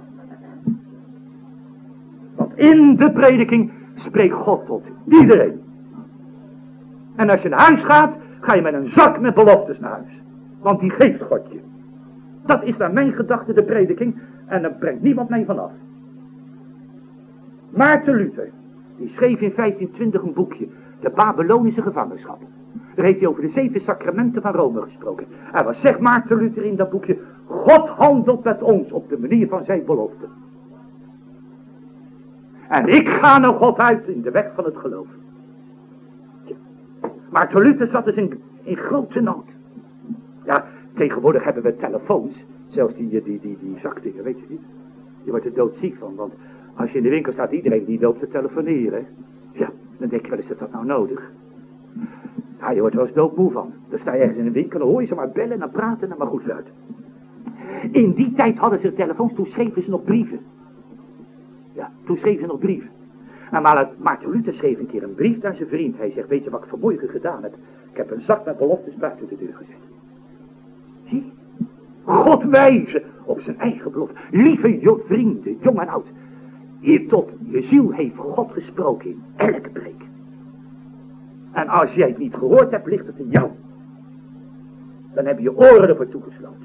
Want in de prediking spreekt God tot iedereen. En als je naar huis gaat, ga je met een zak met beloftes naar huis. Want die geeft God je. Dat is naar mijn gedachte de prediking. En daar brengt niemand mij vanaf. Maarten Luther, die schreef in 1520 een boekje. De Babylonische gevangenschap. Daar heeft hij over de 7 sacramenten van Rome gesproken. En wat zegt Maarten Luther in dat boekje? God handelt met ons op de manier van zijn belofte. En ik ga naar God uit in de weg van het geloof. Maarten Luther zat dus in grote nood. Ja, tegenwoordig hebben we telefoons. Zelfs die zakdingen, weet je niet. Je wordt er doodziek van, want als je in de winkel staat, iedereen die wil te telefoneren. Ja, dan denk je wel eens, is dat nou nodig? Ja, je wordt er wel eens doodmoe van. Dan sta je ergens in een winkel, dan hoor je ze maar bellen en praten en maar goed luid. In die tijd hadden ze telefoons, toen schreven ze nog brieven. Ja, toen schreven ze nog brieven. En Maarten Luther schreef een keer een brief naar zijn vriend. Hij zegt, weet je wat ik vanmorgen gedaan heb? Ik heb een zak met beloftes buiten de deur gezet. Zie, God wijzen op zijn eigen belofte. Lieve vrienden, jong en oud. Hier tot je ziel heeft God gesproken in elke preek. En als jij het niet gehoord hebt, ligt het in jou. Dan heb je je oren ervoor toegesloten.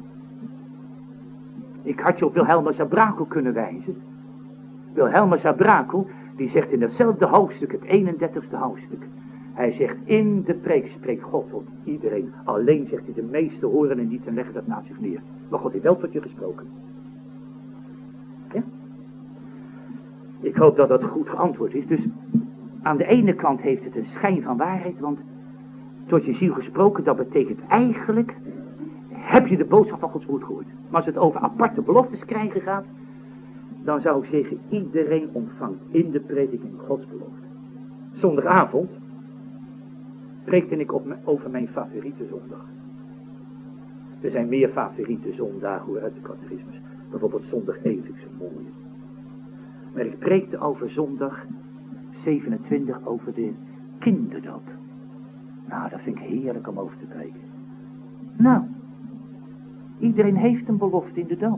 Ik had je op Wilhelmus à Brakel kunnen wijzen. Wilhelmus à Brakel, die zegt in hetzelfde hoofdstuk, het 31ste hoofdstuk. Hij zegt, in de preek spreekt God tot iedereen. Alleen, zegt hij, de meesten horen en niet en leggen dat naast zich neer. Maar God heeft wel tot je gesproken. Ja? Ik hoop dat dat goed geantwoord is. Dus aan de ene kant heeft het een schijn van waarheid, want tot je ziel gesproken, dat betekent eigenlijk, heb je de boodschap van Gods woord gehoord. Maar als het over aparte beloftes krijgen gaat, dan zou ik zeggen, iedereen ontvangt in de prediking Gods belofte. Zondagavond preekte ik over mijn favoriete zondag. Er zijn meer favoriete zondagen uit de catechismus. Bijvoorbeeld zondag 1 vind ik zo mooi. Maar ik preekte over zondag 27 over de kinderdoop. Nou, dat vind ik heerlijk om over te preken. Nou, iedereen heeft een belofte in de doop.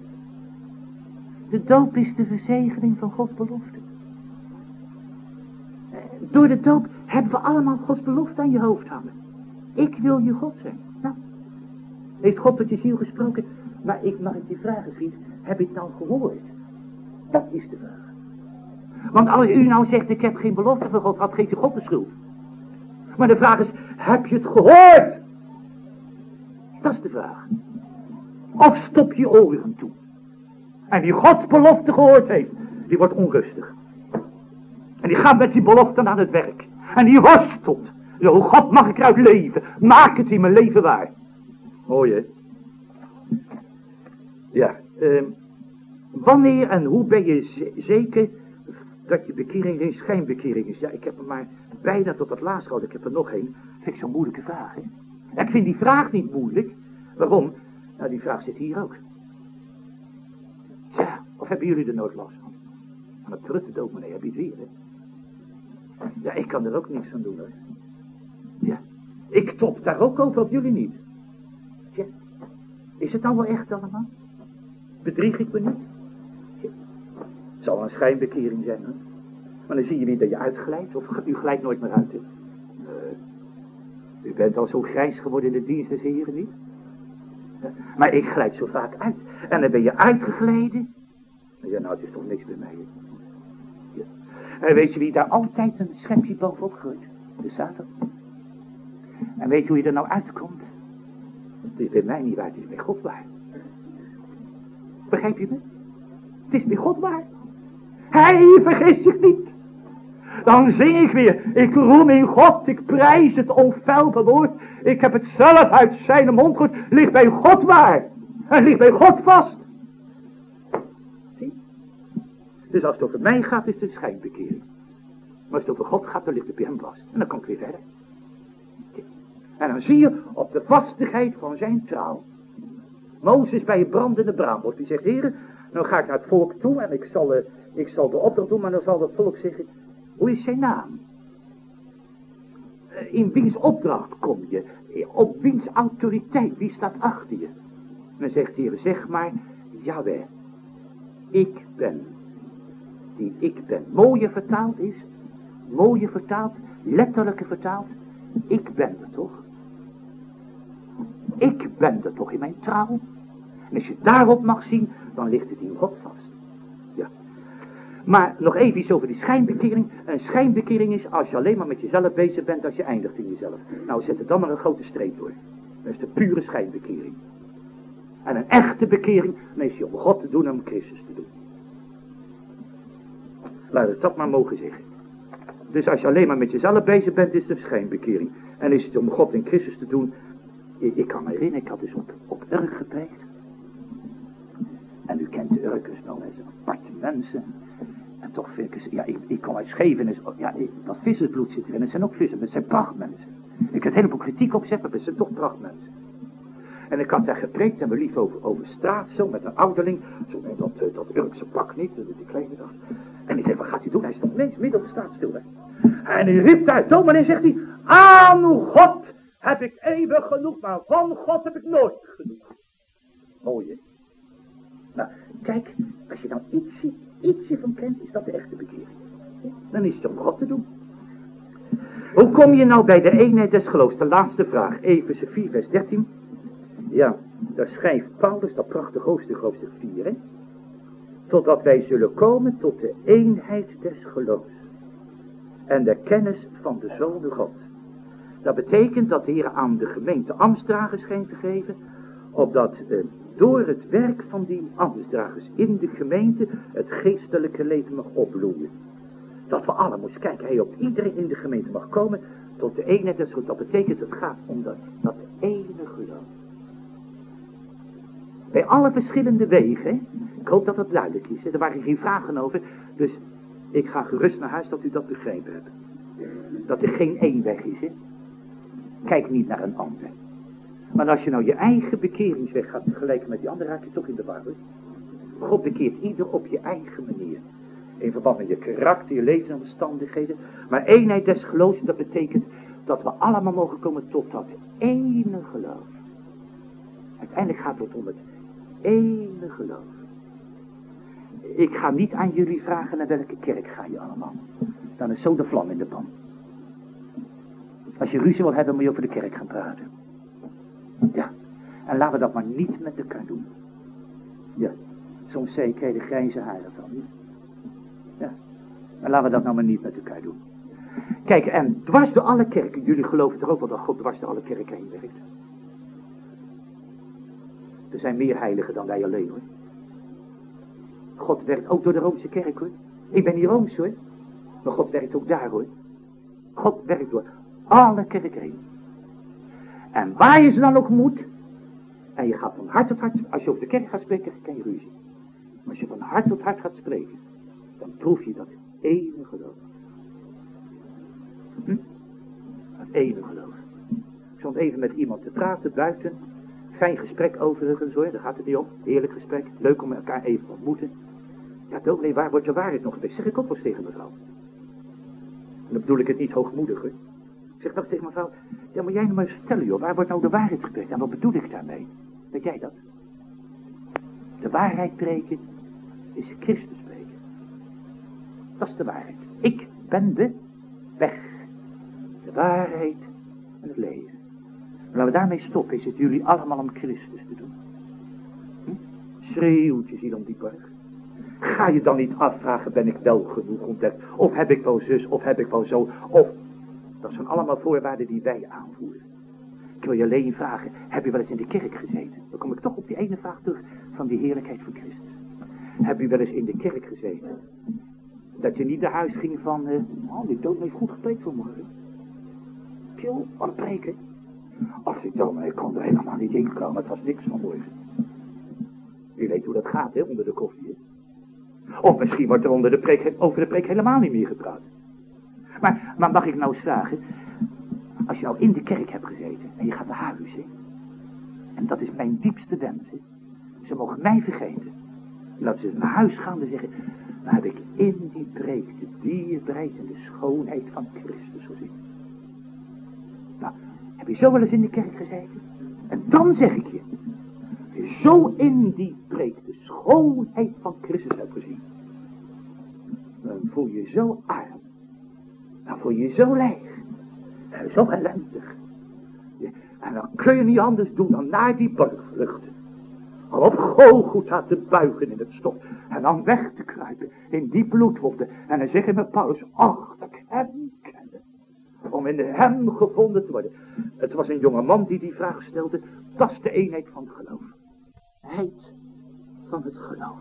De doop is de verzegeling van Gods belofte. Door de doop hebben we allemaal Gods belofte aan je hoofd hangen. Ik wil je God zijn. Nou, heeft God tot je ziel gesproken? Maar mag ik je vragen, vriend, heb je het nou gehoord? Dat is de vraag. Want als u nou zegt, ik heb geen belofte van God, had geeft u God de schuld. Maar de vraag is, heb je het gehoord? Dat is de vraag. Of stop je oren toe. En wie Gods belofte gehoord heeft, die wordt onrustig. En die gaat met die beloften aan het werk. En die worstelt. Zo, God mag ik eruit leven. Maak het in mijn leven waar. Mooi hè? Ja, wanneer en hoe ben je zeker dat je bekering geen schijnbekering is? Ja, ik heb er maar bijna tot het laatst gehad. Ik heb er nog één. Vind ik zo'n moeilijke vraag, hè? Ja, ik vind die vraag niet moeilijk. Waarom? Nou, die vraag zit hier ook. Tja, of hebben jullie er nooit last van? Van het prutte dominee heb je het weer, hè? Ja, ik kan er ook niks aan doen, hoor. Ja, ik top daar ook over, of jullie niet. Tja, is het nou wel echt allemaal? Bedrieg ik me niet? Ja. Het zal een schijnbekering zijn, hoor. Maar dan zie je weer dat je uitglijdt, of u glijdt nooit meer uit, hè? U bent al zo grijs geworden in de dienst des Heren, niet? Ja, maar ik glijd zo vaak uit. En dan ben je uitgegleden. Ja, nou, het is toch niks bij mij, hè? Ja. En weet je wie daar altijd een schepje bovenop gooit? De Satan. En weet je hoe je er nou uitkomt? Het is bij mij niet waar, het is bij God waar. Begrijp je me? Het is bij God waar. Hij vergist zich niet. Dan zing ik weer. Ik roem in God, ik prijs het onfeilbaar woord. Ik heb het zelf uit zijn mond gehoord. Ligt bij God waar. En ligt bij God vast. Zie? Dus als het over mij gaat, is het een schijnbekering. Maar als het over God gaat, dan ligt het bij hem vast. En dan kan ik weer verder. Zie? En dan zie je op de vastigheid van zijn trouw. Mozes bij een brandende braambos. Die zegt, heren, nou ga ik naar het volk toe en ik zal de opdracht doen, maar dan zal het volk zeggen, hoe is zijn naam? In wiens opdracht kom je? Op wiens autoriteit? Wie staat achter je? En dan zegt de Heer, zeg maar, Jaweh, ik ben. Die ik ben. Mooie vertaald, letterlijke vertaald, ik ben er toch? Ik ben er toch in mijn trouw? En als je daarop mag zien, dan ligt het in God vast. Ja. Maar nog even iets over die schijnbekering. Een schijnbekering is als je alleen maar met jezelf bezig bent als je eindigt in jezelf. Nou, zet er dan maar een grote streep door. Dat is de pure schijnbekering. En een echte bekering, dan is je om God te doen en om Christus te doen. Laat het dat maar mogen zeggen. Dus als je alleen maar met jezelf bezig bent, is het een schijnbekering. En is het om God en Christus te doen. Ik kan me herinneren, ik had dus op Urk gepreekt. En u kent de Urkers wel, hè, zo'n aparte mensen. En toch vind ik, ja, ik kom uit Scheveningen, ja, dat vissersbloed zit erin. Het zijn ook vissers, maar het zijn prachtmensen. Ik had een heleboel kritiek op zetten, maar het zijn toch prachtmensen. En ik had daar gepreekt en we lief over straat, zo met een ouderling. Zo met dat Urkse pak niet, die kleine dag. En ik zei, wat gaat hij doen? Hij stond ineens midden op de straat stil, hè. En hij riep uit, dominee, zegt hij, aan God heb ik eeuwig genoeg, maar van God heb ik nooit genoeg. Mooi, hè? Nou, kijk, als je nou ietsje van kent, is dat de echte bekering. Dan is het om God te doen. Hoe kom je nou bij de eenheid des geloofs? De laatste vraag, Efeze 4 vers 13. Ja, daar schrijft Paulus dat prachtig hoofdstuk 4, hè. Totdat wij zullen komen tot de eenheid des geloofs. En de kennis van de Zoon God. Dat betekent dat de Heer aan de gemeente ambtsdragers schijnt te geven, opdat door het werk van die ambtsdragers in de gemeente het geestelijke leven mag opbloeien. Dat we allen moeten kijken, hij op iedereen in de gemeente mag komen tot de eenheid des geloofs. Dat betekent het gaat om dat ene geloof. Bij alle verschillende wegen, hè? Ik hoop dat dat duidelijk is, hè? Er waren geen vragen over, dus ik ga gerust naar huis dat u dat begrepen hebt. Dat er geen één weg is, hè? Kijk niet naar een ander. Maar als je nou je eigen bekeringsweg gaat vergelijken met die andere, raak je toch in de war, hoor. God bekeert ieder op je eigen manier. In verband met je karakter, je levensomstandigheden. Maar eenheid des geloofs, dat betekent dat we allemaal mogen komen tot dat ene geloof. Uiteindelijk gaat het om het ene geloof. Ik ga niet aan jullie vragen naar welke kerk ga je allemaal. Dan is zo de vlam in de pan. Als je ruzie wil hebben, moet je over de kerk gaan praten. Ja, en laten we dat maar niet met elkaar doen. Ja, soms krijg je de grijze haren van. Ja, Maar laten we dat nou maar niet met elkaar doen. Kijk, en dwars door alle kerken, jullie geloven toch ook wel dat God dwars door alle kerken heen werkt? Er zijn meer heiligen dan wij alleen, hoor. God werkt ook door de Roomse kerk, hoor. Ik ben niet Rooms, hoor. Maar God werkt ook daar, hoor. God werkt door alle kerken heen. En waar je ze dan ook moet, en je gaat van hart tot hart, als je over de kerk gaat spreken, kan je ruzie. Maar als je van hart tot hart gaat spreken, dan proef je dat ene geloof. Dat ene geloof. Ik stond even met iemand te praten buiten. Fijn gesprek overigens, hoor, daar gaat het niet om. Heerlijk gesprek, leuk om elkaar even te ontmoeten. Ja, dominee, waar wordt je waarheid nog geweest? Zeg ik ook wel eens tegen mevrouw. En dan bedoel ik het niet hoogmoedig, hoor. Ik zeg wel eens tegen mevrouw, ja, moet jij nou maar eens vertellen, joh, waar wordt nou de waarheid gepreekt? En wat bedoel ik daarmee? Weet jij dat? De waarheid preken is Christus spreken. Dat is de waarheid. Ik ben de weg, de waarheid en het leven. Maar laten we daarmee stoppen. Is het jullie allemaal om Christus te doen? Schreeuwtjes hier om die berg. Ga je dan niet afvragen, ben ik wel genoeg ontdekt? Of heb ik wel zus, of heb ik wel zo, of... Dat zijn allemaal voorwaarden die wij aanvoeren. Ik wil je alleen vragen, heb je wel eens in de kerk gezeten? Dan kom ik toch op die ene vraag terug van die heerlijkheid van Christus. Heb je wel eens in de kerk gezeten? Dat je niet naar huis ging van, die dominee heeft goed gepreekt vanmorgen. Chill, wat preken. Als ik dominee kon er helemaal niet in komen, het was niks vanmorgen. Je weet hoe dat gaat, hè, onder de koffie, hè? Of misschien wordt er over de preek helemaal niet meer gepraat. Maar mag ik nou eens vragen, als je nou in de kerk hebt gezeten en je gaat naar huis, hè, en dat is mijn diepste wens, hè, ze mogen mij vergeten. Dat ze naar huis gaan en zeggen, dan heb ik in die preek de dierbaarheid en de schoonheid van Christus gezien. Nou, heb je zo wel eens in de kerk gezeten? En dan zeg ik je, als je zo in die preek de schoonheid van Christus hebt gezien, dan voel je je zo arm. Dan voel je je zo leeg. Zo ellendig. Ja, en dan kun je niet anders doen dan naar die berg vluchten. Om op Golgotha te buigen in het stof. En dan weg te kruipen in die bloedwonden. En dan zeggen met Paulus, ach, dat ik hem kende. Om in hem gevonden te worden. Het was een jonge man die vraag stelde. Dat is de eenheid van het geloof. Eenheid van het geloof.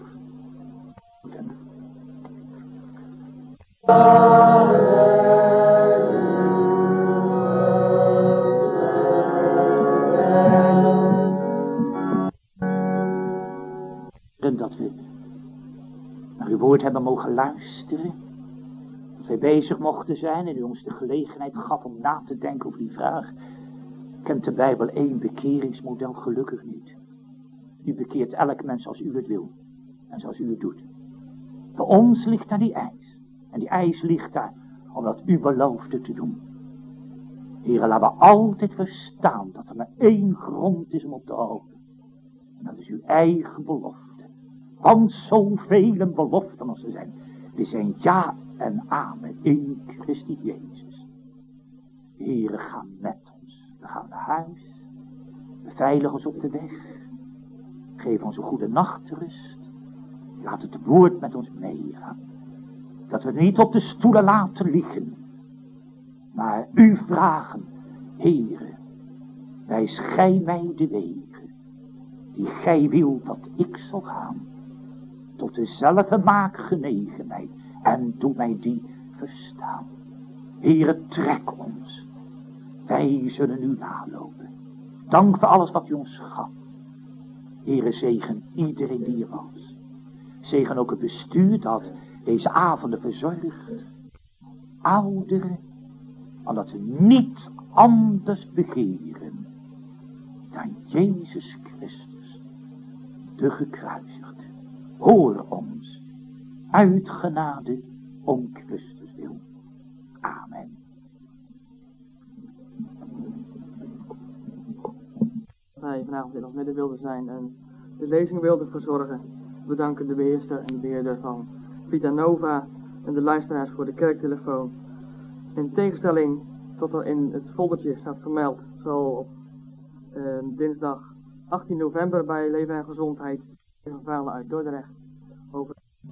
Dat we naar uw woord hebben mogen luisteren. Dat wij bezig mochten zijn en u ons de gelegenheid gaf om na te denken over die vraag. Kent de Bijbel één bekeringsmodel? Gelukkig niet. U bekeert elk mens als u het wil en zoals u het doet. Bij ons ligt daar die eis. En die eis ligt daar omdat u beloofde te doen. Heren, laten we altijd verstaan dat er maar één grond is om op te houden. En dat is uw eigen belofte. Want zoveel beloften als er zijn, die zijn ja en amen in Christus Jezus. Heren, ga met ons. We gaan naar huis. Beveilig ons op de weg. Geef ons een goede nachtrust. Laat het woord met ons meegaan. Dat we niet op de stoelen laten liggen. Maar u vragen, Heere, wijs gij mij de wegen die gij wilt dat ik zal gaan. Tot dezelfde maak genegenheid en doe mij die verstaan. Heere, trek ons. Wij zullen u nalopen. Dank voor alles wat u ons gaf. Heere, zegen iedereen die er was. Zegen ook het bestuur dat deze avonden verzorgt. Ouderen, omdat we niet anders begeren dan Jezus Christus, de gekruisigde. Hoor ons, uit genade, om Christus wil. Amen.
Wij vanavond in ons midden wilden zijn en de lezing wilden verzorgen. We danken de beheerster en de beheerder van Vita Nova en de luisteraars voor de kerktelefoon. In tegenstelling tot er in het foldertje staat vermeld, zal op dinsdag 18 november bij Leven en Gezondheid verhalen uit Dordrecht over